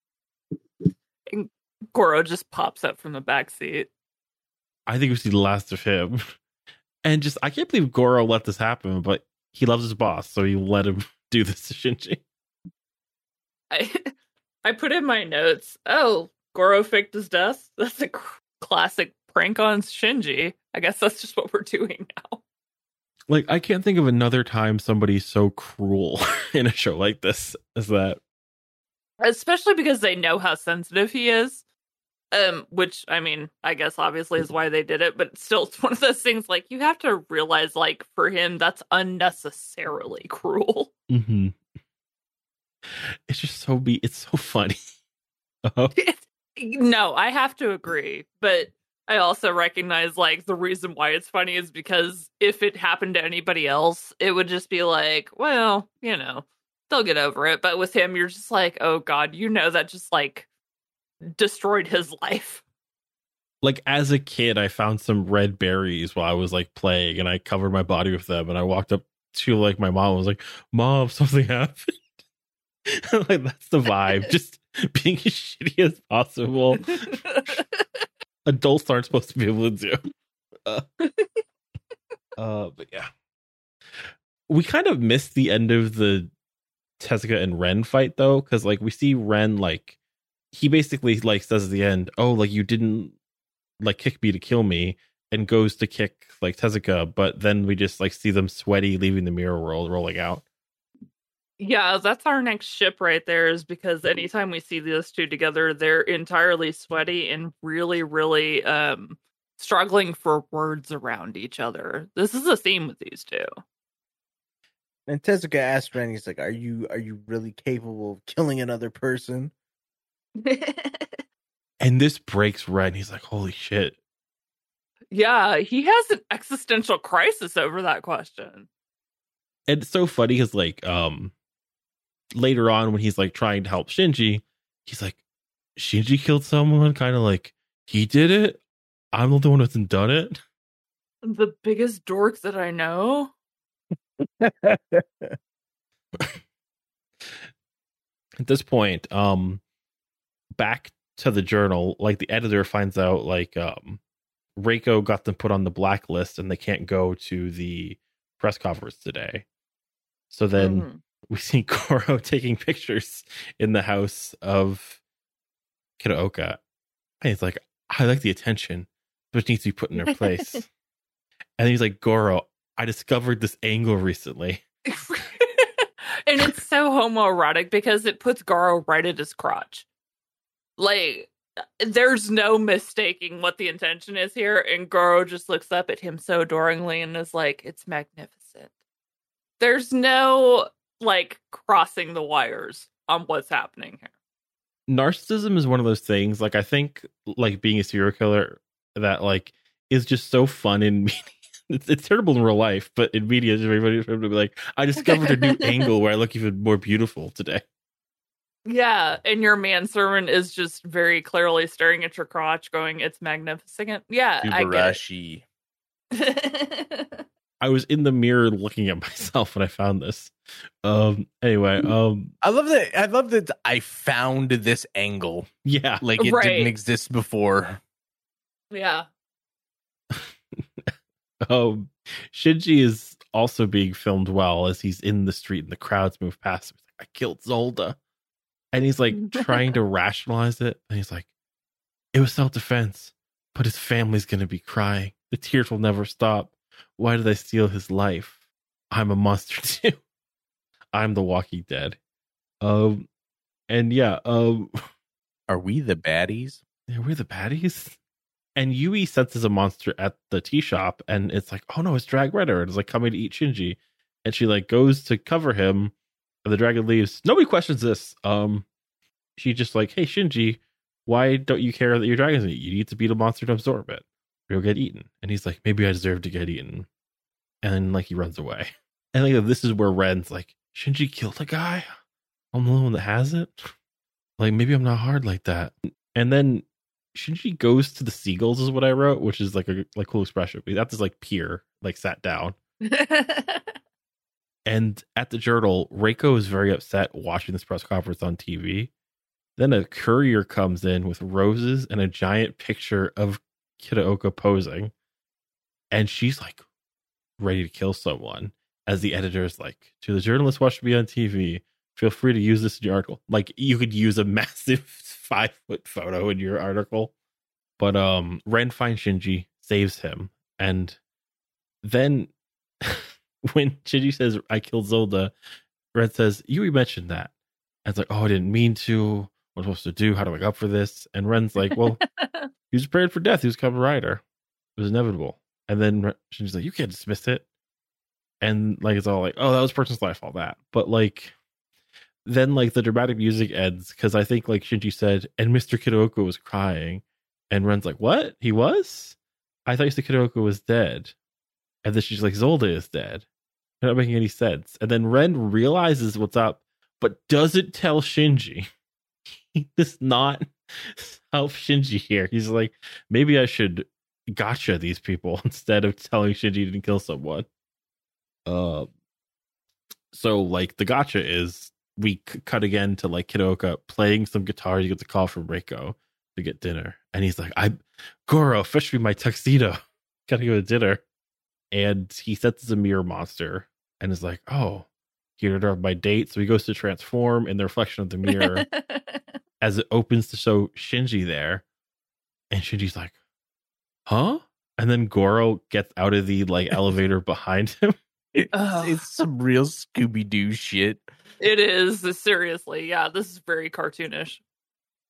[SPEAKER 3] And Goro just pops up from the back seat.
[SPEAKER 1] I think we see the last of him. And just, I can't believe Goro let this happen, but he loves his boss, so he let him do this to Shinji.
[SPEAKER 3] I I put in my notes, oh, Goro faked his death? That's a cr- classic prank on Shinji. I guess that's just what we're doing now.
[SPEAKER 1] Like, I can't think of another time somebody's so cruel in a show like this as that.
[SPEAKER 3] Especially because they know how sensitive he is. Um, which, I mean, I guess obviously is why they did it, but still, it's one of those things, like, you have to realize, like, for him, that's unnecessarily cruel.
[SPEAKER 1] Mm-hmm. It's just so be. It's so funny. Uh-huh.
[SPEAKER 3] No, I have to agree, but I also recognize, like, the reason why it's funny is because if it happened to anybody else, it would just be like, well, you know, they'll get over it. But with him, you're just like, oh God, you know, that just, like, destroyed his life.
[SPEAKER 1] Like, as a kid, I found some red berries while I was like playing, and I covered my body with them, and I walked up to like my mom and was like, "Mom, something happened." Like, that's the vibe. Just being as shitty as possible. Adults aren't supposed to be able to do. Uh, uh, but yeah, we kind of missed the end of the Tezuka and Ren fight though, because like we see Ren, like, he basically like says at the end, "Oh, like, you didn't like kick me to kill me," and goes to kick like Tezuka, but then we just like see them sweaty leaving the mirror world, rolling out.
[SPEAKER 3] Yeah, that's our next ship right there, is because anytime we see those two together, they're entirely sweaty and really, really um struggling for words around each other. This is a theme with these two.
[SPEAKER 2] And Tezuka asked Ren, he's like, "Are you are you really capable of killing another person?"
[SPEAKER 1] And this breaks Ren. He's like, "Holy shit!"
[SPEAKER 3] Yeah, he has an existential crisis over that question.
[SPEAKER 1] And it's so funny because, like, um, later on when he's like trying to help Shinji, he's like, "Shinji killed someone," kind of like he did it. I'm the one who hasn't done it.
[SPEAKER 3] The biggest dork that I know.
[SPEAKER 1] At this point, um, back to the journal, like the editor finds out like um, Reiko got them put on the blacklist and they can't go to the press conference today. So then mm-hmm. we see Goro taking pictures in the house of Kitaoka. And he's like, "I like the attention, which needs to be put in their place." And he's like, "Goro, I discovered this angle recently."
[SPEAKER 3] And it's so homoerotic because it puts Goro right at his crotch. Like, there's no mistaking what the intention is here. And Goro just looks up at him so adoringly and is like, "It's magnificent." There's no, like, crossing the wires on what's happening here.
[SPEAKER 1] Narcissism is one of those things. Like, I think, like, being a serial killer that, like, is just so fun in media. It's, it's terrible in real life, but in media, everybody will be like, "I discovered a new angle where I look even more beautiful today."
[SPEAKER 3] Yeah, and your manservant is just very clearly staring at your crotch, going, "It's magnificent." Yeah,
[SPEAKER 2] Subarashi.
[SPEAKER 3] I get it.
[SPEAKER 1] I was in the mirror looking at myself when I found this. Um. Anyway, um,
[SPEAKER 2] I love that. I love that I found this angle.
[SPEAKER 1] Yeah,
[SPEAKER 2] like it
[SPEAKER 3] right.
[SPEAKER 2] didn't exist before.
[SPEAKER 3] Yeah.
[SPEAKER 1] Um, Shinji is also being filmed well as he's in the street and the crowds move past him. He's like, "I killed Zolda," and he's like trying to rationalize it. And he's like, "It was self-defense, but his family's gonna be crying. The tears will never stop. Why did I steal his life? I'm a monster too. I'm the Walking Dead." Um, and yeah, um,
[SPEAKER 2] are we the baddies?
[SPEAKER 1] Yeah, we're the baddies. And Yui senses a monster at the tea shop, and it's like, "Oh no, it's Drag Redder." It's like coming to eat Shinji, and she like goes to cover him, and the dragon leaves. Nobody questions this. Um, she just like, "Hey Shinji, why don't you care that your dragon's eat? You need to beat a monster to absorb it, or you'll get eaten." And he's like, "Maybe I deserve to get eaten," and then, like he runs away. And like this is where Ren's like, "Shinji killed a guy. I'm the only one that has it. Like maybe I'm not hard like that." And then Shinji goes to the seagulls is what I wrote, which is like a like cool expression. We have this like pier, like sat down. And at the journal, Reiko is very upset watching this press conference on T V. Then a courier comes in with roses and a giant picture of Kitaoka posing. And she's like ready to kill someone. As the editor is like, "To the journalist watching me on T V, feel free to use this in your article." Like you could use a massive five foot photo in your article. But um Ren finds Shinji, saves him, and then when Shinji says, "I killed Zolda," Ren says, "Yui mentioned that." And it's like, "Oh, I didn't mean to. What am I supposed to do? How do I make up for this?" And Ren's like, "Well, he was prepared for death. He was Kamen Rider. It was inevitable." And then Shinji's like, "You can't dismiss it." And like it's all like, "Oh, that was a person's life, all that." But like then like the dramatic music ends because I think like Shinji said, "And Mister Kitaoka was crying," and Ren's like, "What? He was? I thought Mister Kitaoka was dead." And then she's like, "Zolda is dead." They're not making any sense. And then Ren realizes what's up, but doesn't tell Shinji. He does not help Shinji here. He's like, "Maybe I should gotcha these people instead of telling Shinji he didn't kill someone." Uh, so like the gotcha is we c- cut again to like Kitaoka playing some guitar. He gets a call from Reiko to get dinner, and he's like, "I, Goro, fetch me my tuxedo. Gotta go to dinner." And he sets a mirror monster and is like, "Oh, here to my date." So he goes to transform in the reflection of the mirror as it opens to show Shinji there, and Shinji's like, "Huh?" And then Goro gets out of the like elevator behind him.
[SPEAKER 2] It's, it's some real Scooby-Doo shit.
[SPEAKER 3] It is, seriously. Yeah, this is very cartoonish.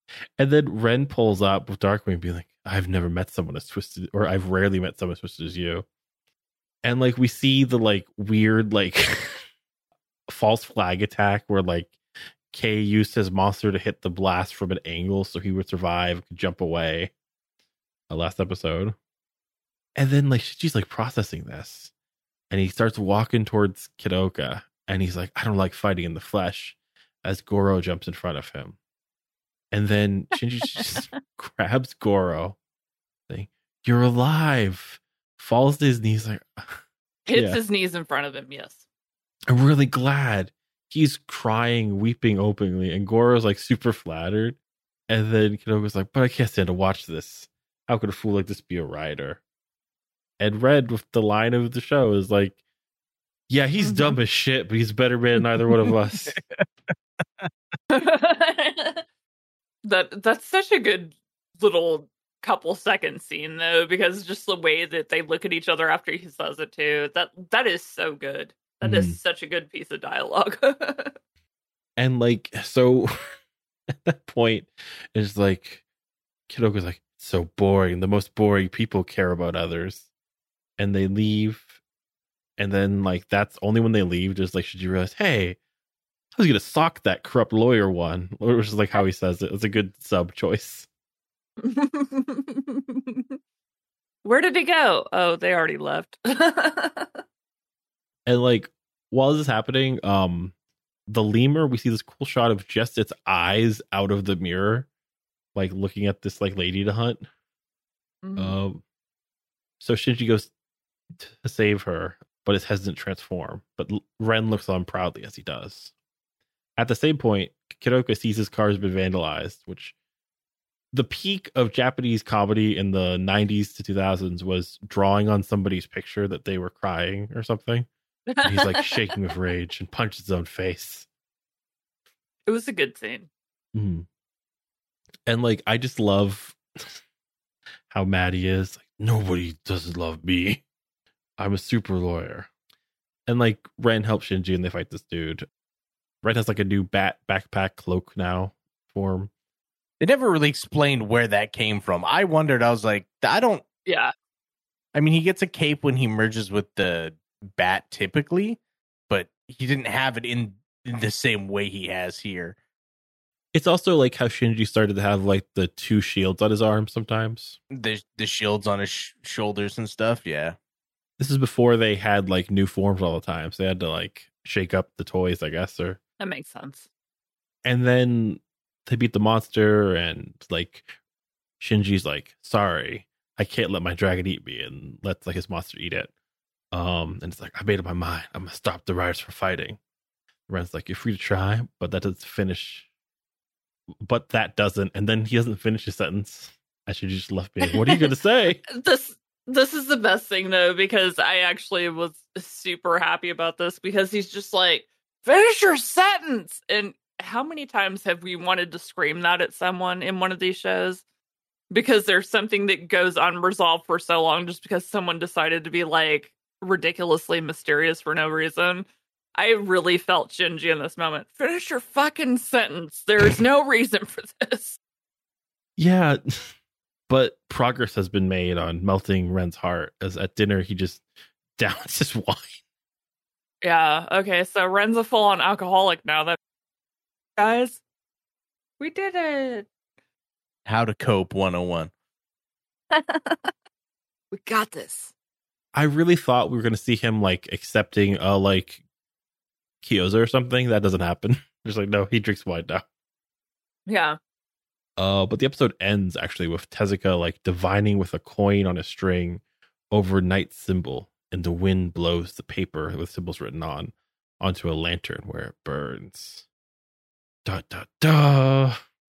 [SPEAKER 1] And then Ren pulls up with Darkwing being like, I've never met someone as twisted, or I've rarely met someone as twisted as you. And like we see the like weird like false flag attack where like Kay used his monster to hit the blast from an angle so he would survive, could jump away. The last episode. And then like she's like processing this. And he starts walking towards Kidoka. And he's like, I don't like fighting in the flesh, as Goro jumps in front of him. And then Shinji just grabs Goro, saying, you're alive. Falls to his knees like
[SPEAKER 3] Hits
[SPEAKER 1] yeah.
[SPEAKER 3] his knees in front of him, yes.
[SPEAKER 1] I'm really glad. He's crying, weeping openly, and Goro's like super flattered. And then Kidoka's like, but I can't stand to watch this. How could a fool like this be a writer? And Red, with the line of the show, is like, yeah, he's mm-hmm. dumb as shit, but he's a better man than either one of us.
[SPEAKER 3] that That's such a good little couple second scene, though, because just the way that they look at each other after he says it, too, that that is so good. That mm. is such a good piece of dialogue.
[SPEAKER 1] And, like, so at that point, it's like, Kidoka's like, so boring. The most boring people care about others. And they leave. And then, like, that's only when they leave, just like, should you realize, hey, I was going to sock that corrupt lawyer one, which is like how he says it. It's a good sub choice.
[SPEAKER 3] Where did he go? Oh, they already left.
[SPEAKER 1] And, like, while this is happening, um, the lemur, we see this cool shot of just its eyes out of the mirror, like, looking at this, like, lady to hunt. Mm-hmm. Um, so Shinji goes to save her, but is hesitant to transform. But Ren looks on proudly as he does. At the same point, Kidoka sees his car has been vandalized, which the peak of Japanese comedy in the nineties to two thousands was drawing on somebody's picture that they were crying or something. And he's like shaking with rage and punches his own face.
[SPEAKER 3] It was a good scene.
[SPEAKER 1] Mm. And like, I just love how mad he is. Like, nobody doesn't love me. I'm a super lawyer. And like, Ren helps Shinji and they fight this dude. Ren has like a new bat backpack cloak now form.
[SPEAKER 2] They never really explained where that came from. I wondered, I was like, I don't.
[SPEAKER 3] Yeah.
[SPEAKER 2] I mean, he gets a cape when he merges with the bat typically, but he didn't have it in, in the same way he has here.
[SPEAKER 1] It's also like how Shinji started to have like the two shields on his arms sometimes.
[SPEAKER 2] The the shields on his sh- shoulders and stuff, yeah.
[SPEAKER 1] This is before they had like new forms all the time, so they had to like shake up the toys, I guess. Or
[SPEAKER 3] that makes sense.
[SPEAKER 1] And then they beat the monster, and like Shinji's like, "Sorry, I can't let my dragon eat me," and lets like his monster eat it. Um, and it's like, I made up my mind. I'm gonna stop the riders from fighting. Ren's like, you're free to try, but that doesn't finish. But that doesn't, and then he doesn't finish his sentence. I should just left me. What are you gonna say?
[SPEAKER 3] this this is the best thing though, because I actually was super happy about this because he's just like, finish your sentence. And how many times have we wanted to scream that at someone in one of these shows? Because there's something that goes unresolved for so long just because someone decided to be like ridiculously mysterious for no reason. I really felt Shinji in this moment. Finish your fucking sentence. There's no reason for this.
[SPEAKER 1] Yeah, but progress has been made on melting Ren's heart, as at dinner he just downs his wine.
[SPEAKER 3] Yeah, okay, so Ren's a full-on alcoholic now. That guys, we did it.
[SPEAKER 2] How to cope one oh one.
[SPEAKER 3] We got this.
[SPEAKER 1] I really thought we were going to see him like accepting a like Kyoza or something. That doesn't happen. Just like, no, he drinks wine now.
[SPEAKER 3] Yeah.
[SPEAKER 1] Uh, but the episode ends actually with Tezuka like divining with a coin on a string over Knight's symbol, and the wind blows the paper with symbols written on onto a lantern where it burns. Da da da.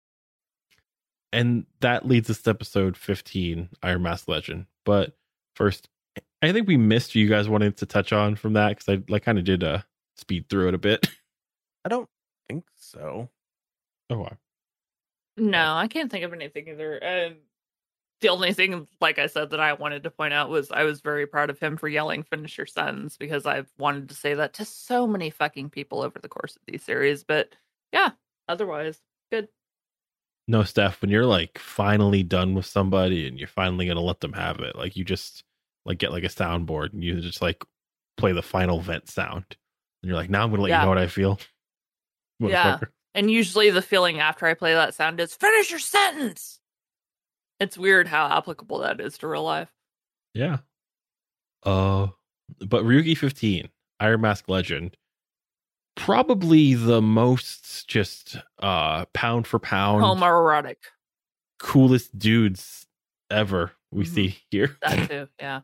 [SPEAKER 1] And that leads us to episode fifteen, Iron Mask Legend. But first, I think we missed you guys wanted to touch on from that because I like kind of did uh, speed through it a bit.
[SPEAKER 2] I don't think so.
[SPEAKER 1] Oh, wow.
[SPEAKER 3] No, I can't think of anything either. Um, the only thing, like I said, that I wanted to point out was I was very proud of him for yelling "finish your sentence" because I've wanted to say that to so many fucking people over the course of these series. But yeah, otherwise, good.
[SPEAKER 1] No, Steph, when you're like finally done with somebody and you're finally gonna let them have it, like you just like get like a soundboard and you just like play the final vent sound. And you're like, now I'm gonna let
[SPEAKER 3] Yeah.
[SPEAKER 1] you know what I feel.
[SPEAKER 3] Yeah.
[SPEAKER 1] Motherfucker.
[SPEAKER 3] And usually the feeling after I play that sound is finish your sentence. It's weird how applicable that is to real life.
[SPEAKER 1] Yeah. Uh but Ryugi fifteen, Iron Mask Legend, probably the most just uh pound for pound
[SPEAKER 3] Homoerotic.
[SPEAKER 1] coolest dudes ever we
[SPEAKER 3] Mhm.
[SPEAKER 1] see here.
[SPEAKER 3] That too, yeah.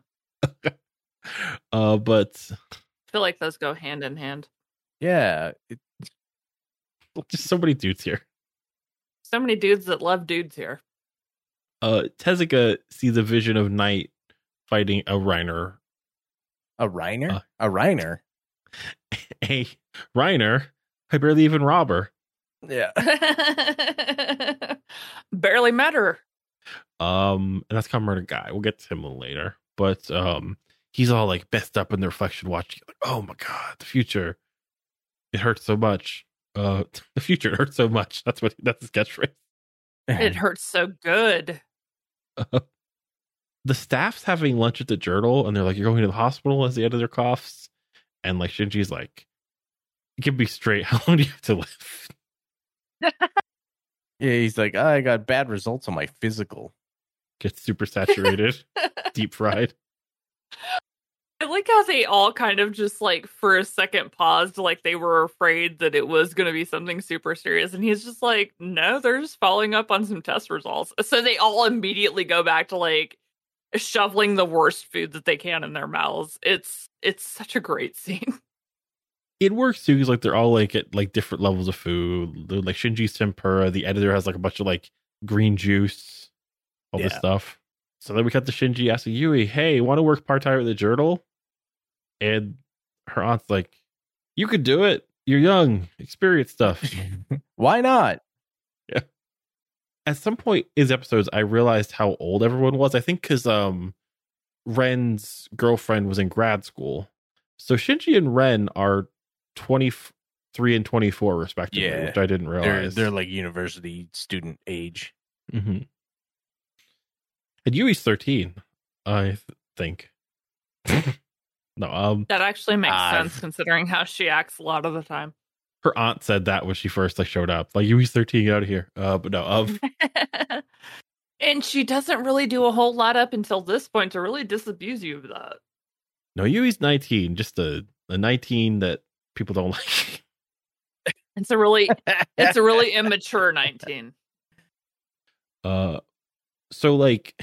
[SPEAKER 1] uh but
[SPEAKER 3] I feel like those go hand in hand.
[SPEAKER 2] Yeah, it,
[SPEAKER 1] just so many dudes here.
[SPEAKER 3] So many dudes that love dudes here.
[SPEAKER 1] Uh Tezuka sees a vision of Knight fighting a Reiner.
[SPEAKER 2] a Reiner,
[SPEAKER 1] Uh.
[SPEAKER 2] a Reiner.
[SPEAKER 1] A Reiner, I barely even rob her.
[SPEAKER 2] Yeah,
[SPEAKER 3] Barely met her.
[SPEAKER 1] Um, and that's called Murder Guy. We'll get to him a little later. But um he's all like messed up in the reflection watching, like, oh my god, the future. It hurts so much. Uh the future hurts so much. That's what that's his catchphrase.
[SPEAKER 3] It hurts so good.
[SPEAKER 1] Uh, the staff's having lunch at the Journal and they're like, you're going to the hospital as the editor coughs. And like Shinji's like, you can be straight. How long do you have to live?
[SPEAKER 2] Yeah, he's like, oh, I got bad results on my physical.
[SPEAKER 1] Gets super saturated, deep fried.
[SPEAKER 3] I like how they all kind of just like for a second paused, like they were afraid that it was going to be something super serious. And he's just like, no, they're just following up on some test results. So they all immediately go back to like shoveling the worst food that they can in their mouths. It's it's such a great scene.
[SPEAKER 1] It works too because like they're all like at like different levels of food. They're, like Shinji's tempura. The editor has like a bunch of like green juice, all this
[SPEAKER 2] Yeah.
[SPEAKER 1] stuff. So then we cut to Shinji asking Yui, "Hey, want to work part time at the Journal?" And her aunt's like, "You could do it. You're young, experienced stuff."
[SPEAKER 2] Why not?
[SPEAKER 1] At some point in these episodes, I realized how old everyone was. I think because um, Ren's girlfriend was in grad school, so Shinji and Ren are twenty-three and twenty-four respectively,
[SPEAKER 2] Yeah.
[SPEAKER 1] which I didn't
[SPEAKER 2] They're
[SPEAKER 1] realize.
[SPEAKER 2] they're like university student age.
[SPEAKER 1] hmm And Yui's thirteen, I th- think. no, um,
[SPEAKER 3] That actually makes
[SPEAKER 2] Uh,
[SPEAKER 3] sense considering how she acts a lot of the time.
[SPEAKER 1] her aunt said that when she first like showed up, like Yui's thirteen, get out of here. Uh, but no, um,
[SPEAKER 3] And she doesn't really do a whole lot up until this point to really disabuse you of that.
[SPEAKER 1] no, Yui's nineteen, just a, a nineteen that people don't like.
[SPEAKER 3] It's a really it's a really immature nineteen.
[SPEAKER 1] Uh, so like,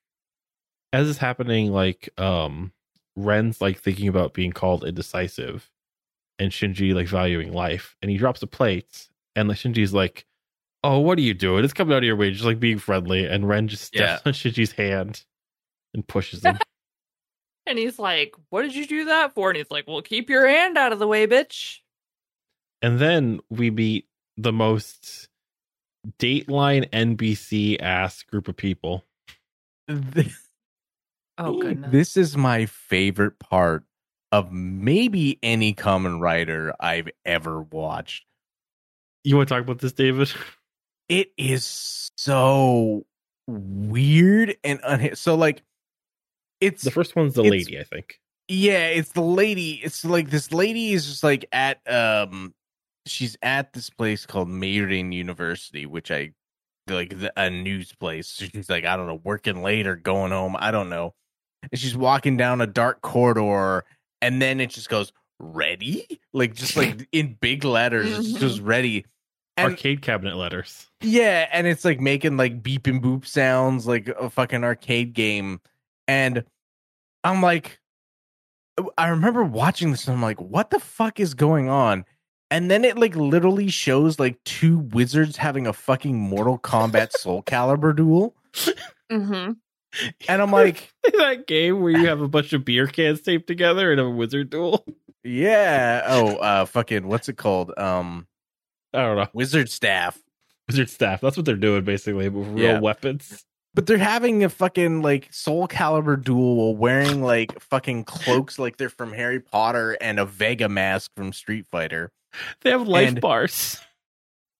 [SPEAKER 1] as is happening, like, um, Ren's like thinking about being called indecisive, and Shinji like valuing life, and he drops a plate, and like Shinji's like, "Oh, what are you doing? It's coming out of your way, just like being friendly." And Ren just steps
[SPEAKER 2] Yeah.
[SPEAKER 1] on Shinji's hand and pushes him.
[SPEAKER 3] And he's like, what did you do that for? And he's like, well, keep your hand out of the way, bitch.
[SPEAKER 1] And then we meet the most Dateline N B C ass group of people.
[SPEAKER 2] This,
[SPEAKER 3] Oh, goodness.
[SPEAKER 2] this is my favorite part of maybe any Kamen Rider I've ever watched.
[SPEAKER 1] You want to talk about this, David?
[SPEAKER 2] It is so weird and unha- so like it's
[SPEAKER 1] The first one's the
[SPEAKER 2] It's-
[SPEAKER 1] lady, I think.
[SPEAKER 2] yeah, it's the lady. It's like this lady is just like at um she's at this place called Meirin University, which I like the, a news place. So she's like, I don't know, working late or going home. I don't know. And she's walking down a dark corridor, and then it just goes, ready? Like just like in big letters, it's just ready. And
[SPEAKER 1] Arcade cabinet letters.
[SPEAKER 2] yeah, and it's like making like beep and boop sounds like a fucking arcade game. And I'm like, I remember watching this and I'm like, what the fuck is going on? And then it like literally shows like two wizards having a fucking Mortal Kombat Soul Calibur duel.
[SPEAKER 3] Mm-hmm.
[SPEAKER 2] And I'm like,
[SPEAKER 1] That game where you have a bunch of beer cans taped together and have a wizard duel.
[SPEAKER 2] yeah. Oh, uh fucking what's it called? Um
[SPEAKER 1] I don't know.
[SPEAKER 2] Wizard Staff.
[SPEAKER 1] Wizard staff. That's what they're doing basically, but with real
[SPEAKER 2] Yeah.
[SPEAKER 1] weapons.
[SPEAKER 2] But they're having a fucking like Soul Calibur duel while wearing like fucking cloaks like they're from Harry Potter and a Vega mask from Street Fighter.
[SPEAKER 1] They have life
[SPEAKER 2] And-
[SPEAKER 1] bars.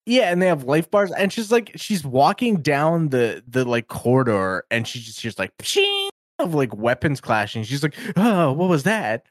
[SPEAKER 2] Yeah, and they have life bars, and she's like, she's walking down the the like corridor, and she just hears like pshing of like weapons clashing. She's like, oh, what was that?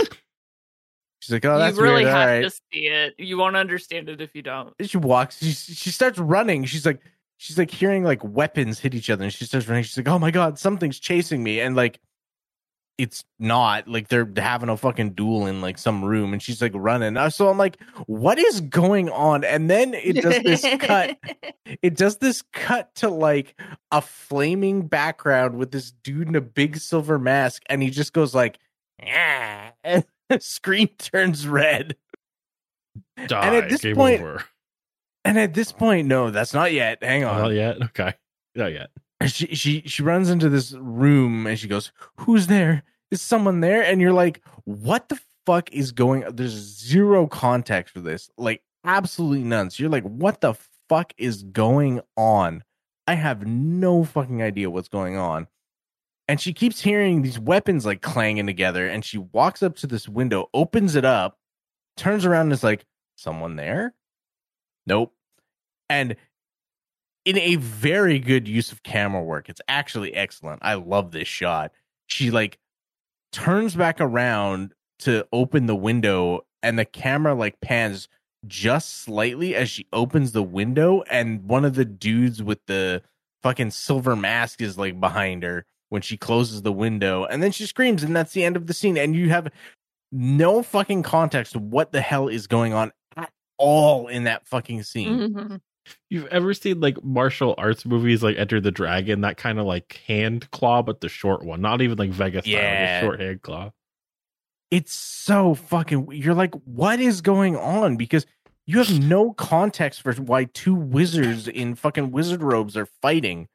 [SPEAKER 2] She's like, oh, that's
[SPEAKER 3] you really
[SPEAKER 2] weird.
[SPEAKER 3] have
[SPEAKER 2] All right.
[SPEAKER 3] to see it. You won't understand it if you don't.
[SPEAKER 2] She walks. She she starts running. She's like, she's like hearing like weapons hit each other, and she starts running. She's like, oh my god, something's chasing me, and like, it's not like they're having a fucking duel in like some room, and she's like running. So I'm like, what is going on? And then it does this cut. It does this cut to like a flaming background with this dude in a big silver mask, and he just goes like, yeah, and the screen turns red.
[SPEAKER 1] Die.
[SPEAKER 2] And at this
[SPEAKER 1] Game
[SPEAKER 2] point,
[SPEAKER 1] over.
[SPEAKER 2] and at this point, no, that's not yet. Hang on.
[SPEAKER 1] Not yet. Okay. Not yet.
[SPEAKER 2] She she she runs into this room and she goes, "Who's there? Is someone there?" And you're like, "What the fuck is going on?" There's zero context for this, like absolutely none. So you're like, "What the fuck is going on?" I have no fucking idea what's going on. And she keeps hearing these weapons like clanging together, and she walks up to this window, opens it up, turns around, and is like, "Someone there?" Nope. And in a very good use of camera work, it's actually excellent. I love this shot. She like turns back around to open the window, and the camera like pans just slightly as she opens the window, and one of the dudes with the fucking silver mask is like behind her when she closes the window, and then she screams, and that's the end of the scene. And you have no fucking context of what the hell is going on at all in that fucking scene.
[SPEAKER 3] Mm-hmm.
[SPEAKER 1] You've ever seen like martial arts movies like Enter the Dragon, that kind of like hand claw, but the short one, not even like Vegas style,
[SPEAKER 2] Yeah.
[SPEAKER 1] the short hand claw.
[SPEAKER 2] It's so fucking, you're like, what is going on? Because you have no context for why two wizards in fucking wizard robes are fighting.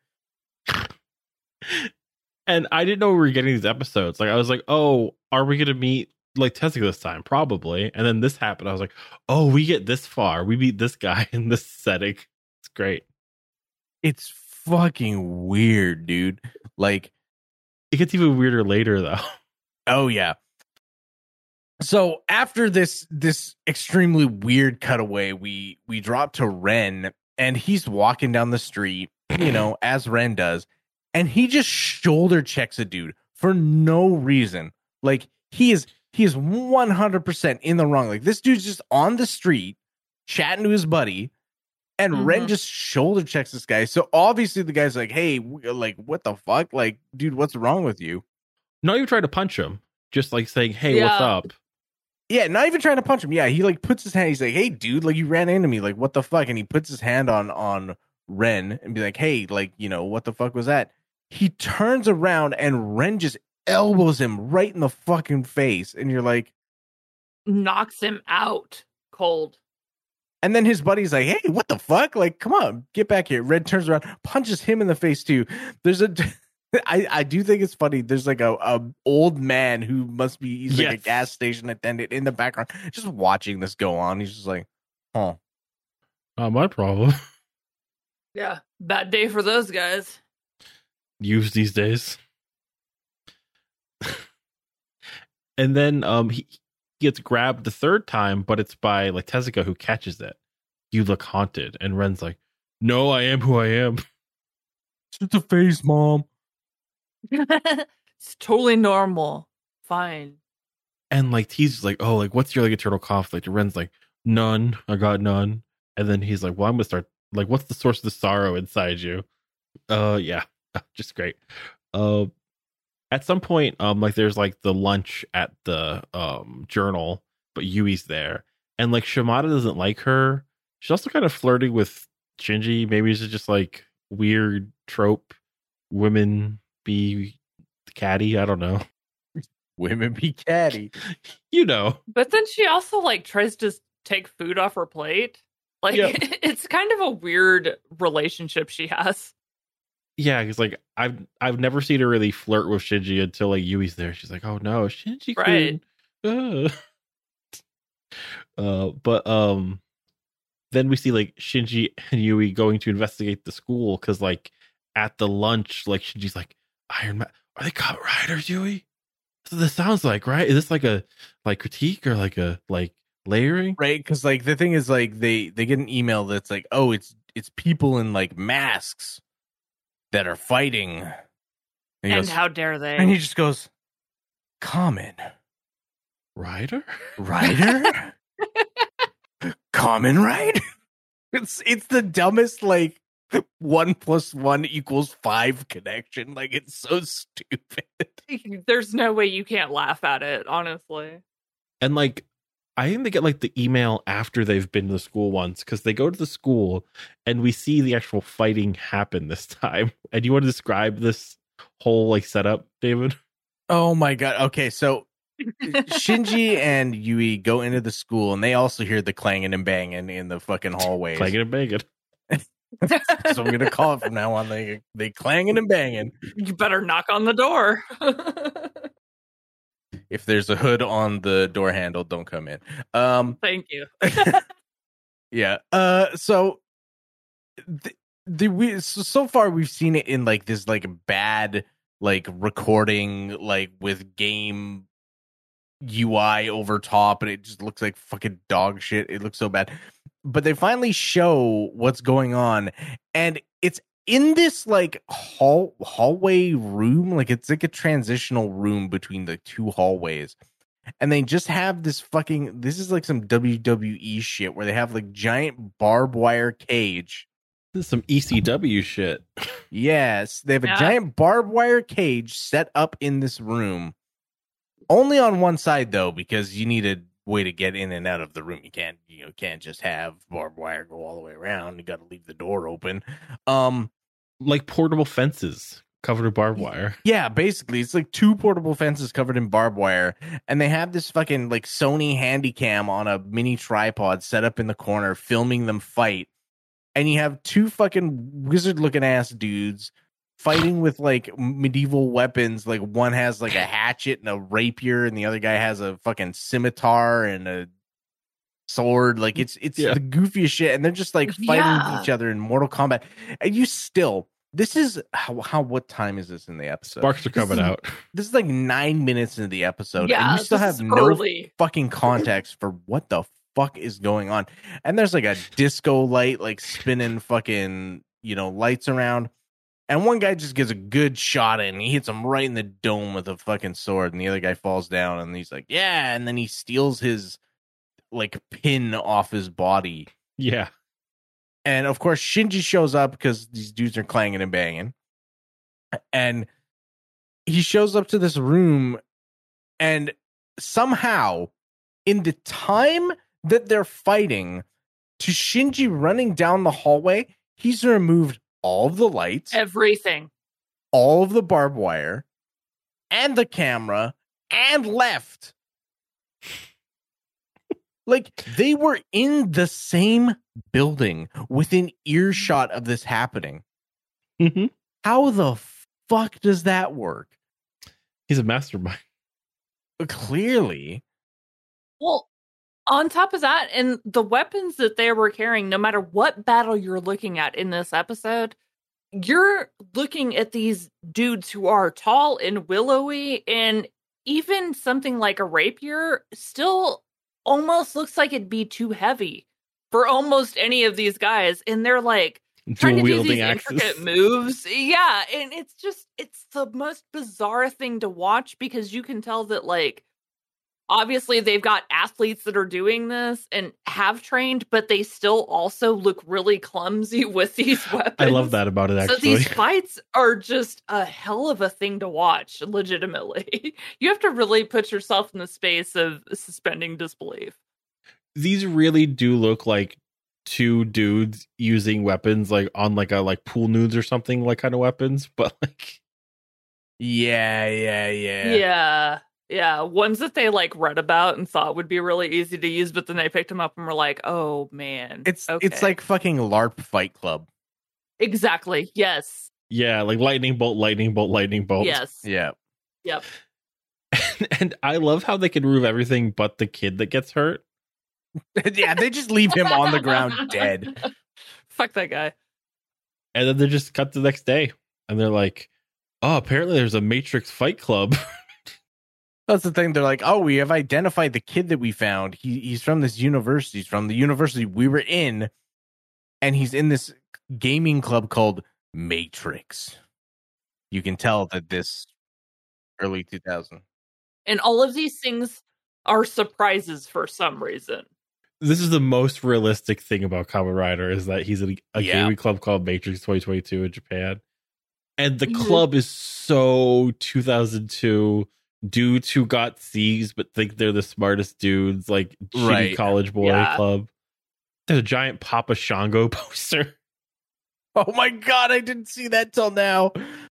[SPEAKER 1] And I didn't know we were getting these episodes. Like I was like, oh, are we gonna meet like Tessica this time? Probably. And then this happened. I was like, oh, we get this far. We meet this guy in this setting. It's great.
[SPEAKER 2] It's fucking weird, dude. Like,
[SPEAKER 1] It gets even weirder later though.
[SPEAKER 2] oh yeah. So after this this extremely weird cutaway, we we drop to Ren, and he's walking down the street, you know, as Ren does, and he just shoulder checks a dude for no reason. Like he is he is one hundred percent in the wrong. Like this dude's just on the street chatting to his buddy, and
[SPEAKER 3] Mhm.
[SPEAKER 2] Ren just shoulder checks this guy. So obviously the guy's like, "Hey, w- like what the fuck? Like, dude, what's wrong with you?"
[SPEAKER 1] Not even try to punch him. Just like saying, hey, what's
[SPEAKER 3] Yeah.
[SPEAKER 1] up?
[SPEAKER 2] Yeah, not even trying to punch him. Yeah, he like puts his hand. He's like, "Hey, dude, like you ran into me. Like, what the fuck?" And he puts his hand on on Ren and be like, "Hey, like you know what the fuck was that?" He turns around and Ren just elbows him right in the fucking face, and you're like,
[SPEAKER 3] Knocks him out cold.
[SPEAKER 2] and then his buddy's like, "Hey, what the fuck? Like, come on, get back here." Red turns around, punches him in the face too. There's a, I, I do think it's funny. There's like a, a old man who must be he's like a
[SPEAKER 1] Yes.
[SPEAKER 2] gas station attendant in the background, just watching this go on. He's just like, "Huh."
[SPEAKER 1] Not my problem.
[SPEAKER 3] Yeah. Bad day for those guys.
[SPEAKER 1] Used these days. And then um he, he gets grabbed the third time, but it's by like Tezuka who catches it. You look haunted, and Ren's like, no, I am who I am.
[SPEAKER 2] It's just a face, mom.
[SPEAKER 3] It's totally normal. Fine.
[SPEAKER 1] And like he's like, oh, like what's your like eternal conflict? And Ren's like, none. I got none. And then he's like, well, I'm gonna start like, what's the source of the sorrow inside you? Uh yeah. Just great. Uh at some point, um, like there's like the lunch at the um journal, but Yui's there. And like Shimada doesn't like her. She's also kind of flirting with Shinji. Maybe it's just like weird trope. Women be catty. I don't know.
[SPEAKER 2] Women be catty.
[SPEAKER 1] You know.
[SPEAKER 3] But then she also like tries to take food off her plate. Like
[SPEAKER 1] Yep.
[SPEAKER 3] it's kind of a weird relationship she has.
[SPEAKER 1] Yeah, because like I've I've never seen her really flirt with Shinji until like Yui's there. She's like, oh no, Shinji,
[SPEAKER 3] Right.
[SPEAKER 1] uh. uh, but um, then we see like Shinji and Yui going to investigate the school because like at the lunch, like Shinji's like, Iron Man, are they cop riders, Yui? That's what this sounds like, right? Is this like a like critique or like a like Layering?
[SPEAKER 2] right? Because like the thing is, like they they get an email that's like, oh, it's it's people in like masks that are fighting. And, he
[SPEAKER 3] And
[SPEAKER 2] goes,
[SPEAKER 3] how dare they?
[SPEAKER 2] and he just goes, Common
[SPEAKER 1] Rider?
[SPEAKER 2] Rider? Common Rider? It's it's the dumbest like one plus one equals five connection. Like it's so stupid.
[SPEAKER 3] There's no way you can't laugh at it, honestly.
[SPEAKER 1] And like, I think they get like the email after they've been to the school once, because they go to the school and we see the actual fighting happen this time. And you want to describe this whole like setup, David?
[SPEAKER 2] Oh my god. Okay, so Shinji and Yui go into the school and they also hear the clanging and banging in the fucking hallways.
[SPEAKER 1] Clanging and banging.
[SPEAKER 2] So I'm gonna call it from now on. They they clanging and banging.
[SPEAKER 3] You better knock on the door.
[SPEAKER 2] If there's a hood on the door handle, don't come in. Um,
[SPEAKER 3] Thank you.
[SPEAKER 2] yeah. Uh, so the, the we so, so far we've seen it in like this like bad like recording like with game U I over top, and it just looks like fucking dog shit. It looks so bad. But they finally show what's going on, and it's in this like hall hallway room, like it's like a transitional room between the two hallways. And they just have this fucking this is like some W W E shit where they have like giant barbed wire cage.
[SPEAKER 1] This is some E C W shit.
[SPEAKER 2] Yes, they have a
[SPEAKER 3] Yeah.
[SPEAKER 2] giant barbed wire cage set up in this room. Only on one side though, because you need a way to get in and out of the room. You can't, you know, can't just have barbed wire go all the way around. You got to leave the door open. Um,
[SPEAKER 1] Like portable fences covered with barbed wire.
[SPEAKER 2] yeah, basically, it's like two portable fences covered in barbed wire, and they have this fucking like Sony Handycam on a mini tripod set up in the corner, filming them fight. And you have two fucking wizard-looking ass dudes fighting with like medieval weapons. Like one has like a hatchet and a rapier, and the other guy has a fucking scimitar and a sword. Like it's it's
[SPEAKER 1] Yeah.
[SPEAKER 2] the goofiest shit, and they're just like fighting
[SPEAKER 3] Yeah.
[SPEAKER 2] with each other in Mortal Kombat. And you still, this is how how what time is this in the episode?
[SPEAKER 1] Sparks are
[SPEAKER 2] This
[SPEAKER 1] coming
[SPEAKER 2] is-
[SPEAKER 1] out.
[SPEAKER 2] This is like nine minutes into the episode,
[SPEAKER 3] yeah,
[SPEAKER 2] and you still
[SPEAKER 3] this
[SPEAKER 2] have
[SPEAKER 3] is
[SPEAKER 2] no
[SPEAKER 3] early.
[SPEAKER 2] fucking context for what the fuck is going on. And there's like a disco light like spinning fucking, you know, lights around. And one guy just gets a good shot in. He hits him right in the dome with a fucking sword, and the other guy falls down, and he's like, yeah, and then he steals his like pin off his body.
[SPEAKER 1] Yeah.
[SPEAKER 2] And of course Shinji shows up because these dudes are clanging and banging. And he shows up to this room, and somehow in the time that they're fighting, to Shinji running down the hallway, he's removed all of the lights,
[SPEAKER 3] Everything.
[SPEAKER 2] all of the barbed wire, and the camera, and left. Like they were in the same building within earshot of this happening.
[SPEAKER 1] Mm-hmm.
[SPEAKER 2] How the fuck does that work?
[SPEAKER 1] He's a mastermind.
[SPEAKER 2] Clearly.
[SPEAKER 3] Well, on top of that, and the weapons that they were carrying, no matter what battle you're looking at in this episode, you're looking at these dudes who are tall and willowy, and even something like a rapier still almost looks like it'd be too heavy for almost any of these guys. And they're like trying
[SPEAKER 1] Dual
[SPEAKER 3] to do
[SPEAKER 1] wielding
[SPEAKER 3] these
[SPEAKER 1] axes.
[SPEAKER 3] intricate moves. Yeah, and it's just, it's the most bizarre thing to watch, because you can tell that, like, obviously they've got athletes that are doing this and have trained, but they still also look really clumsy with these weapons.
[SPEAKER 1] I love that about it,
[SPEAKER 3] So
[SPEAKER 1] actually.
[SPEAKER 3] these fights are just a hell of a thing to watch, legitimately. You have to really put yourself in the space of suspending disbelief.
[SPEAKER 1] These really do look like two dudes using weapons like on like a like pool nudes or something, like kind of weapons, but like
[SPEAKER 2] Yeah, yeah, yeah.
[SPEAKER 3] Yeah. Yeah. Ones that they like read about and thought would be really easy to use, but then they picked them up and were like, oh man.
[SPEAKER 2] It's
[SPEAKER 3] okay.
[SPEAKER 2] it's like fucking LARP Fight Club.
[SPEAKER 3] Exactly. Yes.
[SPEAKER 1] yeah, like lightning bolt, lightning bolt, lightning bolt.
[SPEAKER 3] Yes.
[SPEAKER 2] Yeah.
[SPEAKER 3] Yep.
[SPEAKER 1] And I love how they can remove everything but the kid that gets hurt.
[SPEAKER 2] Yeah, they just leave him on the ground dead.
[SPEAKER 3] Fuck that guy.
[SPEAKER 1] And then they just cut the next day and they're like, oh, apparently there's a Matrix Fight Club.
[SPEAKER 2] That's the thing. They're like, oh, we have identified the kid that we found. He he's from this university. He's from the university we were in, and he's in this gaming club called Matrix. You can tell that this early two thousand.
[SPEAKER 3] And all of these things are surprises for some reason.
[SPEAKER 1] This is the most realistic thing about Kamen Rider is that he's in a
[SPEAKER 2] Yeah.
[SPEAKER 1] gaming club called Matrix twenty twenty-two in Japan. And the
[SPEAKER 3] Mhm.
[SPEAKER 1] club is so two thousand two dudes who got C's but think they're the smartest dudes, like shitty
[SPEAKER 2] Right.
[SPEAKER 1] college boy
[SPEAKER 3] Yeah.
[SPEAKER 1] club. There's a giant Papa Shango poster.
[SPEAKER 2] Oh my god, I didn't see that till now.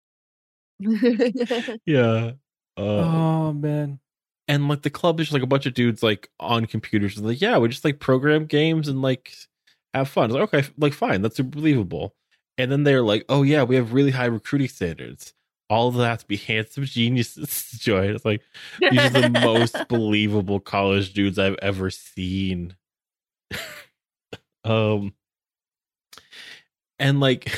[SPEAKER 1] Yeah. Uh,
[SPEAKER 2] Oh man.
[SPEAKER 1] and like the club is just like a bunch of dudes like on computers and like, yeah, we just like program games and like have fun. It's like, okay, like fine, that's believable. And then they're like, oh yeah, we have really high recruiting standards. All of that has to be handsome geniuses to join. It's like these are the most believable college dudes I've ever seen. um and like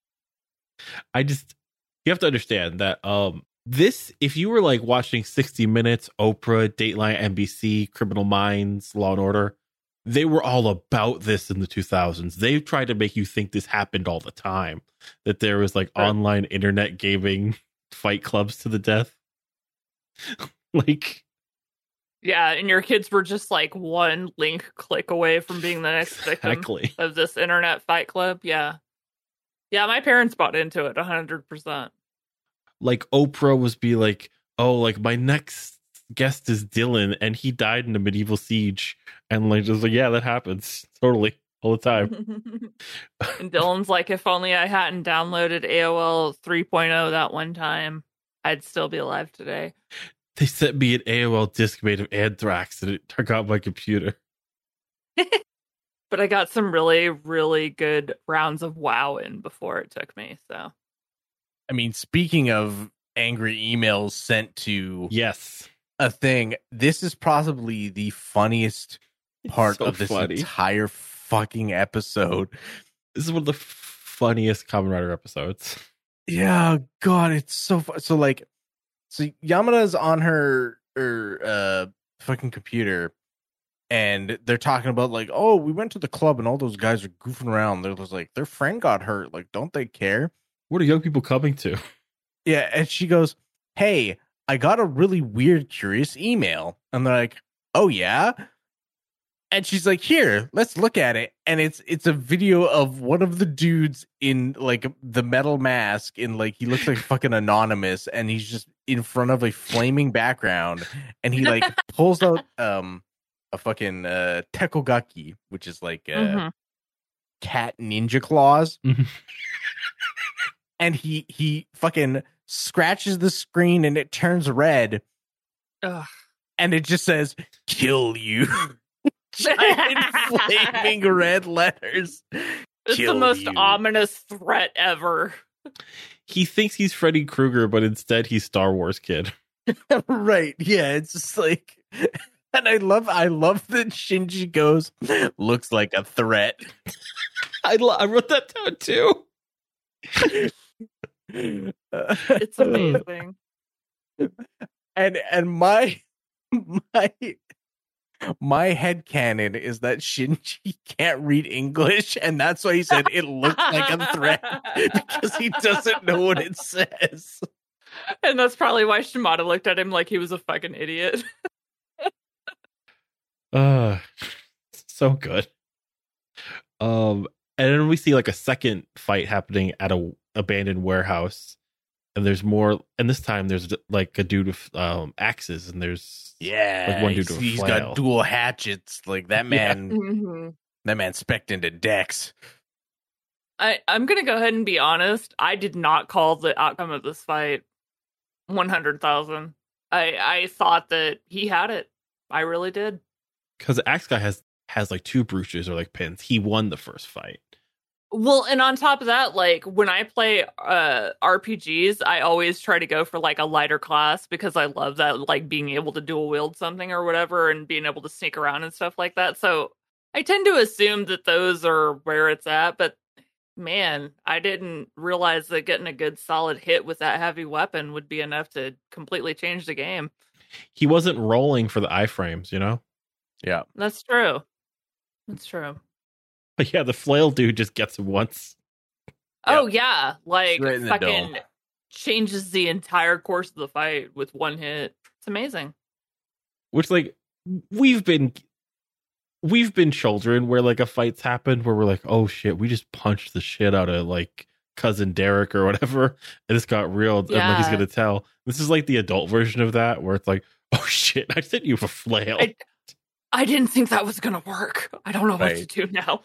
[SPEAKER 1] I just you have to understand that um this, if you were like watching sixty minutes, Oprah, Dateline, N B C, Criminal Minds, Law and Order, they were all about this in the two thousands. They tried to make you think this happened all the time, that there was like
[SPEAKER 3] Right.
[SPEAKER 1] online internet gaming fight clubs to the death. Like,
[SPEAKER 3] Yeah, and your kids were just like one link click away from being the next victim
[SPEAKER 1] exactly.
[SPEAKER 3] of this internet fight club. Yeah. Yeah, my parents bought into it one hundred percent.
[SPEAKER 1] Like Oprah was be like, oh, like my next guest is Dylan and he died in a medieval siege. And like just like, yeah, that happens totally all the time.
[SPEAKER 3] And Dylan's like, if only I hadn't downloaded A O L three point oh that one time, I'd still be alive today.
[SPEAKER 1] They sent me an A O L disc made of anthrax and it took out my computer.
[SPEAKER 3] But I got some really, really good rounds of WoW in before it took me. So
[SPEAKER 2] I mean, speaking of angry emails sent to
[SPEAKER 1] Yes.
[SPEAKER 2] a thing, this is possibly the funniest part
[SPEAKER 1] So
[SPEAKER 2] of this
[SPEAKER 1] funny.
[SPEAKER 2] entire fucking episode.
[SPEAKER 1] This is one of the funniest Kamen Rider episodes.
[SPEAKER 2] Yeah, God, it's so fu- so like so Yamada's on her her uh fucking computer and they're talking about like, oh, we went to the club and all those guys are goofing around. They're just like, their friend got hurt. Like, don't they care?
[SPEAKER 1] What are young people coming to?
[SPEAKER 2] Yeah, and she goes, hey, I got a really weird, curious email. And they're like, oh yeah? And she's like, here, let's look at it. And it's it's a video of one of the dudes in like the metal mask in like he looks like fucking anonymous and he's just in front of a flaming background and he like pulls out um a fucking uh tekogaki, which is like uh
[SPEAKER 3] Mhm.
[SPEAKER 2] cat ninja claws.
[SPEAKER 1] Mhm.
[SPEAKER 2] And he he fucking scratches the screen and it turns red
[SPEAKER 3] Ugh.
[SPEAKER 2] and it just says kill you. Giant flaming red letters.
[SPEAKER 3] It's
[SPEAKER 2] Kill
[SPEAKER 3] the most
[SPEAKER 2] you.
[SPEAKER 3] ominous threat ever.
[SPEAKER 1] He thinks he's Freddy Krueger, but instead he's Star Wars kid.
[SPEAKER 2] Right. Yeah, it's just like and I love I love that Shinji goes, looks like a threat.
[SPEAKER 1] I, lo- I wrote that down too.
[SPEAKER 3] It's amazing.
[SPEAKER 2] and and my my my headcanon is that Shinji can't read English, and that's why he said it looks like a threat because he doesn't know what it says.
[SPEAKER 3] And that's probably why Shimada looked at him like he was a fucking idiot.
[SPEAKER 1] Uh, so good. Um, and then we see like a second fight happening at a abandoned warehouse, and there's more. And this time there's like a dude with um axes, and there's
[SPEAKER 2] Yeah,
[SPEAKER 1] Like one dude
[SPEAKER 2] he's,
[SPEAKER 1] with a
[SPEAKER 2] he's
[SPEAKER 1] flail.
[SPEAKER 2] got dual hatchets. Like that
[SPEAKER 1] Yeah.
[SPEAKER 2] man,
[SPEAKER 3] Mhm.
[SPEAKER 2] that man specced into Dex.
[SPEAKER 3] I, I'm going to go ahead and be honest. I did not call the outcome of this fight one hundred thousand. I, I thought that he had it. I really did.
[SPEAKER 1] because the axe guy has has like two brooches or like pins. He won the first fight.
[SPEAKER 3] Well, and on top of that, like when I play uh R P Gs, I always try to go for like a lighter class because I love that, like being able to dual wield something or whatever and being able to sneak around and stuff like that. So I tend to assume that those are where it's at, but man, I didn't realize that getting a good solid hit with that heavy weapon would be enough to completely change the game.
[SPEAKER 1] he wasn't rolling for the iframes, you know?
[SPEAKER 2] Yeah.
[SPEAKER 3] That's true. That's true.
[SPEAKER 1] But yeah, the flail dude just gets him once.
[SPEAKER 3] Oh, yeah. Like,
[SPEAKER 2] Right in the
[SPEAKER 3] fucking
[SPEAKER 2] dome.
[SPEAKER 3] changes the entire course of the fight with one hit. It's amazing.
[SPEAKER 1] Which, like, we've been we've been children where like a fight's happened where we're like, oh shit, we just punched the shit out of like cousin Derek or whatever, and it's got real, and like he's
[SPEAKER 3] Yeah.
[SPEAKER 1] gonna tell. This is like the adult version of that where it's like, oh shit, I sent you a flail.
[SPEAKER 3] I, I didn't think that was gonna work. I don't know what
[SPEAKER 2] Right.
[SPEAKER 3] to do now.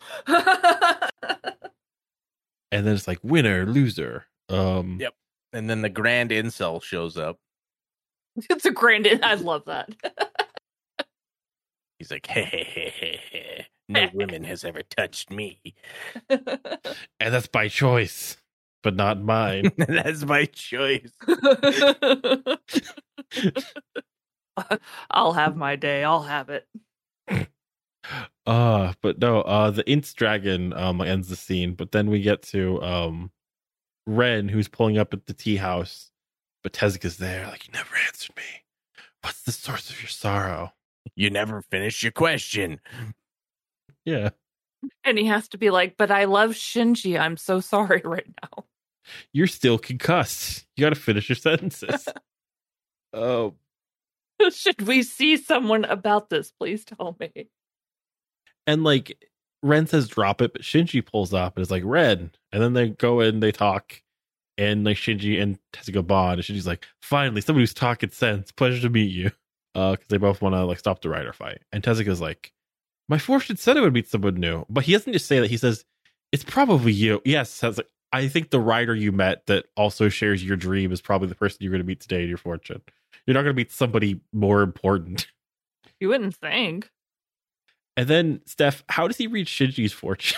[SPEAKER 1] And then it's like winner, loser. Um
[SPEAKER 2] Yep. And then the grand incel shows up.
[SPEAKER 3] It's a grand. I love that.
[SPEAKER 2] He's like, hey, hey, hey, hey, hey. No woman has ever touched me.
[SPEAKER 1] and that's by choice, but not mine.
[SPEAKER 2] That's my choice.
[SPEAKER 3] I'll have my day. I'll have it.
[SPEAKER 1] Uh but no, uh the Ints dragon um ends the scene, but then we get to um Ren, who's pulling up at the tea house, but Tezuka's there, like, you never answered me. What's the source of your sorrow?
[SPEAKER 2] You never finished your question.
[SPEAKER 1] Yeah.
[SPEAKER 3] And he has to be like, but I love Shinji. I'm so sorry right now.
[SPEAKER 1] You're still concussed. You gotta finish your sentences. Oh.
[SPEAKER 3] Should we see someone about this? Please tell me.
[SPEAKER 1] And like Ren says drop it, but Shinji pulls up and is like, Ren. And then they go in, they talk, and like Shinji and Tezuka bond, and Shinji's like, finally, somebody who's talking sense. Pleasure to meet you. Uh, because they both want to like stop the Rider fight. And Tezuka's like, my fortune said I would meet someone new. But he doesn't just say that, he says, it's probably you. Yes, Tezuka, I think the Rider you met that also shares your dream is probably the person you're gonna meet today in your fortune. You're not gonna meet somebody more important.
[SPEAKER 3] You wouldn't think.
[SPEAKER 1] And then, Steph, how does he read Shinji's fortune?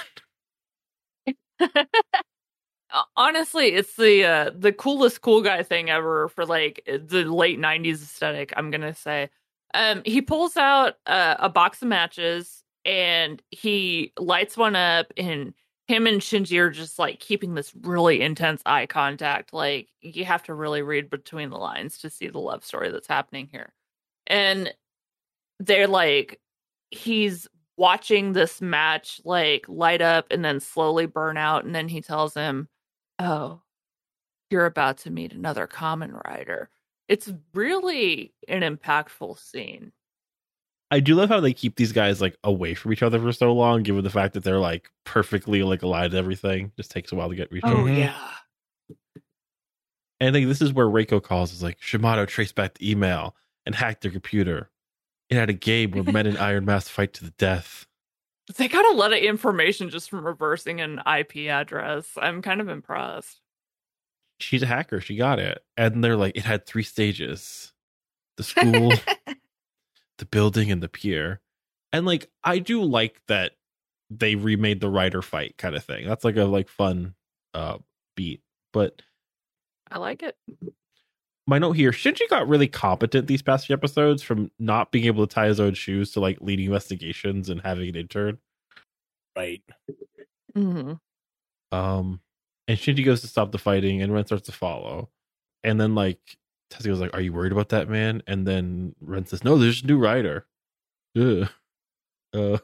[SPEAKER 3] Honestly, it's the uh, the coolest cool guy thing ever for like the late nineties aesthetic, I'm gonna say. Um, he pulls out uh, a box of matches and he lights one up, and him and Shinji are just like keeping this really intense eye contact. Like, you have to really read between the lines to see the love story that's happening here. And they're like, he's watching this match like light up and then slowly burn out, and then he tells him, oh, you're about to meet another common rider. It's really an impactful scene.
[SPEAKER 1] I do love how they keep these guys like away from each other for so long, given the fact that they're like perfectly like aligned to everything. Just takes a while to get reached.
[SPEAKER 3] Oh,
[SPEAKER 2] Mhm.
[SPEAKER 3] yeah.
[SPEAKER 1] And I think this is where Reiko calls, is like, Shimano traced back the email and hacked their computer. It had a game where men in Iron Mask fight to the death.
[SPEAKER 3] They got a lot of information just from reversing an I P address. I'm kind of impressed.
[SPEAKER 1] She's a hacker. She got it. And they're like, it had three stages. The school, the building, and the pier. And like, I do like that they remade the Rider fight kind of thing. That's like a like fun uh beat. But
[SPEAKER 3] I like it.
[SPEAKER 1] my note here, Shinji got really competent these past few episodes, from not being able to tie his own shoes to like leading investigations and having an intern.
[SPEAKER 2] Right.
[SPEAKER 3] Mm-hmm.
[SPEAKER 1] Um, and Shinji goes to stop the fighting, and Ren starts to follow. And then like Tezuka's like, "Are you worried about that, man?" And then Ren says, "No, there's a new rider." Ugh. Uh,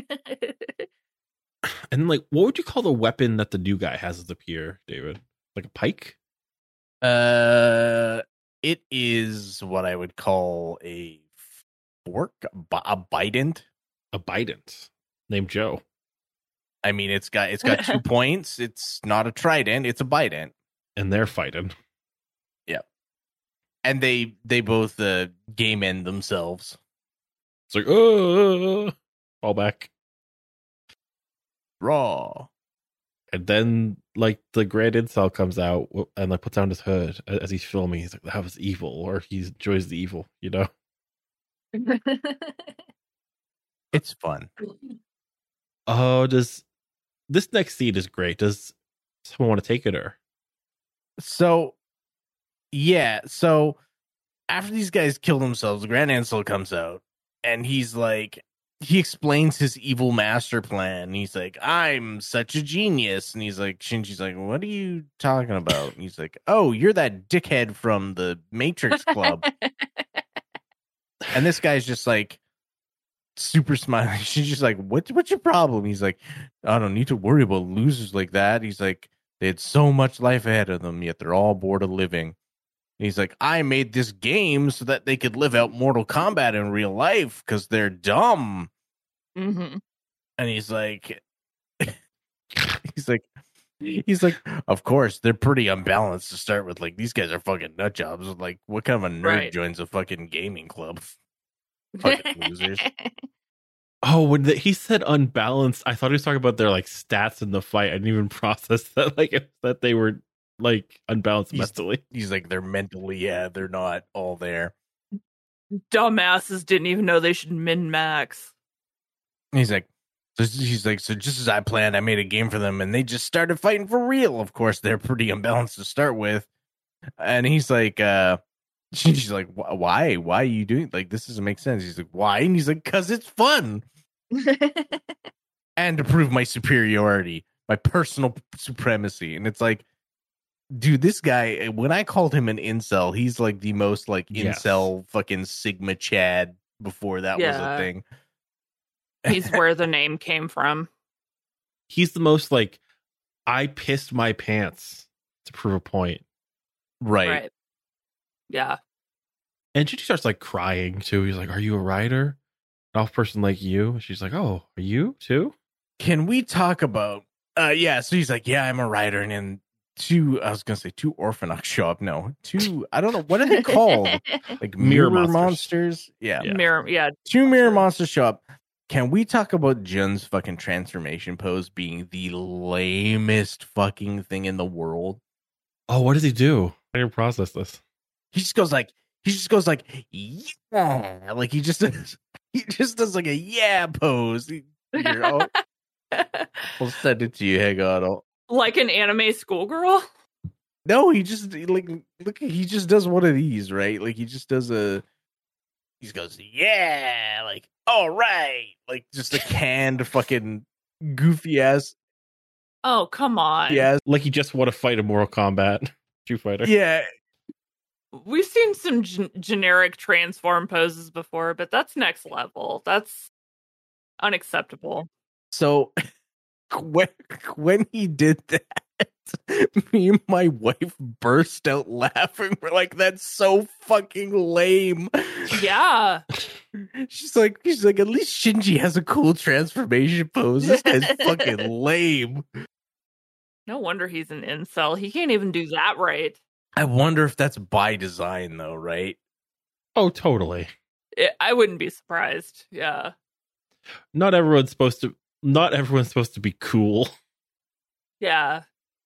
[SPEAKER 1] and then like, what would you call the weapon that the new guy has as a peer, David? Like a pike?
[SPEAKER 2] Uh, it is what I would call a fork, a bident.
[SPEAKER 1] A bident named Joe.
[SPEAKER 2] I mean, it's got it's got two points. It's not a trident. It's a bident.
[SPEAKER 1] And they're fighting.
[SPEAKER 2] And they they both uh, game end themselves.
[SPEAKER 1] It's like, oh, fall back.
[SPEAKER 2] Raw.
[SPEAKER 1] And then like the Grand Incel comes out and like puts down his hood as he's filming. He's like, that was evil, or he enjoys the evil, you know?
[SPEAKER 2] It's fun.
[SPEAKER 1] Oh, does this next scene is great. Does someone want to take it, or?
[SPEAKER 2] So, yeah. So after these guys kill themselves, the Grand Ansel comes out and he's like, he explains his evil master plan. He's like, I'm such a genius. And he's like, Shinji's like, what are you talking about? And he's like, oh, you're that dickhead from the Matrix Club. And this guy's just like super smiling. She's just like, what, what's your problem? He's like, I don't need to worry about losers like that. He's like, they had so much life ahead of them, yet they're all bored of living. And he's like, I made this game so that they could live out Mortal Kombat in real life because they're dumb.
[SPEAKER 3] Mm-hmm.
[SPEAKER 2] And he's like, he's like, he's like, of course, they're pretty unbalanced to start with. Like, these guys are fucking nut jobs. Like, what kind of a nerd
[SPEAKER 3] Right.
[SPEAKER 2] joins a fucking gaming club? Fucking losers.
[SPEAKER 1] Oh, when the, he said unbalanced, I thought he was talking about their like stats in the fight. I didn't even process that, like it, that they were like unbalanced
[SPEAKER 2] He's-
[SPEAKER 1] mentally.
[SPEAKER 2] He's like, they're mentally, yeah, they're not all there.
[SPEAKER 3] Dumbasses didn't even know they should min max.
[SPEAKER 2] He's like, so he's like, so just as I planned, I made a game for them, and they just started fighting for real. Of course, they're pretty unbalanced to start with. And he's like, uh, she's like, why? Why are you doing like this? Doesn't make sense. He's like, why? And he's like, because it's fun, and to prove my superiority, my personal supremacy. And it's like, dude, this guy. When I called him an incel, he's like the most like
[SPEAKER 1] Yes.
[SPEAKER 2] incel fucking Sigma Chad before that was
[SPEAKER 3] Yeah.
[SPEAKER 2] a thing.
[SPEAKER 3] He's where the name came from.
[SPEAKER 1] He's the most like, I pissed my pants to prove a point.
[SPEAKER 2] Right.
[SPEAKER 3] Right. Yeah.
[SPEAKER 1] And she starts like crying too. He's like, are you a writer? An off person like you? She's like, oh, are you too?
[SPEAKER 2] Can we talk about uh yeah, so he's like, yeah, I'm a writer, and then two I was gonna say two Orphanox show up. No, two I don't know what are they called? Like mirror,
[SPEAKER 1] Mirror
[SPEAKER 2] monsters.
[SPEAKER 1] monsters.
[SPEAKER 2] Yeah.
[SPEAKER 1] Yeah.
[SPEAKER 3] Mirror. Yeah.
[SPEAKER 2] Two mirror monsters show up. Can we talk about Jun's fucking transformation pose being the lamest fucking thing in the world?
[SPEAKER 1] Oh, what does he do? I didn't process this.
[SPEAKER 2] He just goes like he just goes like yeah, like he just does, he just does like a yeah pose. He- here, I'll, I'll send it to you. Hang on. I'll,
[SPEAKER 3] Like an anime schoolgirl.
[SPEAKER 2] No, he just like look. He just does one of these, right? Like he just does a. He just goes, yeah, like all right, like just a canned fucking goofy ass,
[SPEAKER 3] Oh, come on.
[SPEAKER 2] yeah,
[SPEAKER 1] Like he just want to fight a Mortal Kombat Street Fighter.
[SPEAKER 2] yeah.
[SPEAKER 3] We've seen some gen- generic transform poses before, but that's next level. That's unacceptable.
[SPEAKER 2] So when when he did that, me and my wife burst out laughing. We're like, "That's so fucking lame."
[SPEAKER 3] Yeah.
[SPEAKER 2] She's like, she's like, at least Shinji has a cool transformation pose. This guy's fucking lame.
[SPEAKER 3] No wonder he's an incel. He can't even do that right.
[SPEAKER 2] I wonder if that's by design, though, right?
[SPEAKER 1] Oh, totally.
[SPEAKER 3] It, I wouldn't be surprised. Yeah.
[SPEAKER 1] Not everyone's supposed to. Not everyone's supposed to be cool.
[SPEAKER 3] Yeah.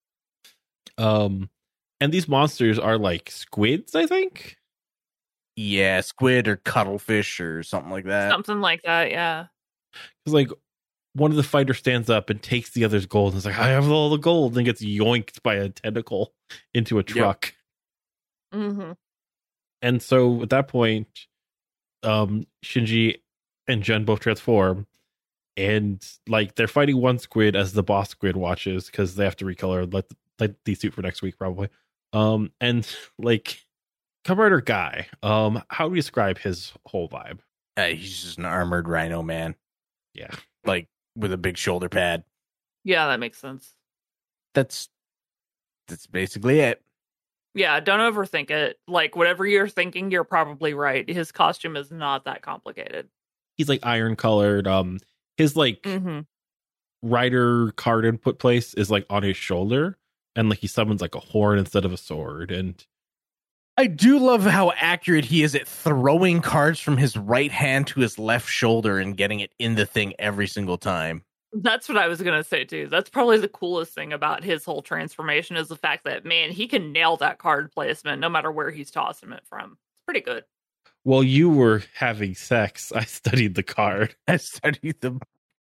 [SPEAKER 1] Um, and these monsters are like squids, I think.
[SPEAKER 2] Yeah, squid or cuttlefish or something like that.
[SPEAKER 3] Something like that. Yeah.
[SPEAKER 1] Because like one of the fighters stands up and takes the other's gold and is like, I have all the gold, and gets yoinked by a tentacle into a truck.
[SPEAKER 3] Mm-hmm.
[SPEAKER 1] And so at that point, um, Shinji and Jun both transform, and like they're fighting one squid as the boss squid watches because they have to recolor, let let these suit for next week probably. Um, and like Kamen Rider Guy, um, how do you describe his whole vibe?
[SPEAKER 2] Uh, he's just an armored rhino man,
[SPEAKER 1] Yeah,
[SPEAKER 2] like with a big shoulder pad.
[SPEAKER 3] Yeah, that makes sense.
[SPEAKER 2] That's that's basically it.
[SPEAKER 3] Yeah, don't overthink it. Like, whatever you're thinking, you're probably right. His costume is not that complicated.
[SPEAKER 1] he's like iron colored. Um, his like
[SPEAKER 3] Mm-hmm.
[SPEAKER 1] rider card input place is like on his shoulder, and like he summons like a horn instead of a sword. And
[SPEAKER 2] I do love how accurate he is at throwing cards from his right hand to his left shoulder and getting it in the thing every single time.
[SPEAKER 3] That's what I was going to say, too. That's probably the coolest thing about his whole transformation is the fact that, man, he can nail that card placement no matter where he's tossing it from. It's pretty good.
[SPEAKER 1] while you were having sex, I studied the card.
[SPEAKER 2] I studied them.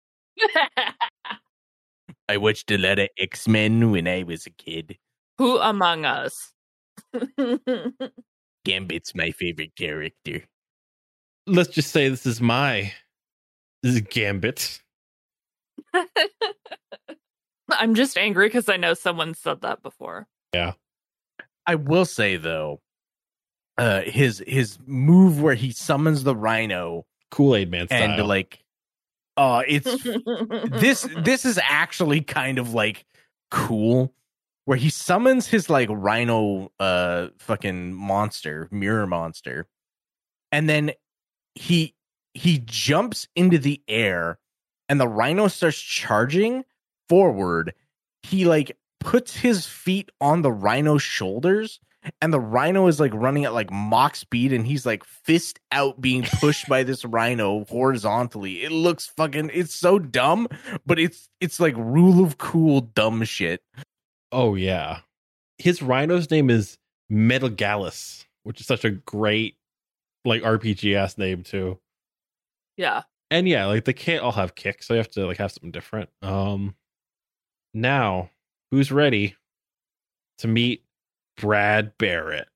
[SPEAKER 2] I watched a lot of X-Men when I was a kid.
[SPEAKER 3] Who among us?
[SPEAKER 2] Gambit's my favorite character.
[SPEAKER 1] Let's just say this is my this is Gambit.
[SPEAKER 3] I'm just angry because I know someone said that before.
[SPEAKER 1] Yeah.
[SPEAKER 2] I will say, though, uh, his his move where he summons the rhino
[SPEAKER 1] Kool-Aid Man style.
[SPEAKER 2] and like, uh, it's this this is actually kind of like cool, where he summons his like rhino, uh, fucking monster, mirror monster, and then he he jumps into the air, and the rhino starts charging forward. He like puts his feet on the rhino's shoulders, and the rhino is like running at like Mach speed, and he's like fist out being pushed by this rhino horizontally. It looks fucking, it's so dumb, but it's it's like rule of cool dumb shit.
[SPEAKER 1] Oh yeah. His rhino's name is Metal Gallus, which is such a great like R P G ass name too.
[SPEAKER 3] Yeah.
[SPEAKER 1] And yeah, like they can't all have kicks, so you have to like have something different. Um now, who's ready to meet Brad Barrett?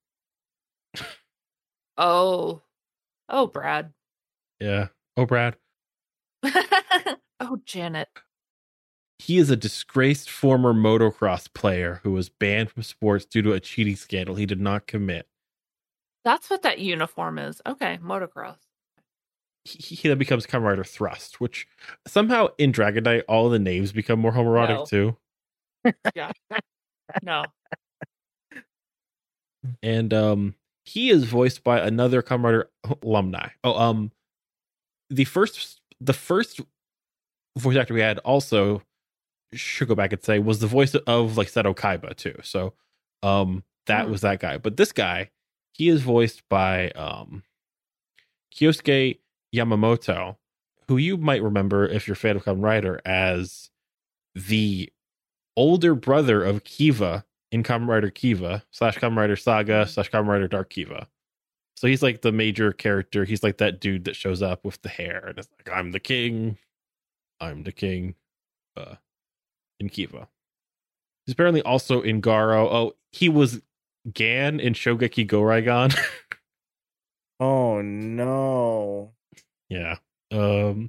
[SPEAKER 3] Oh. Oh, Brad.
[SPEAKER 1] Yeah. Oh, Brad.
[SPEAKER 3] Oh, Janet.
[SPEAKER 1] He is a disgraced former motocross player who was banned from sports due to a cheating scandal he did not commit.
[SPEAKER 3] That's what that uniform is. Okay, motocross.
[SPEAKER 1] He, he then becomes Kamen Rider Thrust, which somehow in Dragon Knight all the names become more homoerotic
[SPEAKER 3] No.
[SPEAKER 1] too.
[SPEAKER 3] Yeah. No.
[SPEAKER 1] And um he is voiced by another Kamen Rider alumni. Oh, um the first the first voice actor we had also should go back and say was the voice of like Seto Kaiba too. So um that
[SPEAKER 3] Hmm.
[SPEAKER 1] was that guy. But this guy, he is voiced by um Kyosuke Yamamoto, who you might remember if you're a fan of Kamen Rider as the older brother of Kiva in Kamen Rider Kiva slash Kamen Rider Saga slash Kamen Rider Dark Kiva. So he's like the major character. He's like that dude that shows up with the hair and it's like, I'm the king. I'm the king. Uh, in Kiva. He's apparently also in Garo. Oh, he was Gan in Shogeki Go Raigan.
[SPEAKER 2] Oh no.
[SPEAKER 1] Yeah. Um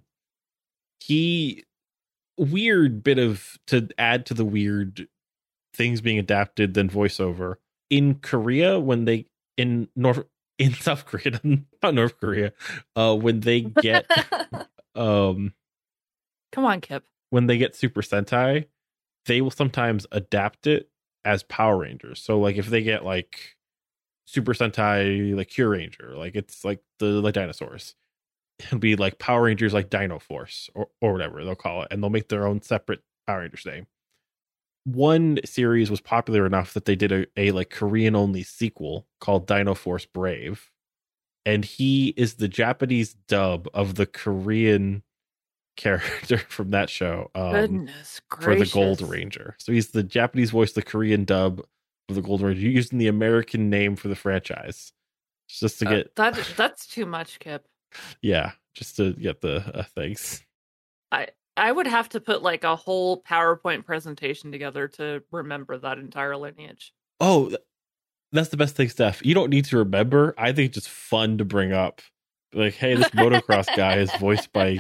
[SPEAKER 1] he weird bit of to add to the weird things being adapted than voiceover. In Korea, when they in North in South Korea, not North Korea, uh when they get um
[SPEAKER 3] Come on, Kip.
[SPEAKER 1] when they get Super Sentai, they will sometimes adapt it as Power Rangers. So like if they get like Super Sentai like Cure Ranger, like it's like the like dinosaurs. It'll be like Power Rangers like Dino Force or, or whatever they'll call it, and they'll make their own separate Power Rangers name. One series was popular enough that they did a, a like Korean only sequel called Dino Force Brave, and he is the Japanese dub of the Korean character from that show um,
[SPEAKER 3] Goodness
[SPEAKER 1] for
[SPEAKER 3] gracious.
[SPEAKER 1] the Gold Ranger. So he's the Japanese voice, the Korean dub of the Gold Ranger, using the American name for the franchise, just to
[SPEAKER 3] Uh,
[SPEAKER 1] get
[SPEAKER 3] that that's too much, Kip.
[SPEAKER 1] yeah, just to get the uh, things.
[SPEAKER 3] I I would have to put like a whole PowerPoint presentation together to remember that entire lineage.
[SPEAKER 1] Oh, th- that's the best thing, Steph. You don't need to remember. I think it's just fun to bring up. Like, hey, this motocross guy is voiced by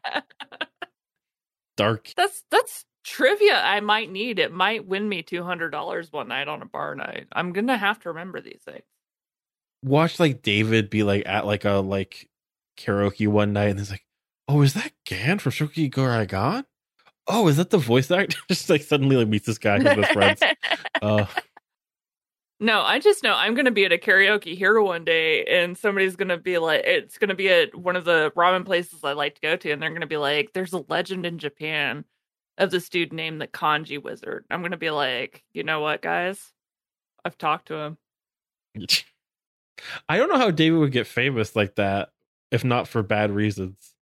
[SPEAKER 1] Dark.
[SPEAKER 3] That's that's trivia I might need. It might win me two hundred dollars one night on a bar night. I'm gonna have to remember these things.
[SPEAKER 1] Watch like David be like at like a like karaoke one night, and he's like, "Oh, is that Gan from Shoki Goragon? Oh, is that the voice actor?" Just like suddenly like meets this guy who's best friends. Uh,
[SPEAKER 3] No, I just know I'm going to be at a karaoke here one day, and somebody's going to be like, it's going to be at one of the ramen places I like to go to, and they're going to be like, there's a legend in Japan of this dude named the Kanji Wizard. I'm going to be like, you know what, guys? I've talked to him.
[SPEAKER 1] I don't know how David would get famous like that if not for bad reasons.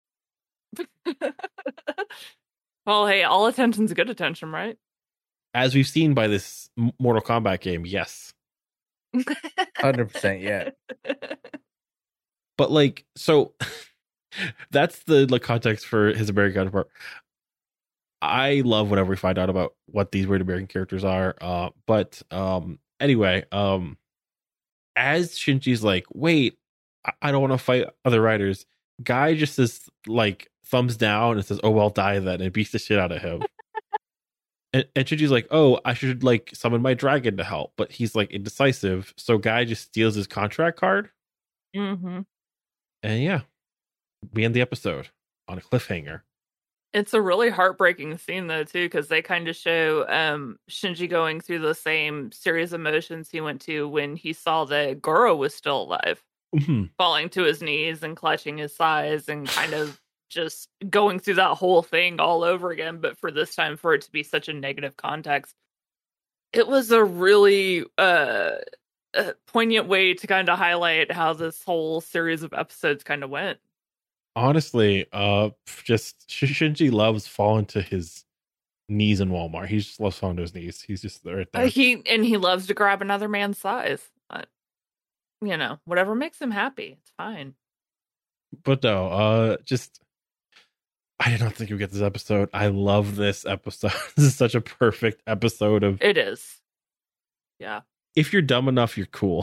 [SPEAKER 3] Well, hey, all attention's good attention, right?
[SPEAKER 1] As we've seen by this Mortal Kombat game, yes.
[SPEAKER 2] one hundred percent, yeah.
[SPEAKER 1] But like, so that's the like context for his American counterpart. I love whenever we find out about what these weird American characters are. Uh, but um, anyway, um, as Shinji's like, wait, I, I don't want to fight other riders. Guy just says like thumbs down and says, "Oh well, die then," and beats the shit out of him. And, and Shinji's like, oh, I should like summon my dragon to help, but he's like indecisive. So Guy just steals his contract card.
[SPEAKER 3] Mm-hmm.
[SPEAKER 1] And yeah, we end the episode on a cliffhanger.
[SPEAKER 3] It's a really heartbreaking scene though too, because they kind of show um, Shinji going through the same series of emotions he went to when he saw that Goro was still alive,
[SPEAKER 1] Mm-hmm.
[SPEAKER 3] falling to his knees and clutching his thighs and kind of just going through that whole thing all over again. But for this time, for it to be such a negative context, it was a really uh, uh, poignant way to kind of highlight how this whole series of episodes kind of went.
[SPEAKER 1] Honestly, uh, just Shinji loves falling to his knees in Walmart. He just loves falling to his knees. He's just right there.
[SPEAKER 3] Uh, he and he loves to grab another man's thighs. Uh, you know, whatever makes him happy, it's fine.
[SPEAKER 1] But no, uh, just I did not think we'd get this episode. I love this episode. This is such a perfect episode of.
[SPEAKER 3] It is. Yeah.
[SPEAKER 1] If you're dumb enough, you're cool.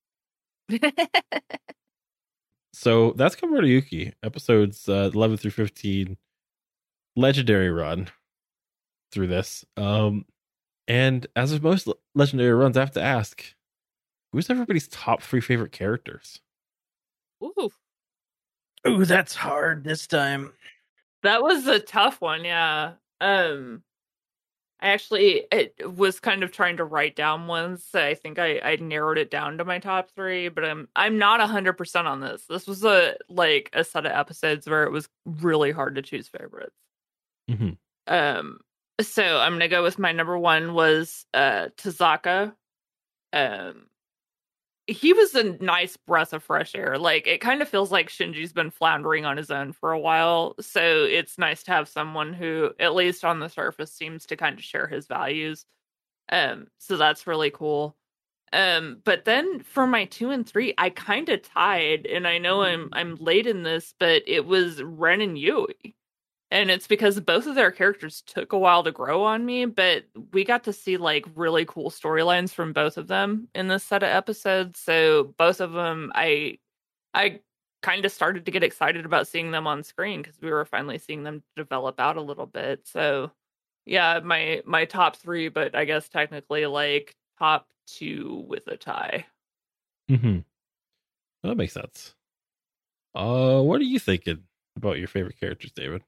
[SPEAKER 1] So that's Kaworu Yuki, episodes uh, eleven through fifteen, legendary run through this. Um, and as with most legendary runs, I have to ask, who's everybody's top three favorite characters?
[SPEAKER 3] Ooh,
[SPEAKER 2] Ooh, that's hard this time.
[SPEAKER 3] that was a tough one. Yeah. Um, I actually it was kind of trying to write down ones. So I think I, I narrowed it down to my top three, but I'm I'm not a hundred percent on this. This was a like a set of episodes where it was really hard to choose favorites.
[SPEAKER 1] Mm-hmm.
[SPEAKER 3] Um, so I'm gonna go with my number one was uh Tazaka. Um, he was a nice breath of fresh air. Like it kind of feels like Shinji's been floundering on his own for a while, so it's nice to have someone who, at least on the surface, seems to kind of share his values. Um, so that's really cool. Um, but then for my two and three, I kind of tied, and I know I'm I'm late in this, but it was Ren and Yui. And it's because both of their characters took a while to grow on me, but we got to see like really cool storylines from both of them in this set of episodes. So both of them, I, I kind of started to get excited about seeing them on screen because we were finally seeing them develop out a little bit. So yeah, my my top three, but I guess technically like top two with a tie.
[SPEAKER 1] Mm-hmm. That makes sense. Uh, what are you thinking about your favorite characters, David?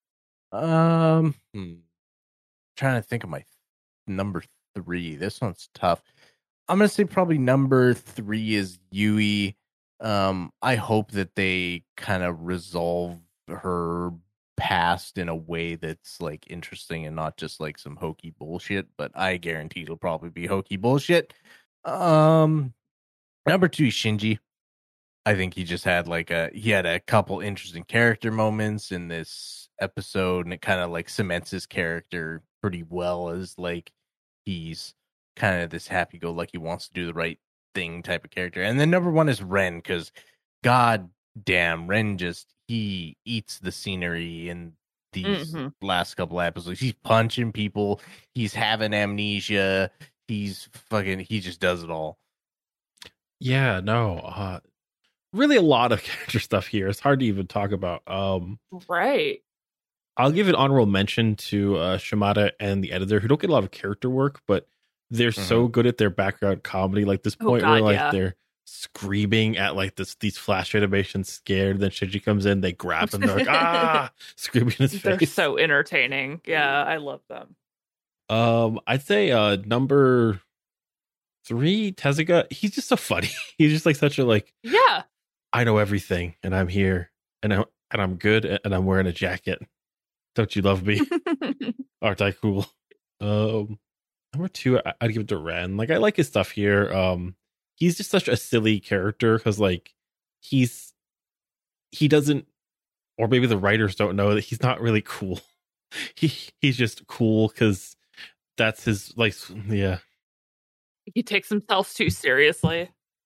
[SPEAKER 2] Um, hmm. Trying to think of my number three. This one's tough. I'm gonna say probably number three is Yui. Um, I hope that they kind of resolve her past in a way that's like interesting and not just like some hokey bullshit. But I guarantee it'll probably be hokey bullshit. Um, number two, Shinji. I think he just had like a he had a couple interesting character moments in this episode, and it kind of like cements his character pretty well as like he's kind of this happy-go-lucky, wants to do the right thing type of character. And then number one is Ren, because god damn, Ren just he eats the scenery in these
[SPEAKER 3] Mm-hmm.
[SPEAKER 2] last couple episodes. He's punching people, he's having amnesia, he's fucking he just does it all.
[SPEAKER 1] Yeah, no, uh, really a lot of character stuff here. It's hard to even talk about. Um,
[SPEAKER 3] Right.
[SPEAKER 1] I'll give an honorable mention to uh, Shimada and the editor, who don't get a lot of character work, but they're
[SPEAKER 2] Mhm.
[SPEAKER 1] so good at their background comedy. Like this
[SPEAKER 3] Oh,
[SPEAKER 1] point where
[SPEAKER 3] God,
[SPEAKER 1] like
[SPEAKER 3] yeah.
[SPEAKER 1] they're screaming at like this these flash animations, scared. Then Shinji comes in, they grab him, they're like ah, screaming in his
[SPEAKER 3] They're
[SPEAKER 1] face.
[SPEAKER 3] so entertaining. Yeah, I love them.
[SPEAKER 1] Um, I'd say uh number three, Tezuka. He's just so funny. He's just like such a like
[SPEAKER 3] Yeah.
[SPEAKER 1] I know everything, and I'm here, and I and I'm good, and I'm wearing a jacket. Don't you love me? Aren't I cool? Um, number two, I, I'd give it to Ren. Like I like his stuff here. Um, he's just such a silly character because like he's he doesn't, or maybe the writers don't know that he's not really cool. he he's just cool because that's his like yeah.
[SPEAKER 3] He takes himself too seriously.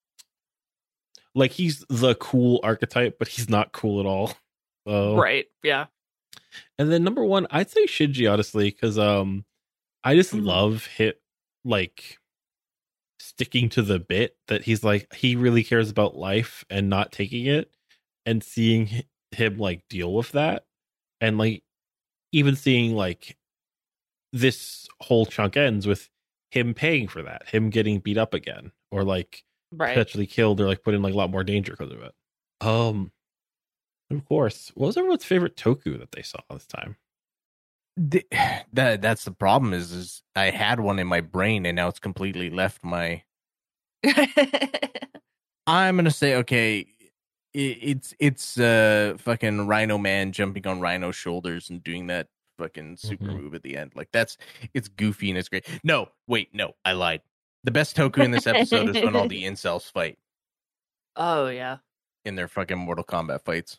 [SPEAKER 1] Like he's the cool archetype, but he's not cool at all. So.
[SPEAKER 3] Right. Yeah.
[SPEAKER 1] And then number one, I'd say Shinji, honestly, because um, I just
[SPEAKER 3] Mhm.
[SPEAKER 1] love hit like sticking to the bit that he's like he really cares about life and not taking it, and seeing hi- him like deal with that, and like even seeing like this whole chunk ends with him paying for that, him getting beat up again, or like
[SPEAKER 3] Right.
[SPEAKER 1] potentially killed, or like put in like a lot more danger because of it. Um, of course, what was everyone's favorite Toku that they saw this time?
[SPEAKER 2] The- that that's the problem is is I had one in my brain and now it's completely left my. I'm gonna say okay, it, it's it's uh fucking Rhino Man jumping on Rhino's shoulders and doing that fucking super
[SPEAKER 1] Mhm.
[SPEAKER 2] move at the end. Like that's it's goofy and it's great. No, wait, no, I lied. The best Toku in this episode is when all the incels fight
[SPEAKER 3] Oh yeah.
[SPEAKER 2] in their fucking Mortal Kombat fights.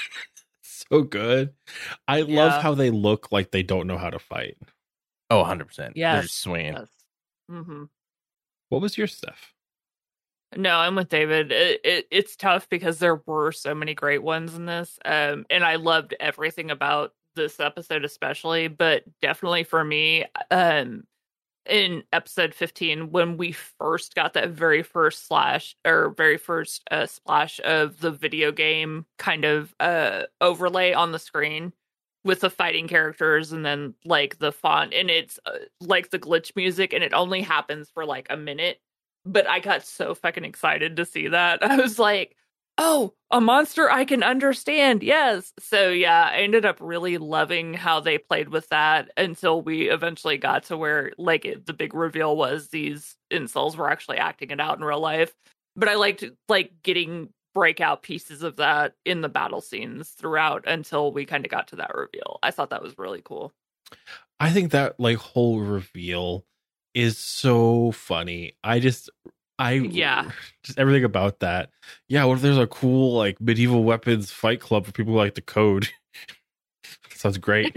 [SPEAKER 1] So good. I
[SPEAKER 3] Yeah.
[SPEAKER 1] love how they look like they don't know how to fight.
[SPEAKER 2] Oh, one hundred percent. They're
[SPEAKER 3] Yes.
[SPEAKER 2] just swinging.
[SPEAKER 3] Yes. Mm-hmm.
[SPEAKER 1] What was your stuff?
[SPEAKER 3] No, I'm with David. It, it, it's tough because there were so many great ones in this, um, and I loved everything about this episode, especially. But definitely for me, um, in episode fifteen, when we first got that very first slash or very first uh, splash of the video game kind of uh, overlay on the screen with the fighting characters, and then like the font, and it's uh, like the glitch music, and it only happens for like a minute. But I got so fucking excited to see that. I was like, oh, a monster I can understand. Yes. So yeah, I ended up really loving how they played with that until we eventually got to where like it, the big reveal was these incels were actually acting it out in real life. But I liked like getting breakout pieces of that in the battle scenes throughout until we kind of got to that reveal. I thought that was really cool.
[SPEAKER 1] I think that like whole reveal is so funny. I just, I
[SPEAKER 3] Yeah.
[SPEAKER 1] just everything about that. Yeah, what if there's a cool like medieval weapons fight club for people who like the code? Sounds great.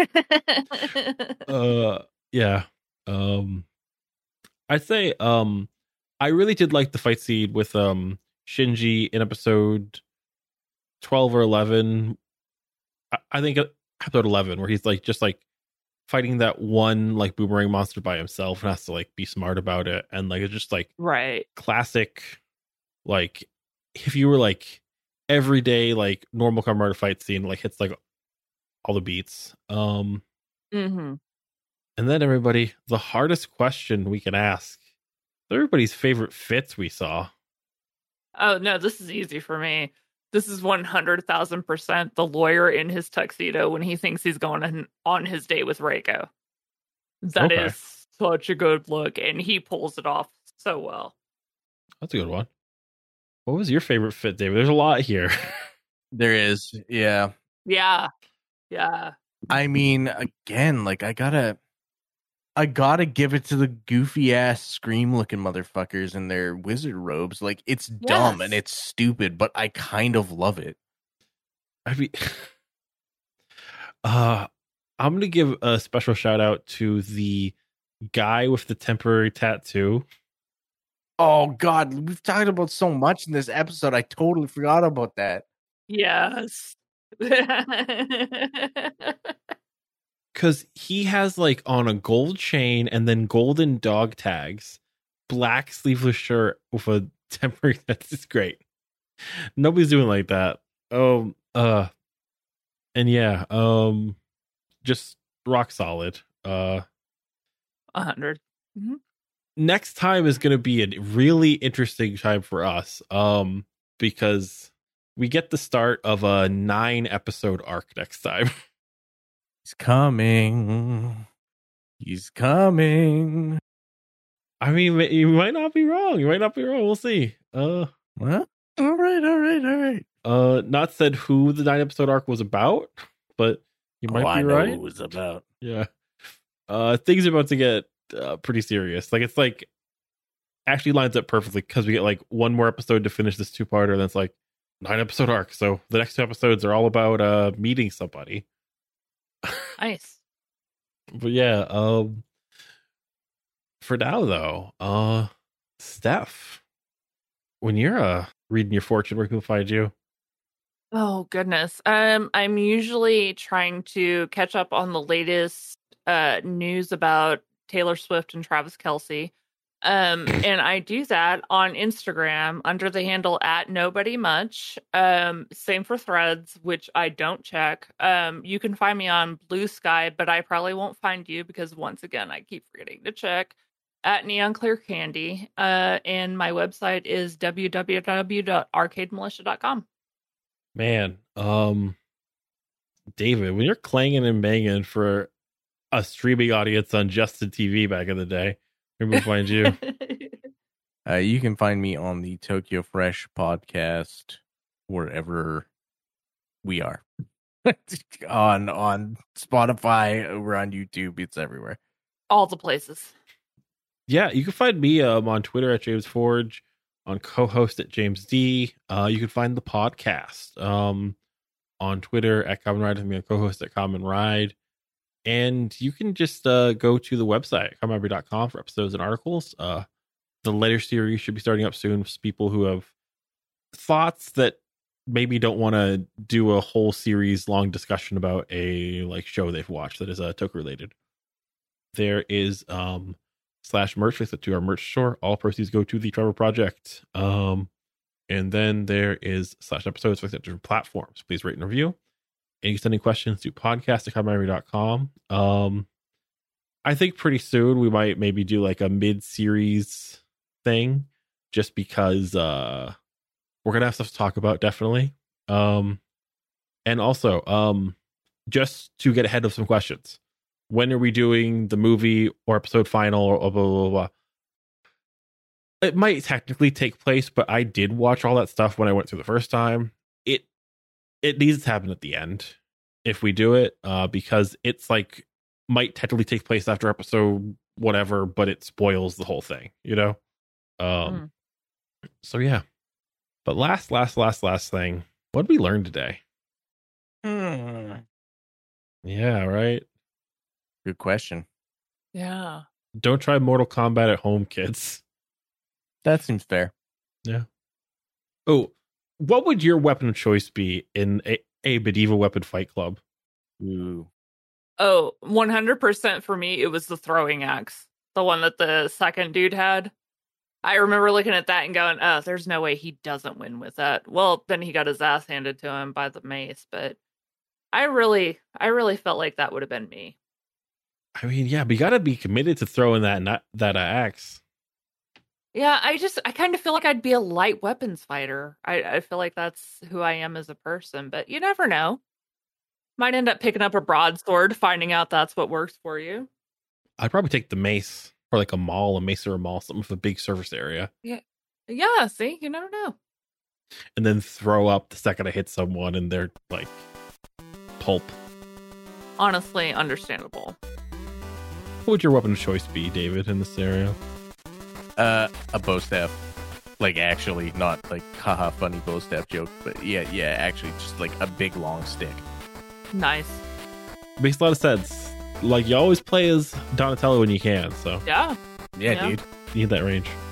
[SPEAKER 1] uh, yeah. Um, I'd say um, I really did like the fight scene with um Shinji in episode twelve or eleven. I, I think episode eleven, where he's like just like fighting that one like boomerang monster by himself and has to like be smart about it, and like it's just like
[SPEAKER 3] Right.
[SPEAKER 1] classic, like if you were like everyday like normal Kamen Rider fight scene, like hits like all the beats. Um
[SPEAKER 3] Mm-hmm.
[SPEAKER 1] and then everybody, the hardest question we can ask, everybody's favorite fits we saw.
[SPEAKER 3] Oh no, this is easy for me. This is one hundred thousand percent the lawyer in his tuxedo when he thinks he's going on, on his date with Reiko. That
[SPEAKER 1] Okay.
[SPEAKER 3] is such a good look, and he pulls it off so well.
[SPEAKER 1] That's a good one. What was your favorite fit, David? There's a lot here.
[SPEAKER 2] There is, yeah.
[SPEAKER 3] Yeah. Yeah.
[SPEAKER 2] I mean, again, like I gotta, I gotta give it to the goofy ass scream looking motherfuckers in their wizard robes. Like it's dumb
[SPEAKER 3] Yes.
[SPEAKER 2] and it's stupid, but I kind of love it.
[SPEAKER 1] I mean, uh, I'm gonna give a special shout out to the guy with the temporary tattoo.
[SPEAKER 2] Oh God, we've talked about so much in this episode. I totally forgot about that.
[SPEAKER 3] Yes.
[SPEAKER 1] Because he has like on a gold chain and then golden dog tags, black sleeveless shirt with a temporary. That's just great. Nobody's doing like that. Um, uh, and yeah, um, just rock solid. Uh,
[SPEAKER 3] A hundred.
[SPEAKER 1] next time is going to be a really interesting time for us. Um, because we get the start of a nine episode arc next time.
[SPEAKER 2] He's coming. He's coming.
[SPEAKER 1] I mean, you might not be wrong. You might not be wrong. We'll see. Uh,
[SPEAKER 2] Well, all right, all right, all right.
[SPEAKER 1] uh, not said who the nine episode arc was about, but you might
[SPEAKER 2] oh,
[SPEAKER 1] be
[SPEAKER 2] I know
[SPEAKER 1] right.
[SPEAKER 2] what it was about.
[SPEAKER 1] Yeah. Uh, things are about to get uh, pretty serious. Like it's like actually lines up perfectly because we get like one more episode to finish this two parter, and it's like nine episode arc. So the next two episodes are all about uh meeting somebody.
[SPEAKER 3] Nice.
[SPEAKER 1] But yeah, um, for now though, uh, Steph, when you're uh reading your fortune, where can we find you?
[SPEAKER 3] Oh goodness. Um, I'm usually trying to catch up on the latest uh news about Taylor Swift and Travis Kelce. Um, and I do that on Instagram under the handle at nobody much. Um, same for Threads, which I don't check. Um, you can find me on Blue Sky, but I probably won't find you because once again, I keep forgetting to check. At Neon Clear Candy. Uh, and my website is w w w dot arcade militia dot com.
[SPEAKER 1] Man, um, David, when you're clanging and banging for a streaming audience on Justin T V back in the day, where we find you?
[SPEAKER 2] uh, you can find me on the Tokyo Fresh podcast, wherever we are. on on Spotify, over on YouTube, it's everywhere.
[SPEAKER 3] All the places.
[SPEAKER 1] Yeah, you can find me um, on Twitter at James Forge, on co-host at James D. Uh, you can find the podcast um, on Twitter at Common Ride, and me on co-host at Common Ride. And you can just uh, go to the website, common ride dot com, for episodes and articles. Uh, the later series should be starting up soon for people who have thoughts that maybe don't want to do a whole series long discussion about a like show they've watched that is uh, Toku related. There is um, slash merch list to our merch store. All proceeds go to the Trevor Project. Um, and then there is slash episodes for different platforms. Please rate and review. And you can send any questions to podcast at common ride dot com. Um, I think pretty soon we might maybe do like a mid-series thing, just because uh, we're gonna have stuff to talk about, definitely. Um, and also, um, just to get ahead of some questions, when are we doing the movie or episode final or blah blah blah blah? It might technically take place, but I did watch all that stuff when I went through the first time. It it needs to happen at the end if we do it, uh, because it's like might technically take place after episode whatever, but it spoils the whole thing, you know? Um, mm. So yeah. But last, last, last, last thing, what did we learn today?
[SPEAKER 2] Hmm.
[SPEAKER 1] Yeah, right?
[SPEAKER 2] Good question.
[SPEAKER 3] Yeah.
[SPEAKER 1] Don't try Mortal Kombat at home, kids.
[SPEAKER 2] That seems fair.
[SPEAKER 1] Yeah. Oh, what would your weapon of choice be in a, a medieval weapon fight club?
[SPEAKER 2] Ooh.
[SPEAKER 3] Oh, one hundred percent for me, it was the throwing axe. The one that the second dude had. I remember looking at that and going, oh, there's no way he doesn't win with that. Well, then he got his ass handed to him by the mace, but I really, I really felt like that would have been me.
[SPEAKER 1] I mean, yeah, but you got to be committed to throwing that not, that uh, axe.
[SPEAKER 3] Yeah, I just, I kind of feel like I'd be a light weapons fighter. I, I feel like that's who I am as a person, but you never know. Might end up picking up a broadsword, finding out that's what works for you.
[SPEAKER 1] I'd probably take the mace. Or like a mall, a mace or a mall, something with a big surface area.
[SPEAKER 3] Yeah. Yeah, see? You never know.
[SPEAKER 1] And then throw up the second I hit someone and they're like pulp.
[SPEAKER 3] Honestly, understandable.
[SPEAKER 1] What would your weapon of choice be, David, in this scenario?
[SPEAKER 2] Uh, a bow staff. Like, actually, not like, haha, funny bow staff joke, but yeah, yeah, actually, just like a big long stick.
[SPEAKER 3] Nice.
[SPEAKER 1] Makes a lot of sense. Like, you always play as Donatello when you can, so.
[SPEAKER 3] Yeah.
[SPEAKER 2] Yeah,
[SPEAKER 3] yeah.
[SPEAKER 2] dude.
[SPEAKER 1] You need that range.